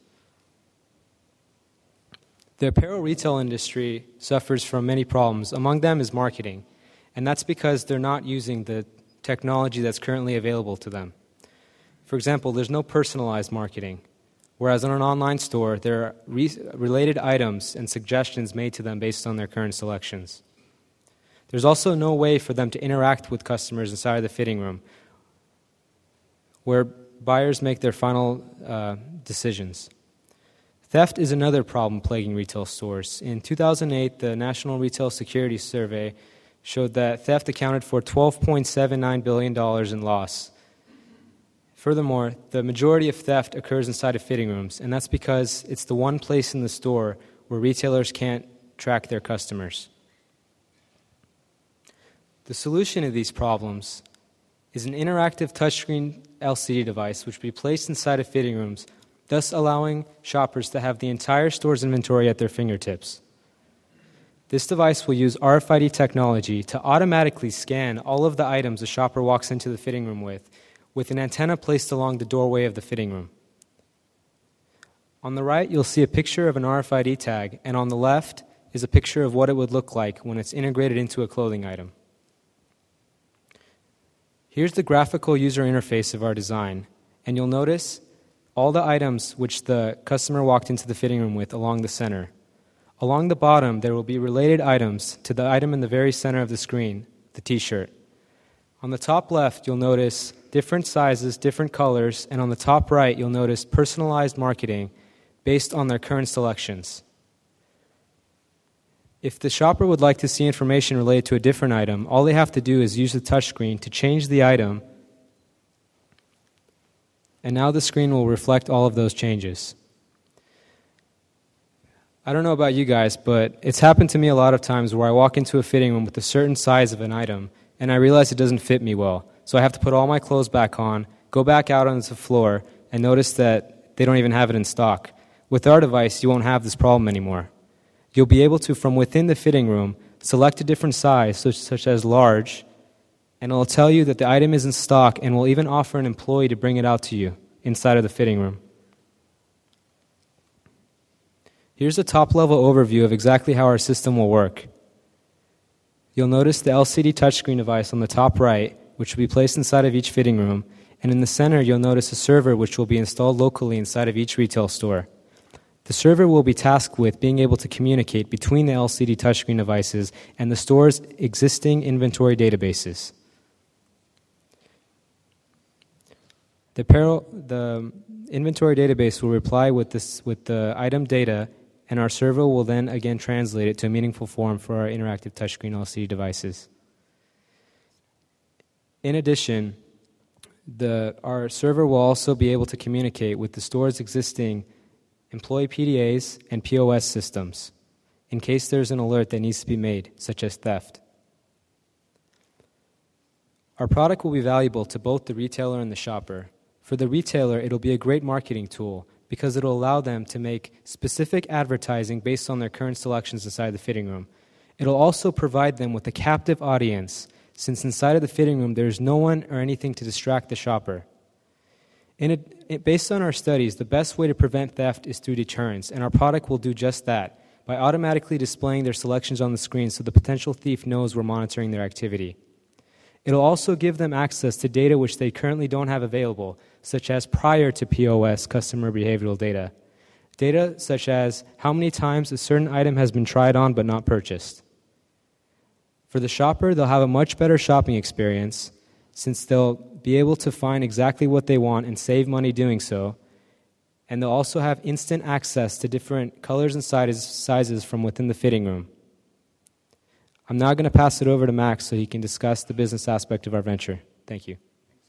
[SPEAKER 18] The apparel retail industry suffers from many problems. Among them is marketing, and that's because they're not using the technology that's currently available to them. For example, there's no personalized marketing, whereas on an online store, there are related items and suggestions made to them based on their current selections. There's also no way for them to interact with customers inside of the fitting room, where buyers make their final decisions. Theft is another problem plaguing retail stores. In 2008, the National Retail Security Survey showed that theft accounted for $12.79 billion in loss. Furthermore, the majority of theft occurs inside of fitting rooms, and that's because it's the one place in the store where retailers can't track their customers. The solution to these problems is an interactive touchscreen LCD device which will be placed inside of fitting rooms, thus allowing shoppers to have the entire store's inventory at their fingertips. This device will use RFID technology to automatically scan all of the items a shopper walks into the fitting room with an antenna placed along the doorway of the fitting room. On the right, you'll see a picture of an RFID tag, and on the left is a picture of what it would look like when it's integrated into a clothing item. Here's the graphical user interface of our design, and you'll notice all the items which the customer walked into the fitting room with along the center. Along the bottom, there will be related items to the item in the very center of the screen, the t-shirt. On the top left, you'll notice different sizes, different colors, and on the top right, you'll notice personalized marketing based on their current selections. If the shopper would like to see information related to a different item, all they have to do is use the touchscreen to change the item, and now the screen will reflect all of those changes. I don't know about you guys, but it's happened to me a lot of times where I walk into a fitting room with a certain size of an item, and I realize it doesn't fit me well. So I have to put all my clothes back on, go back out onto the floor, and notice that they don't even have it in stock. With our device, you won't have this problem anymore. You'll be able to, from within the fitting room, select a different size, such as large, and it'll tell you that the item is in stock and will even offer an employee to bring it out to you inside of the fitting room. Here's a top-level overview of exactly how our system will work. You'll notice the LCD touchscreen device on the top right, which will be placed inside of each fitting room, and in the center you'll notice a server which will be installed locally inside of each retail store. The server will be tasked with being able to communicate between the LCD touchscreen devices and the store's existing inventory databases. The inventory database will reply with the item data, and our server will then again translate it to a meaningful form for our interactive touchscreen LCD devices. In addition, our server will also be able to communicate with the store's existing employee PDAs and POS systems in case there's an alert that needs to be made, such as theft. Our product will be valuable to both the retailer and the shopper. For the retailer, it'll be a great marketing tool because it'll allow them to make specific advertising based on their current selections inside the fitting room. It'll also provide them with a captive audience, since inside of the fitting room there's no one or anything to distract the shopper. Based on our studies, the best way to prevent theft is through deterrence, and our product will do just that by automatically displaying their selections on the screen so the potential thief knows we're monitoring their activity. It'll also give them access to data which they currently don't have available, such as prior to POS customer behavioral data. Data such as how many times a certain item has been tried on but not purchased. For the shopper, they'll have a much better shopping experience since they'll be able to find exactly what they want and save money doing so. And they'll also have instant access to different colors and sizes from within the fitting room. I'm now going to pass it over to Max so he can discuss the business aspect of our venture. Thank you.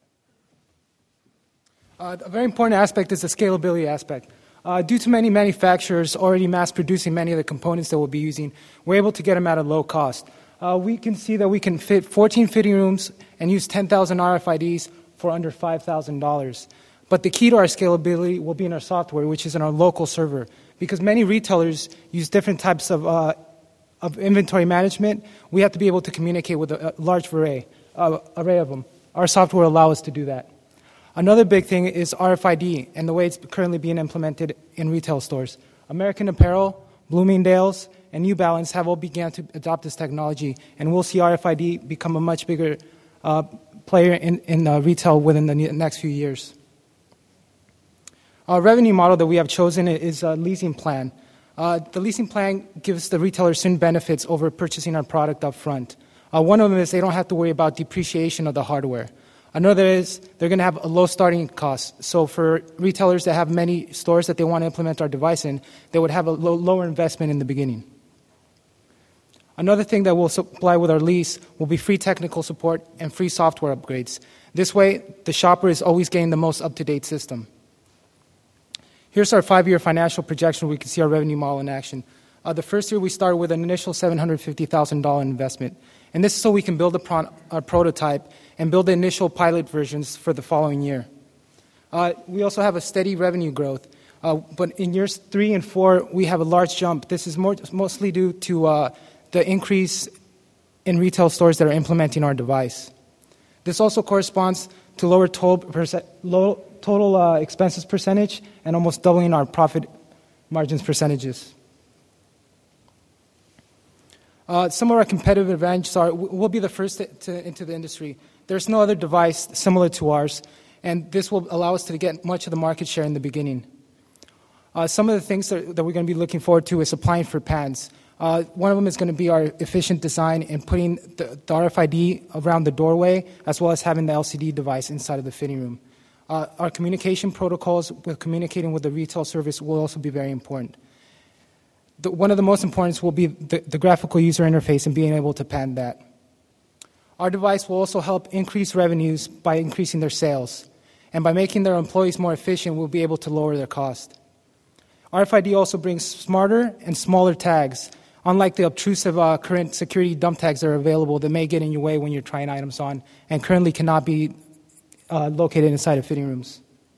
[SPEAKER 19] A very important aspect is the scalability aspect. Due to many manufacturers already mass-producing many of the components that we'll be using, we're able to get them at a low cost. We can see that we can fit 14 fitting rooms and use 10,000 RFIDs for under $5,000. But the key to our scalability will be in our software, which is in our local server. Because many retailers use different types of inventory management, we have to be able to communicate with a large array of them. Our software will allow us to do that. Another big thing is RFID and the way it's currently being implemented in retail stores. American Apparel, Bloomingdale's, and New Balance have all begun to adopt this technology, and we'll see RFID become a much bigger player in retail within the next few years. Our revenue model that we have chosen is a leasing plan. The leasing plan gives the retailer certain benefits over purchasing our product up front. One of them is they don't have to worry about depreciation of the hardware. Another is they're going to have a low starting cost. So for retailers that have many stores that they want to implement our device in, they would have a lower investment in the beginning. Another thing that we'll supply with our lease will be free technical support and free software upgrades. This way, the shopper is always getting the most up-to-date system. Here's our 5-year financial projection where we can see our revenue model in action. The first year we started with an initial $750,000 investment. And this is so we can build a prototype and build the initial pilot versions for the following year. We also have a steady revenue growth. But in years 3 and 4, we have a large jump. This is mostly due to the increase in retail stores that are implementing our device. This also corresponds to lower total expenses percentage and almost doubling our profit margins percentages. Some of our competitive advantages are we'll be the first to into the industry. There's no other device similar to ours, and this will allow us to get much of the market share in the beginning. Some of the things that we're going to be looking forward to is applying for patents. One of them is going to be our efficient design and putting the RFID around the doorway, as well as having the LCD device inside of the fitting room. Our communication protocols with communicating with the retail service will also be very important. One of the most important will be the graphical user interface and being able to patent that. Our device will also help increase revenues by increasing their sales. And by making their employees more efficient, we'll be able to lower their cost. RFID also brings smarter and smaller tags, unlike the obtrusive current security dump tags that are available that may get in your way when you're trying items on and currently cannot be located inside of fitting rooms.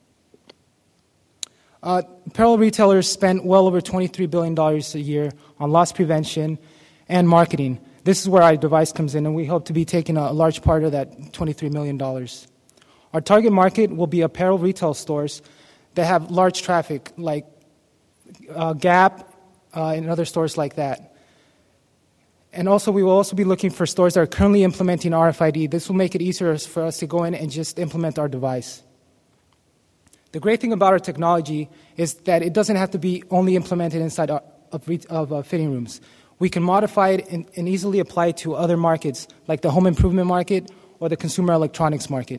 [SPEAKER 19] Apparel retailers spend well over $23 billion a year on loss prevention and marketing. This is where our device comes in, and we hope to be taking a large part of that $23 million. Our target market will be apparel retail stores that have large traffic, like Gap and other stores like that. And also, we will also be looking for stores that are currently implementing RFID. This will make it easier for us to go in and just implement our device. The great thing about our technology is that it doesn't have to be only implemented inside of fitting rooms. We can modify it and easily apply it to other markets, like the home improvement market or the consumer electronics market.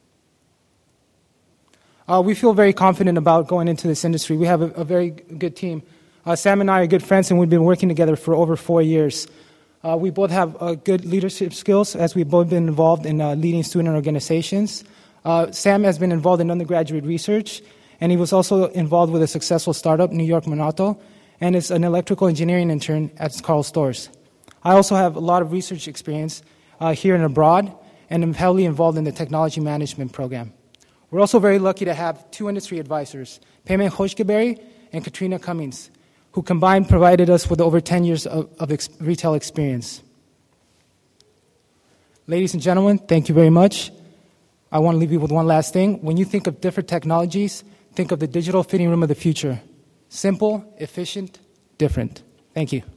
[SPEAKER 19] We feel very confident about going into this industry. We have a very good team. Sam and I are good friends, and we've been working together for over 4 years. We both have good leadership skills, as we've both been involved in leading student organizations. Sam has been involved in undergraduate research, and he was also involved with a successful startup, New York Monato, and is an electrical engineering intern at Karl Storz. I also have a lot of research experience here and abroad, and am heavily involved in the technology management program. We're also very lucky to have 2 industry advisors, Payman Khoshgaberi and Katrina Cummings, who combined provided us with over 10 years of retail experience. Ladies and gentlemen, thank you very much. I want to leave you with one last thing. When you think of different technologies, think of the digital fitting room of the future. Simple, efficient, different. Thank you.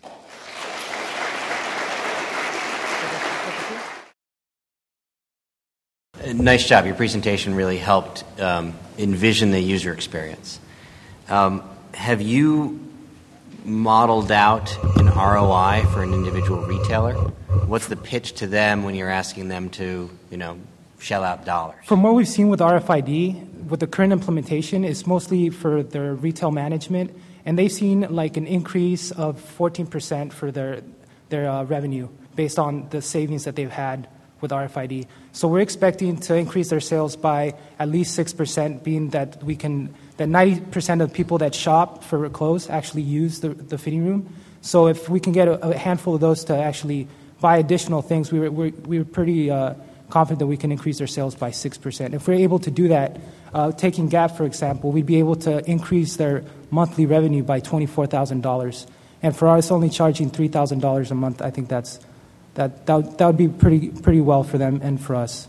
[SPEAKER 7] Nice job. Your presentation really helped envision the user experience. Have you modeled out an ROI for an individual retailer? What's the pitch to them when you're asking them to, shell out dollars?
[SPEAKER 19] From what we've seen with RFID, with the current implementation, it's mostly for their retail management, and they've seen like an increase of 14% for their revenue based on the savings that they've had with RFID. So we're expecting to increase their sales by at least 6%, being that that 90% of people that shop for clothes actually use the fitting room. So if we can get a handful of those to actually buy additional things, we're pretty confident that we can increase their sales by 6%. If we're able to do that, taking Gap, for example, we'd be able to increase their monthly revenue by $24,000. And for us, only charging $3,000 a month, I think that would be pretty well for them and for us.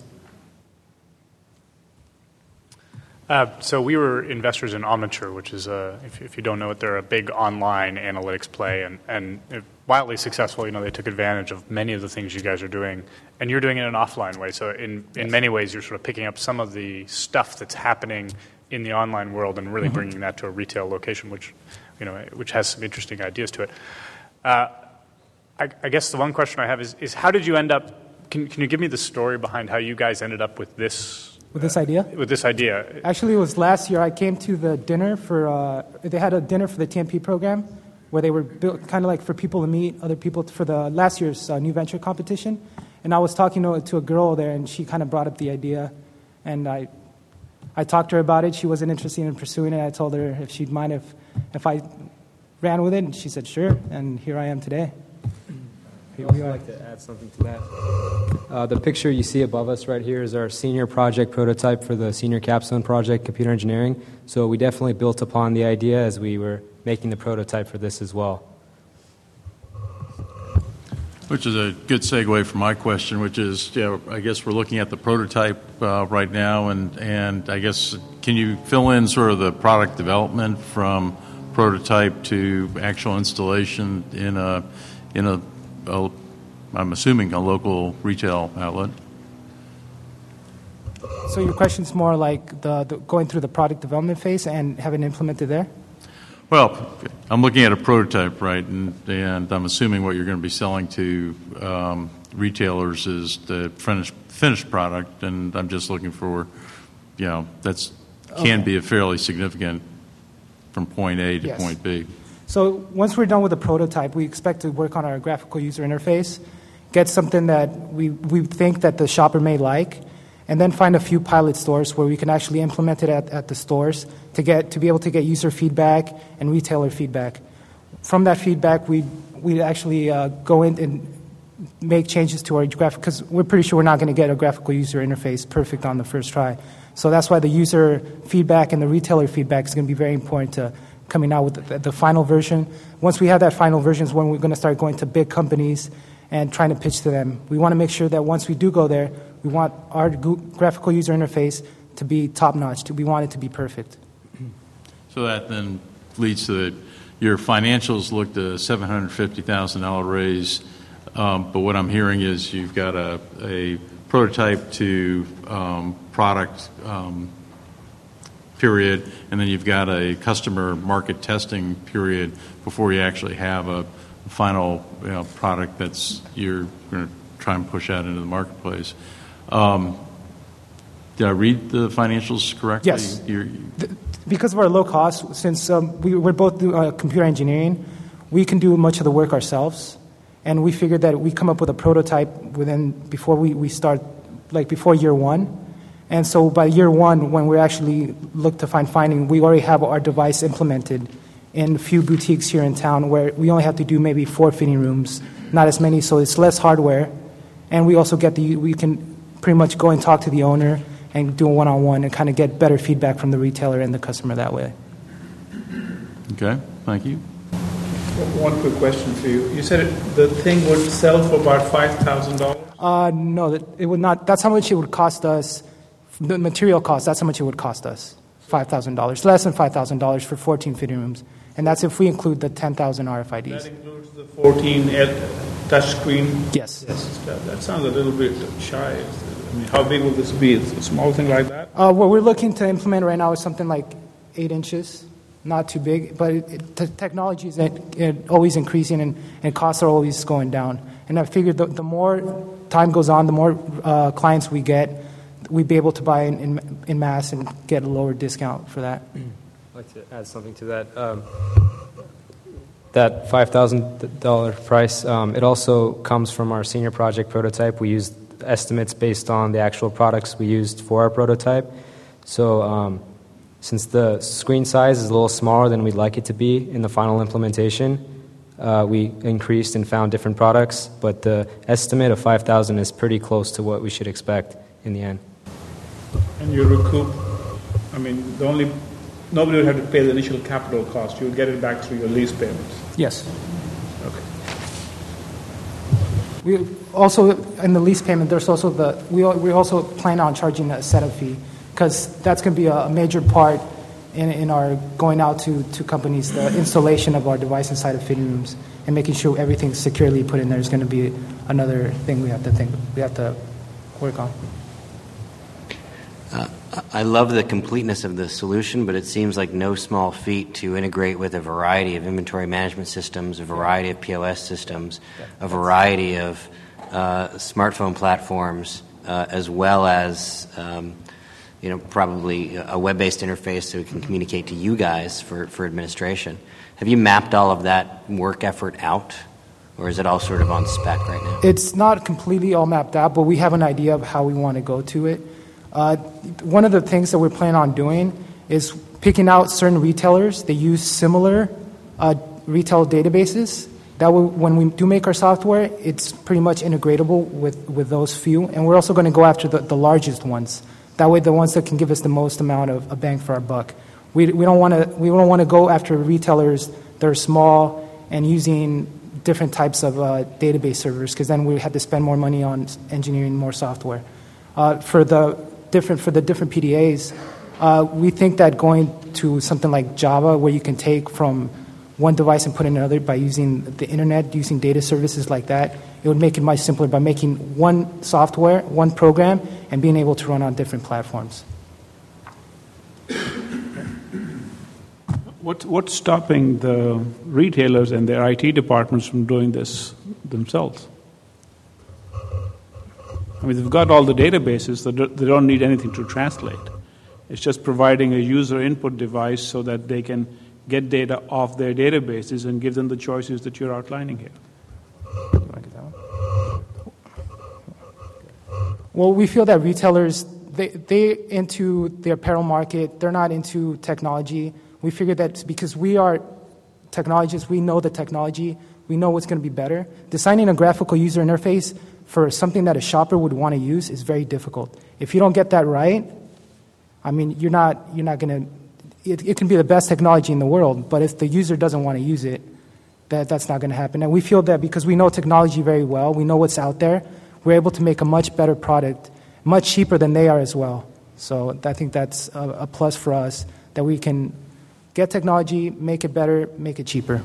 [SPEAKER 8] So we were investors in Omniture, which is, if you don't know it, they're a big online analytics play and wildly successful. They took advantage of many of the things you guys are doing, and you're doing it in an offline way. So in many ways, you're sort of picking up some of the stuff that's happening in the online world and really bringing that to a retail location, which has some interesting ideas to it. I guess the one question I have is how did you end up? Can you give me the story behind how you guys ended up with this?
[SPEAKER 19] With this idea?
[SPEAKER 8] With this idea.
[SPEAKER 19] Actually, it was last year. I came to the dinner they had a dinner for the TMP program where they were built kind of like for people to meet other people for the last year's New Venture competition. And I was talking to a girl there, and she kind of brought up the idea. And I talked to her about it. She wasn't interested in pursuing it. I told her if she'd mind if I ran with it, and she said sure. And here I am today.
[SPEAKER 18] I'd also like to add something to that. The picture you see above us right here is our senior project prototype for the senior capstone project, computer engineering. So we definitely built upon the idea as we were making the prototype for this as well.
[SPEAKER 20] Which is a good segue for my question, which is, I guess we're looking at the prototype right now, and I guess can you fill in sort of the product development from prototype to actual installation in a I'm assuming a local retail outlet?
[SPEAKER 19] So your question's more like the going through the product development phase and having it implemented there?
[SPEAKER 20] Well, I'm looking at a prototype, right, and I'm assuming what you're going to be selling to retailers is the finished product, and I'm just looking for, that's can be a fairly significant from point A to point B.
[SPEAKER 19] So once we're done with the prototype, we expect to work on our graphical user interface, get something that we think that the shopper may like, and then find a few pilot stores where we can actually implement it at the stores to be able to get user feedback and retailer feedback. From that feedback, we actually go in and make changes to our graphic, because we're pretty sure we're not going to get a graphical user interface perfect on the first try. So that's why the user feedback and the retailer feedback is going to be very important to coming out with the final version. Once we have that final version is when we're going to start going to big companies and trying to pitch to them. We want to make sure that once we do go there, we want our graphical user interface to be top-notch. We want it to be perfect.
[SPEAKER 20] So that then leads to your financials looked at a $750,000 raise, but what I'm hearing is you've got a prototype to product period, and then you've got a customer market testing period before you actually have a final product that's you're going to try and push out into the marketplace. Did I read the financials correctly?
[SPEAKER 19] Yes. Because of our low cost, since we're both computer engineering, we can do much of the work ourselves. And we figured that we come up with a prototype before we start, like before year one. And so by year one, when we actually look to find finding, we already have our device implemented in a few boutiques here in town where we only have to do maybe 4 fitting rooms, not as many, so it's less hardware. And we also we can pretty much go and talk to the owner and do a one-on-one and kind of get better feedback from the retailer and the customer that way.
[SPEAKER 20] Okay, thank you.
[SPEAKER 5] One quick question for you. You said the thing would sell for about $5,000?
[SPEAKER 19] No, it would not. That's how much it would cost us. The material cost, that's how much it would cost us, $5,000. Less than $5,000 for 14 fitting rooms. And that's if we include the 10,000 RFIDs.
[SPEAKER 5] That includes the 14 touchscreen?
[SPEAKER 19] Yes.
[SPEAKER 5] That sounds a little bit shy. I mean, how big will this be? It's a small thing like that?
[SPEAKER 19] What we're looking to implement right now is something like 8 inches. Not too big, but the technology is always increasing and costs are always going down. And I figured the more time goes on, the more clients we get, we'd be able to buy in mass and get a lower discount for that.
[SPEAKER 18] I'd like to add something to that. That $5,000 price, it also comes from our senior project prototype. We used estimates based on the actual products we used for our prototype. So since the screen size is a little smaller than we'd like it to be in the final implementation, we increased and found different products, but the estimate of $5,000 is pretty close to what we should expect in the end.
[SPEAKER 5] And you recoup, I mean, nobody would have to pay the initial capital cost. You would get it back through your lease payments.
[SPEAKER 19] Yes.
[SPEAKER 5] Okay.
[SPEAKER 19] We also, in the lease payment, there's also we also plan on charging a setup fee, because that's going to be a major part in our going out to companies, the installation of our device inside of fitting rooms and making sure everything's securely put in there is going to be another thing we have to work on.
[SPEAKER 7] I love the completeness of the solution, but it seems like no small feat to integrate with a variety of inventory management systems, a variety of POS systems, a variety of smartphone platforms, as well as probably a web-based interface so we can communicate to you guys for administration. Have you mapped all of that work effort out, or is it all sort of on spec right now?
[SPEAKER 19] It's not completely all mapped out, but we have an idea of how we want to go to it. One of the things that we're planning on doing is picking out certain retailers that use similar retail databases. That way, when we do make our software, it's pretty much integratable with those few. And we're also going to go after the largest ones. That way, the ones that can give us the most amount of a bang for our buck. We don't want to go after retailers that are small and using different types of database servers, because then we have to spend more money on engineering more software. For the different PDAs, we think that going to something like Java, where you can take from one device and put in another by using the internet, using data services like that, it would make it much simpler by making one software, one program, and being able to run on different platforms.
[SPEAKER 5] What's stopping the retailers and their IT departments from doing this themselves? I mean, they've got all the databases, they don't need anything to translate. It's just providing a user input device so that they can get data off their databases and give them the choices that you're outlining here.
[SPEAKER 19] Well, we feel that retailers, they into the apparel market, they're not into technology. We figured that because we are technologists, we know the technology, we know what's going to be better. Designing a graphical user interface for something that a shopper would want to use is very difficult. If you don't get that right, I mean, you're not going to, it can be the best technology in the world, but if the user doesn't want to use it, that's not going to happen. And we feel that because we know technology very well, we know what's out there, we're able to make a much better product, much cheaper than they are as well. So I think that's a plus for us, that we can get technology, make it better, make it cheaper.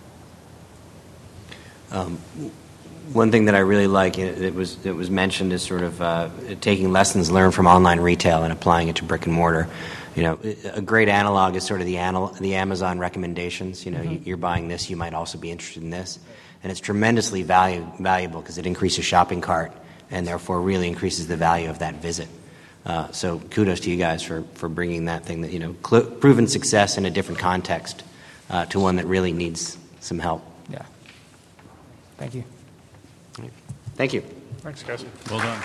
[SPEAKER 7] One thing that I really like, it was mentioned, is sort of taking lessons learned from online retail and applying it to brick and mortar. You know, a great analog is sort of the Amazon recommendations. You know, you're buying this, you might also be interested in this. And it's tremendously valuable because it increases shopping cart and therefore really increases the value of that visit. So kudos to you guys for bringing that thing that, you know, proven success in a different context to one that really needs some help.
[SPEAKER 19] Yeah. Thank you.
[SPEAKER 7] Thank you.
[SPEAKER 8] Thanks, guys.
[SPEAKER 20] Well done.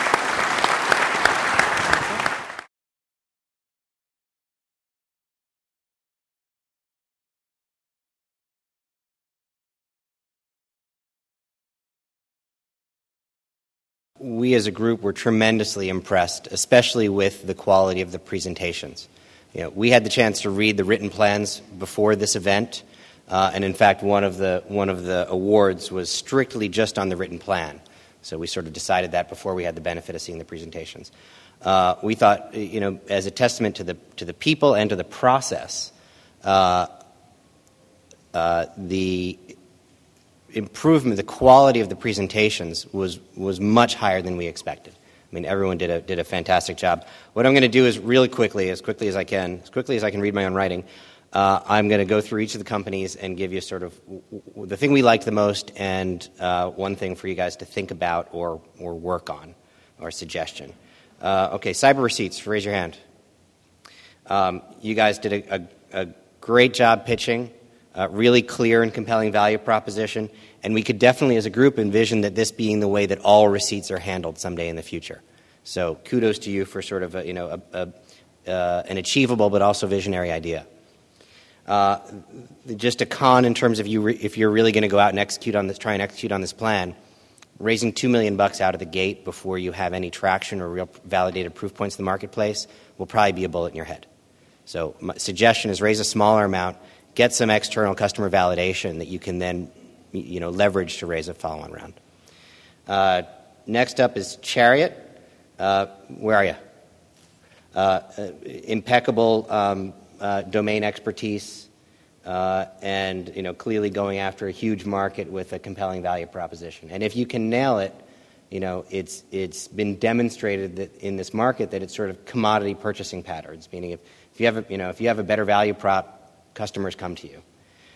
[SPEAKER 7] We as a group were tremendously impressed, especially with the quality of the presentations. You know, we had the chance to read the written plans before this event, and in fact, one of the awards was strictly just on the written plan. So we sort of decided that before we had the benefit of seeing the presentations. We thought, you know, as a testament to the people and to the process, the improvement, the quality of the presentations was much higher than we expected. I mean, everyone did a fantastic job. What I'm going to do is really quickly as I can read my own writing, I'm going to go through each of the companies and give you sort of the thing we liked the most and one thing for you guys to think about or work on or suggestion. Okay, Cyber Receipts, raise your hand. You guys did a great job pitching. Really clear and compelling value proposition, and we could definitely, as a group, envision that this being the way that all receipts are handled someday in the future. So, kudos to you for sort of an achievable but also visionary idea. Just a con in terms of if you're really going to go out and try and execute on this plan, raising $2 million out of the gate before you have any traction or real validated proof points in the marketplace will probably be a bullet in your head. So, my suggestion is raise a smaller amount. Get some external customer validation that you can then, you know, leverage to raise a follow-on round. Next up is Chariot. Where are you? Impeccable domain expertise, and, you know, clearly going after a huge market with a compelling value proposition. And if you can nail it, you know, it's been demonstrated that in this market that it's sort of commodity purchasing patterns. Meaning, if you have a better value prop, customers come to you.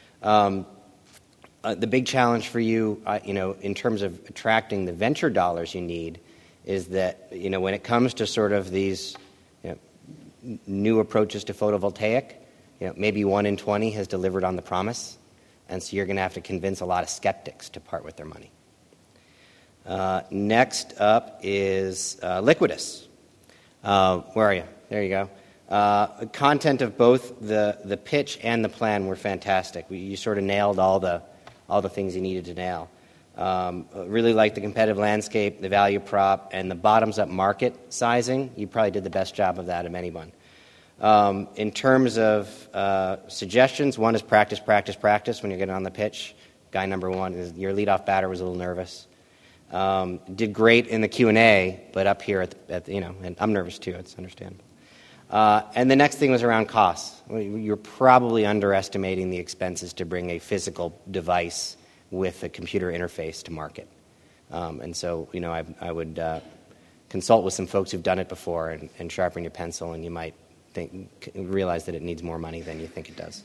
[SPEAKER 7] The big challenge for you, you know, in terms of attracting the venture dollars you need, is that, you know, when it comes to sort of these, you know, new approaches to photovoltaic, you know, maybe 1 in 20 has delivered on the promise, and so you're going to have to convince a lot of skeptics to part with their money. Next up is Liquidus. Where are you? There you go. Content of both the pitch and the plan were fantastic. You sort of nailed all the things you needed to nail. Really liked the competitive landscape, the value prop, and the bottoms-up market sizing. You probably did the best job of that of anyone. In terms of suggestions, one is practice when you're getting on the pitch. Guy number one is your leadoff batter was a little nervous. Did great in the Q&A, but up here and I'm nervous too. It's understandable. And the next thing was around costs. You're probably underestimating the expenses to bring a physical device with a computer interface to market. And so, you know, I would consult with some folks who've done it before and sharpen your pencil, and you might realize that it needs more money than you think it does.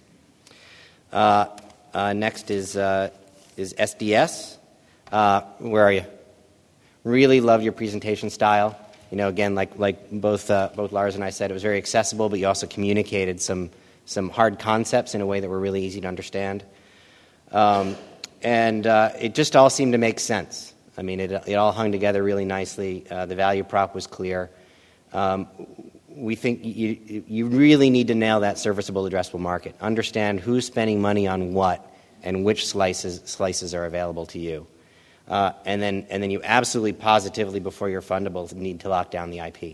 [SPEAKER 7] Next is SDS. Where are you? Really love your presentation style. You know, again, like both Lars and I said, it was very accessible, but you also communicated some hard concepts in a way that were really easy to understand. And it just all seemed to make sense. I mean, it all hung together really nicely. The value prop was clear. We think you really need to nail that serviceable addressable market. Understand who's spending money on what and which slices are available to you. And then you absolutely positively, before you're fundable, need to lock down the IP.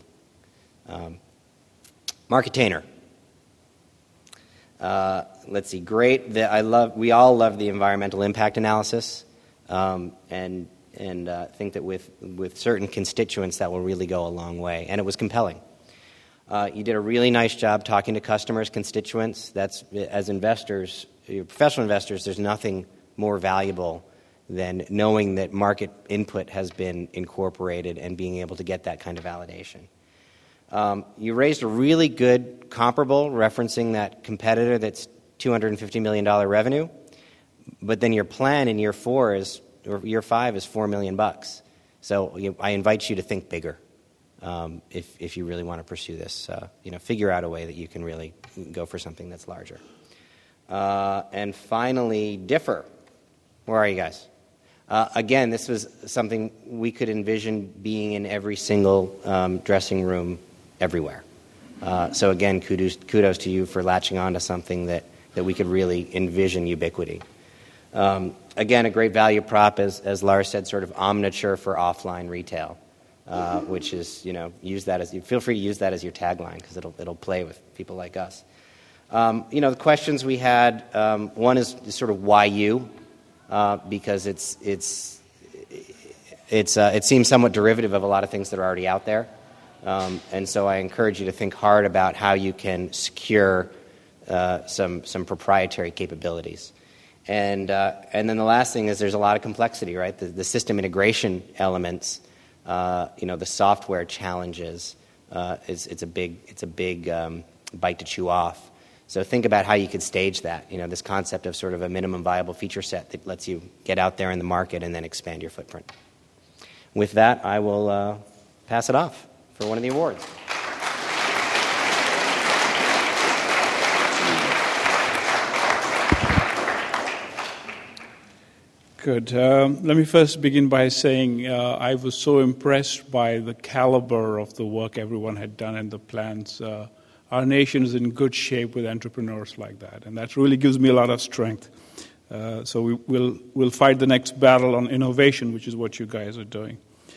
[SPEAKER 7] Marketainer. Let's see. Great. We all love the environmental impact analysis, and think that with certain constituents that will really go a long way. And it was compelling. You did a really nice job talking to customers, constituents. That's, as investors, professional investors, there's nothing more valuable than knowing that market input has been incorporated and being able to get that kind of validation. You raised a really good comparable referencing that competitor that's $250 million revenue, but then your plan in year 5 is $4 million. So I invite you to think bigger if you really want to pursue this. Figure out a way that you can really go for something that's larger. And finally, differ. Where are you guys? Again, this was something we could envision being in every single dressing room everywhere. So again, kudos to you for latching on to something that we could really envision ubiquity. Again, a great value prop, as Lars said, sort of omniture for offline retail, which is, feel free to use that as your tagline because it'll play with people like us. The questions we had, one is sort of why you, because it seems somewhat derivative of a lot of things that are already out there. And so I encourage you to think hard about how you can secure some proprietary capabilities. And then the last thing is there's a lot of complexity, right? The system integration elements, the software challenges, it's a big bite to chew off. So think about how you could stage that, this concept of sort of a minimum viable feature set that lets you get out there in the market and then expand your footprint. With that, I will pass it off for one of the awards.
[SPEAKER 5] Good. Let me first begin by saying I was so impressed by the caliber of the work everyone had done and the plans. Our nation is in good shape with entrepreneurs like that, and that really gives me a lot of strength. So we'll fight the next battle on innovation, which is what you guys are doing.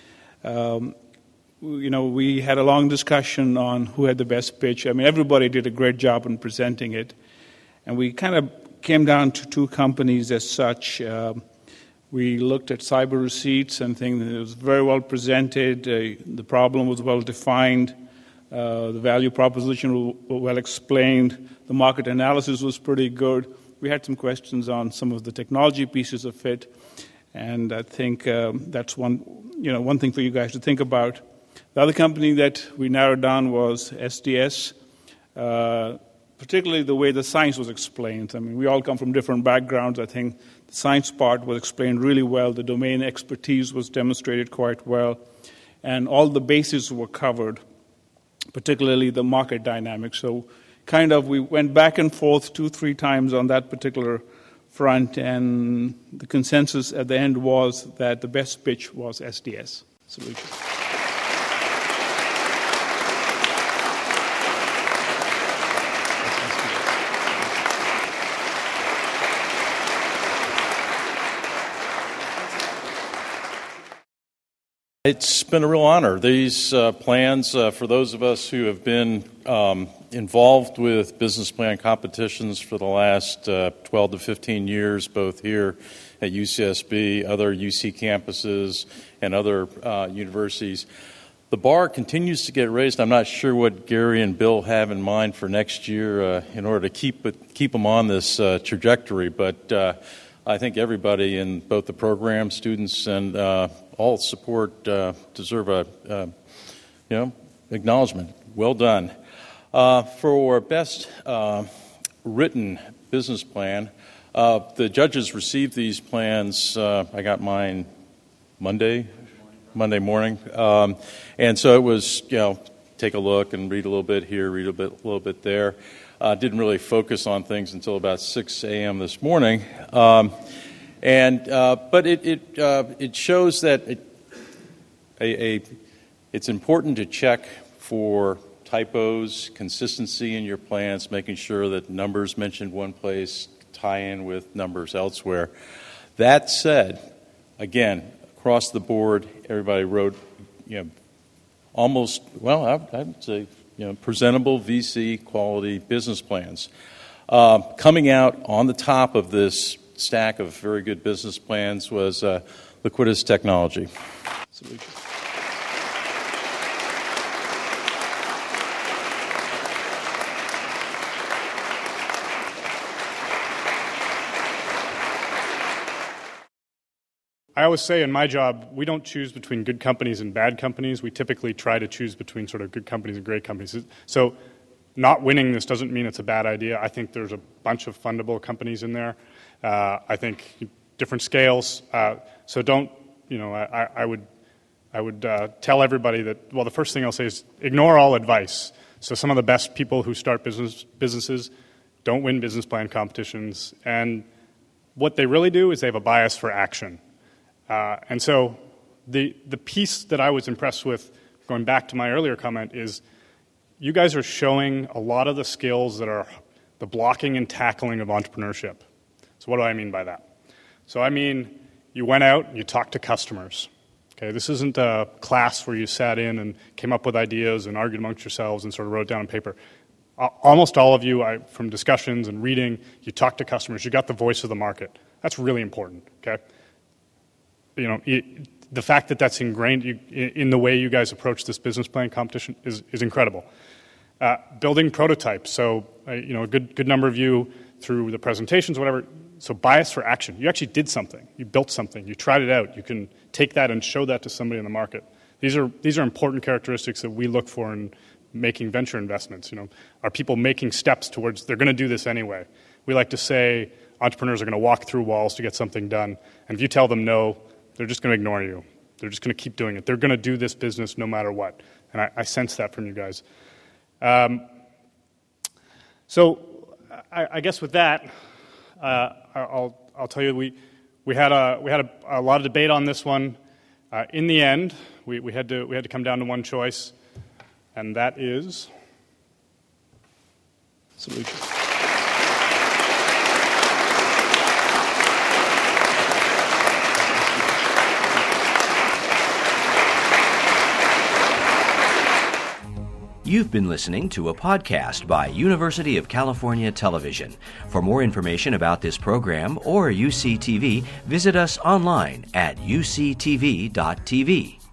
[SPEAKER 5] We had a long discussion on who had the best pitch. I mean, everybody did a great job in presenting it, and we kind of came down to two companies as such. We looked at Cyber Receipts and think that it was very well presented. The problem was well defined. The value proposition was well explained. The market analysis was pretty good. We had some questions on some of the technology pieces of it, and I think that's one thing for you guys to think about. The other company that we narrowed down was SDS, particularly the way the science was explained. I mean, we all come from different backgrounds. I think the science part was explained really well. The domain expertise was demonstrated quite well, and all the bases were covered, particularly the market dynamics. So we went back and forth 2-3 times on that particular front, and the consensus at the end was that the best pitch was SDS solution.
[SPEAKER 20] It's been a real honor. These plans, for those of us who have been involved with business plan competitions for the last 12 to 15 years, both here at UCSB, other UC campuses, and other universities, the bar continues to get raised. I'm not sure what Gary and Bill have in mind for next year in order to keep them on this trajectory, but I think everybody in both the program, students, and all support deserve acknowledgement. Well done. For best written business plan, the judges received these plans. I got mine Monday morning, and so it was take a look and read a little bit here, read a little bit there. Didn't really focus on things until about 6 a.m. this morning. But it shows that it's important to check for typos, consistency in your plans, making sure that numbers mentioned one place tie in with numbers elsewhere. That said, again, across the board, everybody wrote, almost, well, I would say, presentable VC quality business plans. Coming out on the top of this stack of very good business plans was Liquidus Technology.
[SPEAKER 8] I always say in my job, we don't choose between good companies and bad companies. We typically try to choose between sort of good companies and great companies. So not winning this doesn't mean it's a bad idea. I think there's a bunch of fundable companies in there. I think different scales. So don't, I would tell everybody that, well, the first thing I'll say is ignore all advice. So some of the best people who start businesses don't win business plan competitions. And what they really do is they have a bias for action. And so the piece that I was impressed with, going back to my earlier comment, is you guys are showing a lot of the skills that are the blocking and tackling of entrepreneurship. So what do I mean by that? So I mean you went out and you talked to customers. Okay, this isn't a class where you sat in and came up with ideas and argued amongst yourselves and sort of wrote down on paper. Almost all of you, from discussions and reading, you talked to customers. You got the voice of the market. That's really important, okay? The fact that that's ingrained in the way you guys approach this business plan competition is incredible. Building prototypes. So, a good number of you through the presentations, whatever. So bias for action. You actually did something. You built something. You tried it out. You can take that and show that to somebody in the market. These are important characteristics that we look for in making venture investments. Are people making steps towards, they're going to do this anyway. We like to say entrepreneurs are going to walk through walls to get something done. And if you tell them no, they're just going to ignore you. They're just going to keep doing it. They're going to do this business no matter what. And I sense that from you guys. So I guess with that, I'll tell you we had a lot of debate on this one. In the end, we had to come down to one choice, and that is solution.
[SPEAKER 1] You've been listening to a podcast by University of California Television. For more information about this program or UCTV, visit us online at uctv.tv.